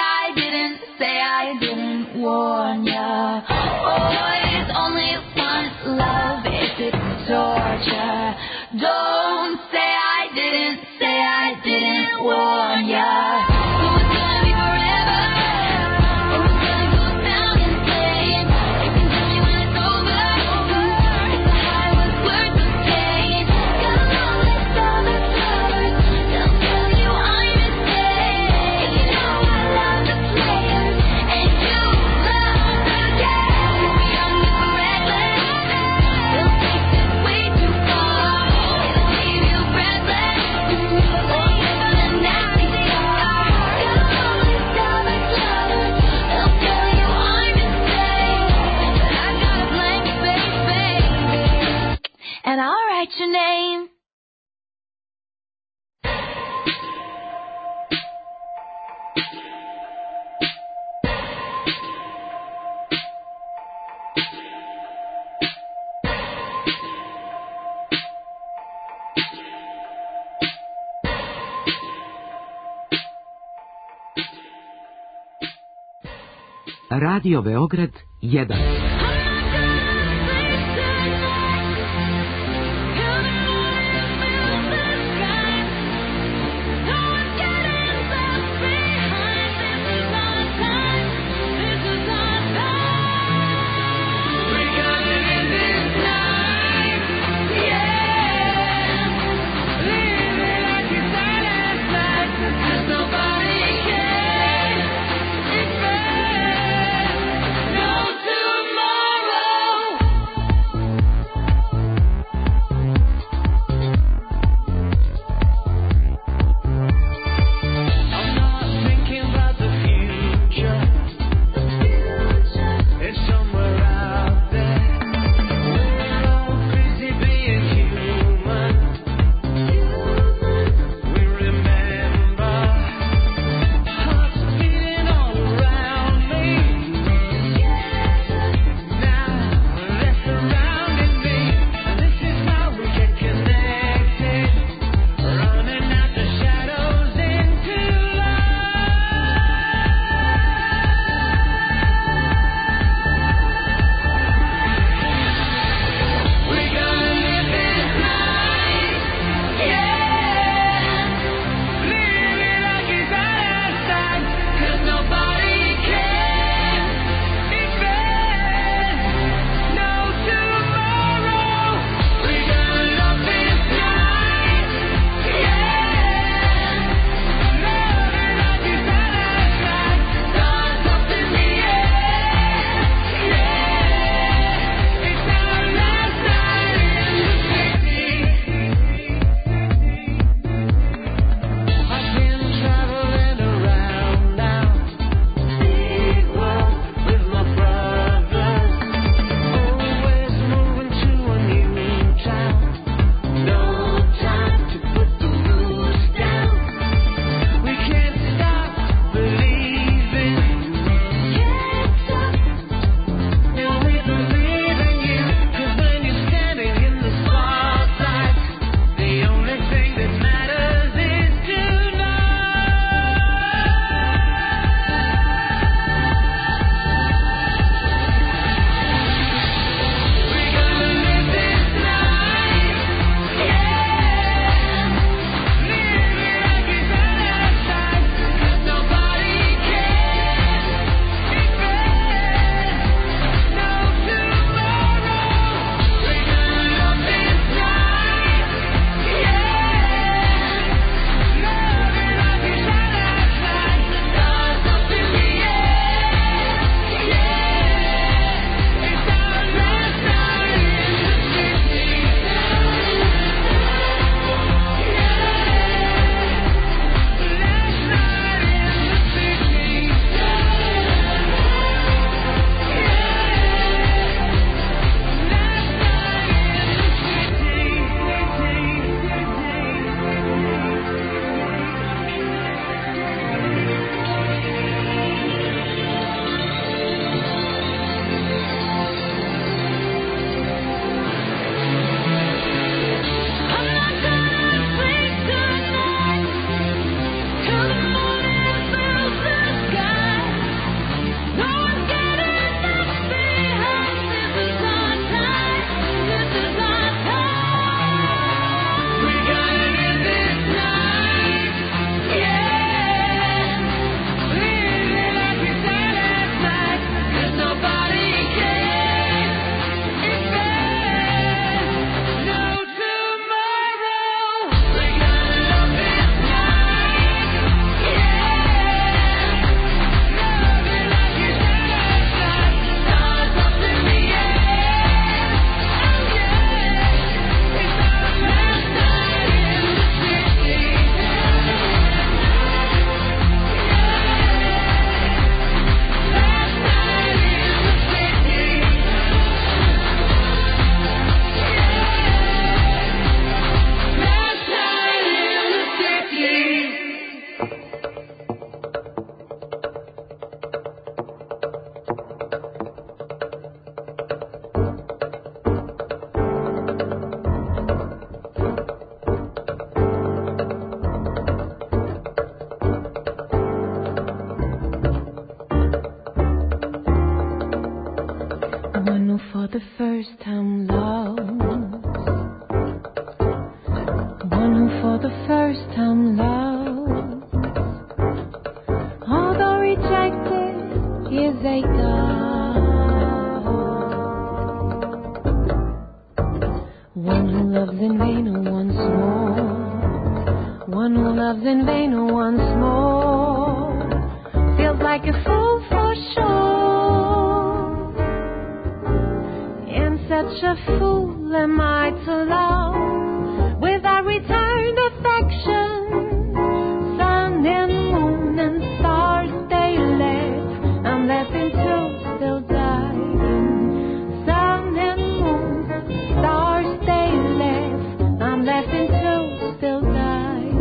say I didn't warn ya. Boys only want love if it's torture. Don't say I didn't warn ya. So it's gonna be forever, or it's gonna go down insane. You can tell me when it's over, if the high was worth the pain. Got a long list of ex-lovers, they'll tell you I'm insane. 'Cause you know I love the players, and you love the game. We're young and we're reckless, we'll take this way too far. It'll leave you breathless, oh, it's a nasty star. Got a long list of ex-lovers, they'll tell you I'm insane. But I've got a blank space, baby, and I'll write your name. Radio Beograd 1. No tomorrow. first time love, although rejected, is a God. One who loves in vain once more, one who loves in vain once more, feels like a fool for sure. And such a fool am I to love without returned affection. Sun and moon and stars they left, I'm left in two still dying. Sun and moon, stars they left, I'm left in two still dying.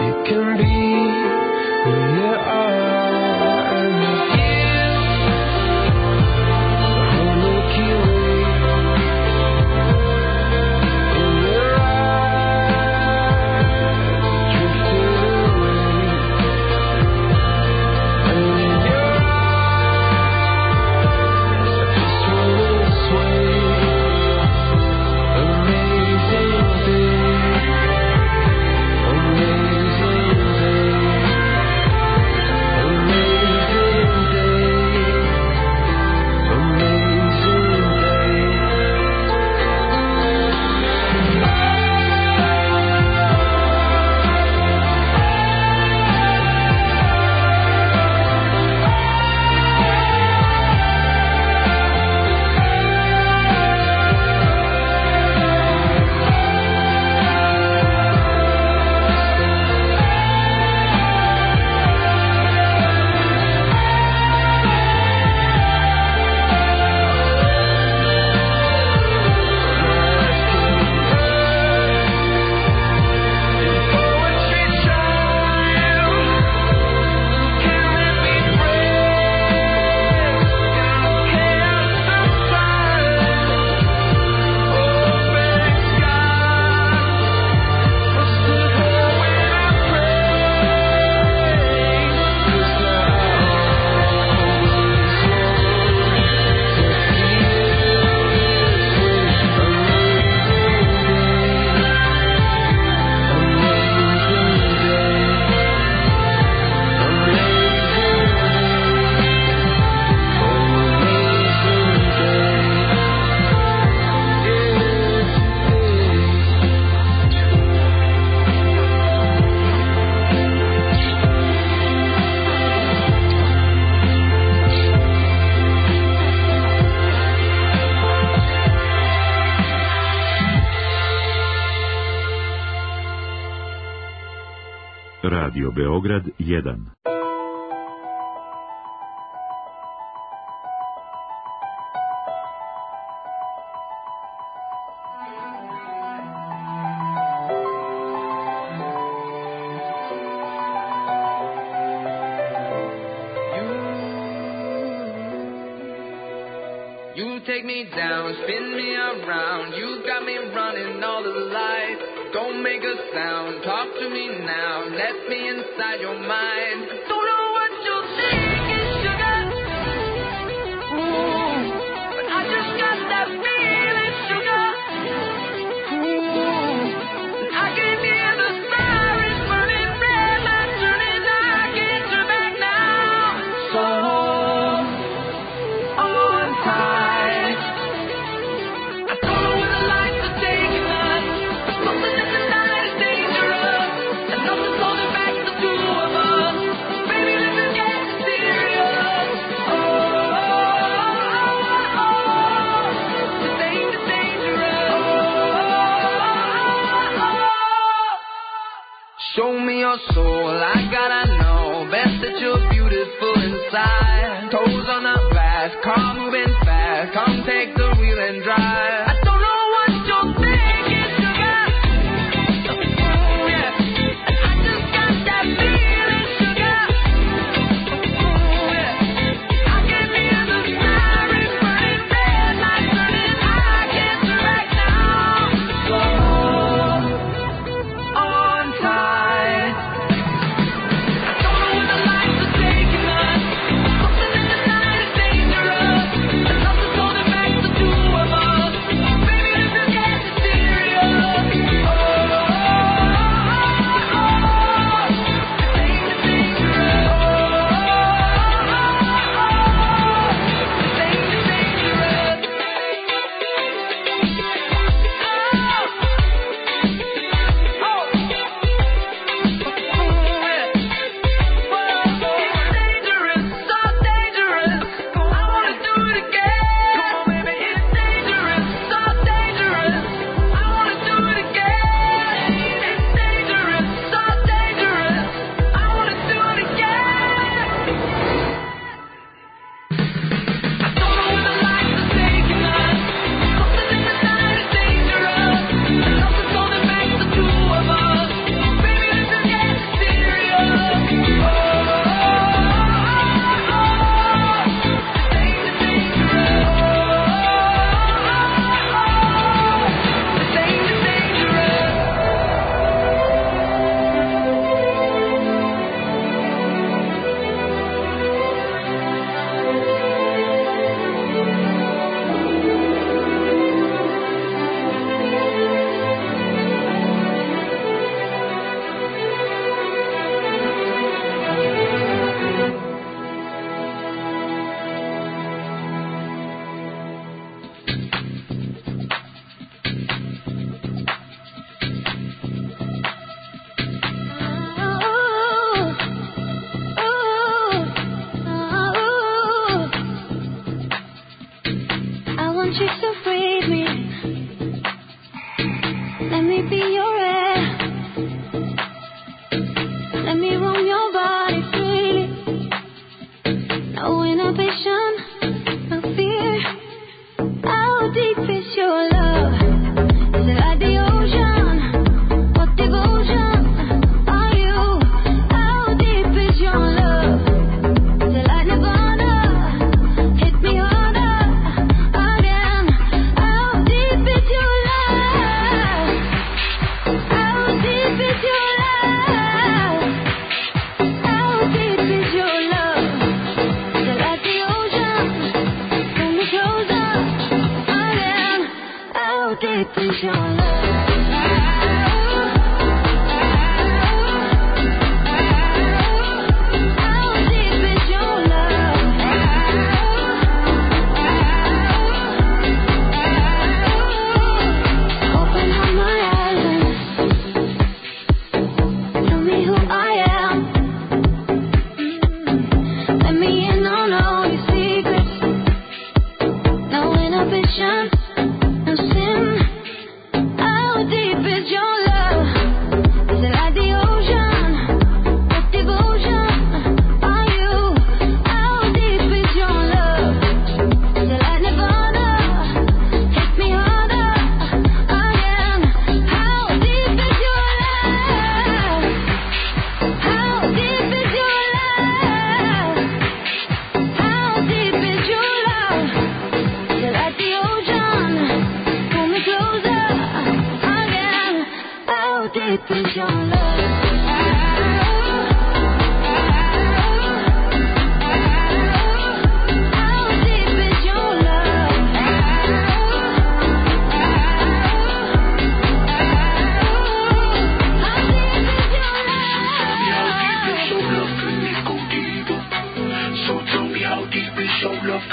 It can be who you are, and the whole Milky Way in your eyes drifted away, and in your eyes I just wanna sway. Amazing day, amazing day, amazing day, Radio Beograd 1. You take me down, spin me around. You got me running all the lights. Don't make a sound, talk to me now. Let me inside your mind. Don't know what you're thinking, sugar. Ooh, but I just got that feeling, sugar. Ooh, I can hear the sirens burning red lights turning. I can't turn back now. So on time. I don't know where the lights are taking us. Something in the night is dangerous, and nothing's holding back the two of us. Baby, this is getting serious. Oh, oh, oh, oh, oh. This ain't dangerous. Oh, oh, oh, oh. Show me your soul, I gotta know. Best that you're beautiful inside. Toes on the glass, car moving fast. Come take the wheel and drive. I don't know what you're thinking, sugar. Ooh, yeah. I just got that feeling, sugar. Ooh, yeah. I can hear the sirens burning, red lights turning. I can't turn back now. So on time. I don't know where the lights are taking us. Something in the night is dangerous, and nothing's holding back the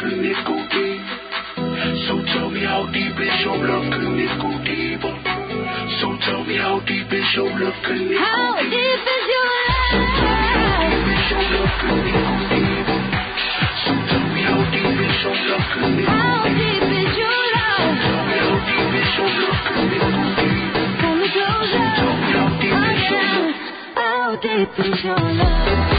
can it go deep? So tell me how deep is your love, can it go deeper? So tell me how deep is your love, can it go deeper? How deep is your So tell me how deep is your love, can it go deeper? So tell me how deep is your love, can it go deeper? How deep is your love? So tell me how deep is your love, can it go deeper? Pull me closer. So tell me how deep is your love? How deep is your love?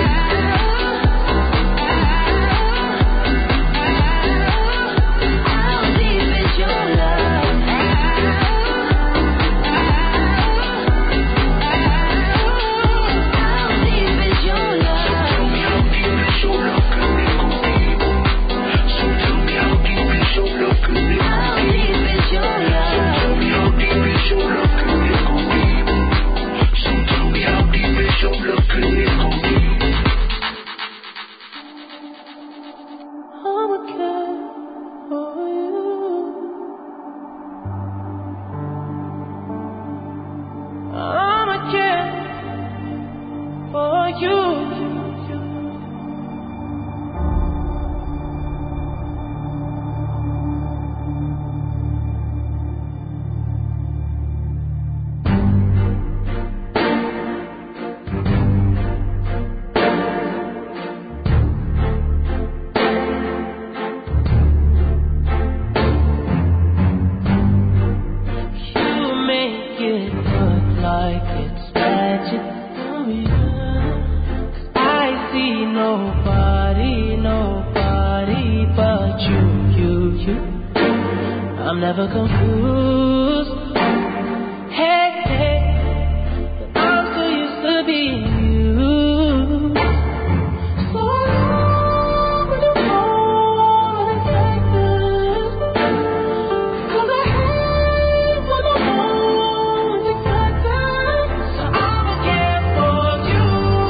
I'm never confused. Hey, hey, but I'm so used to being you. So long when you fall like this, 'cause I hate when the moon's expected. So I'ma care for you.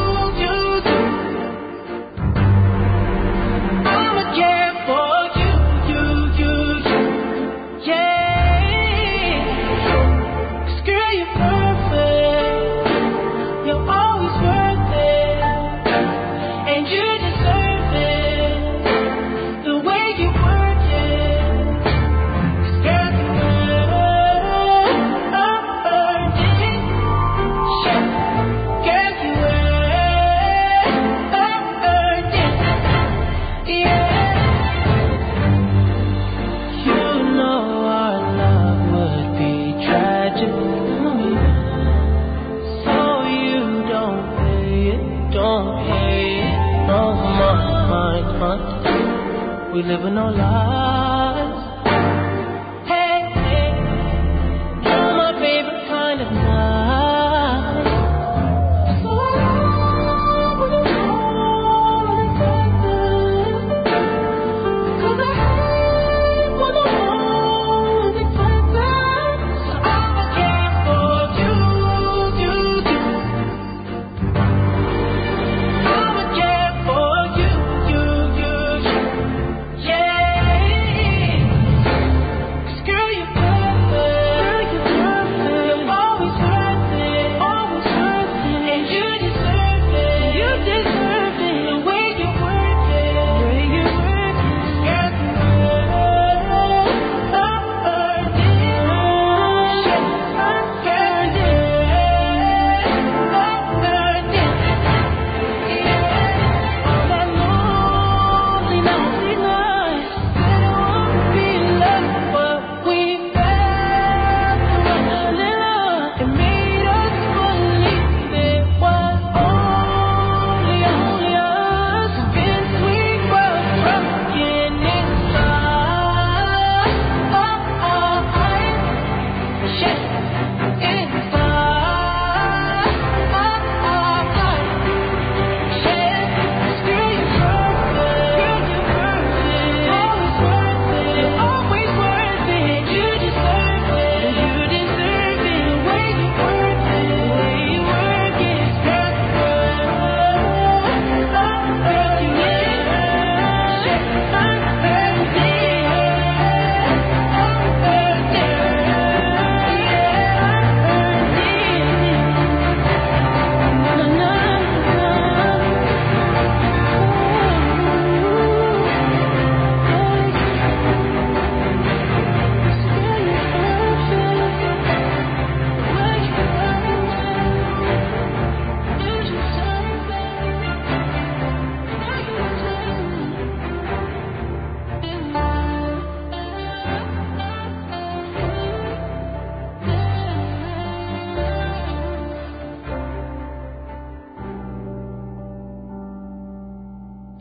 I'ma care for you. We living our lives. Hey, hey, you're my favorite kind of night. So long when you fall like this, 'cause I hate when the moon's expected. So I'ma care for you. I'ma care for you. Yeah.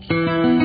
Thank you.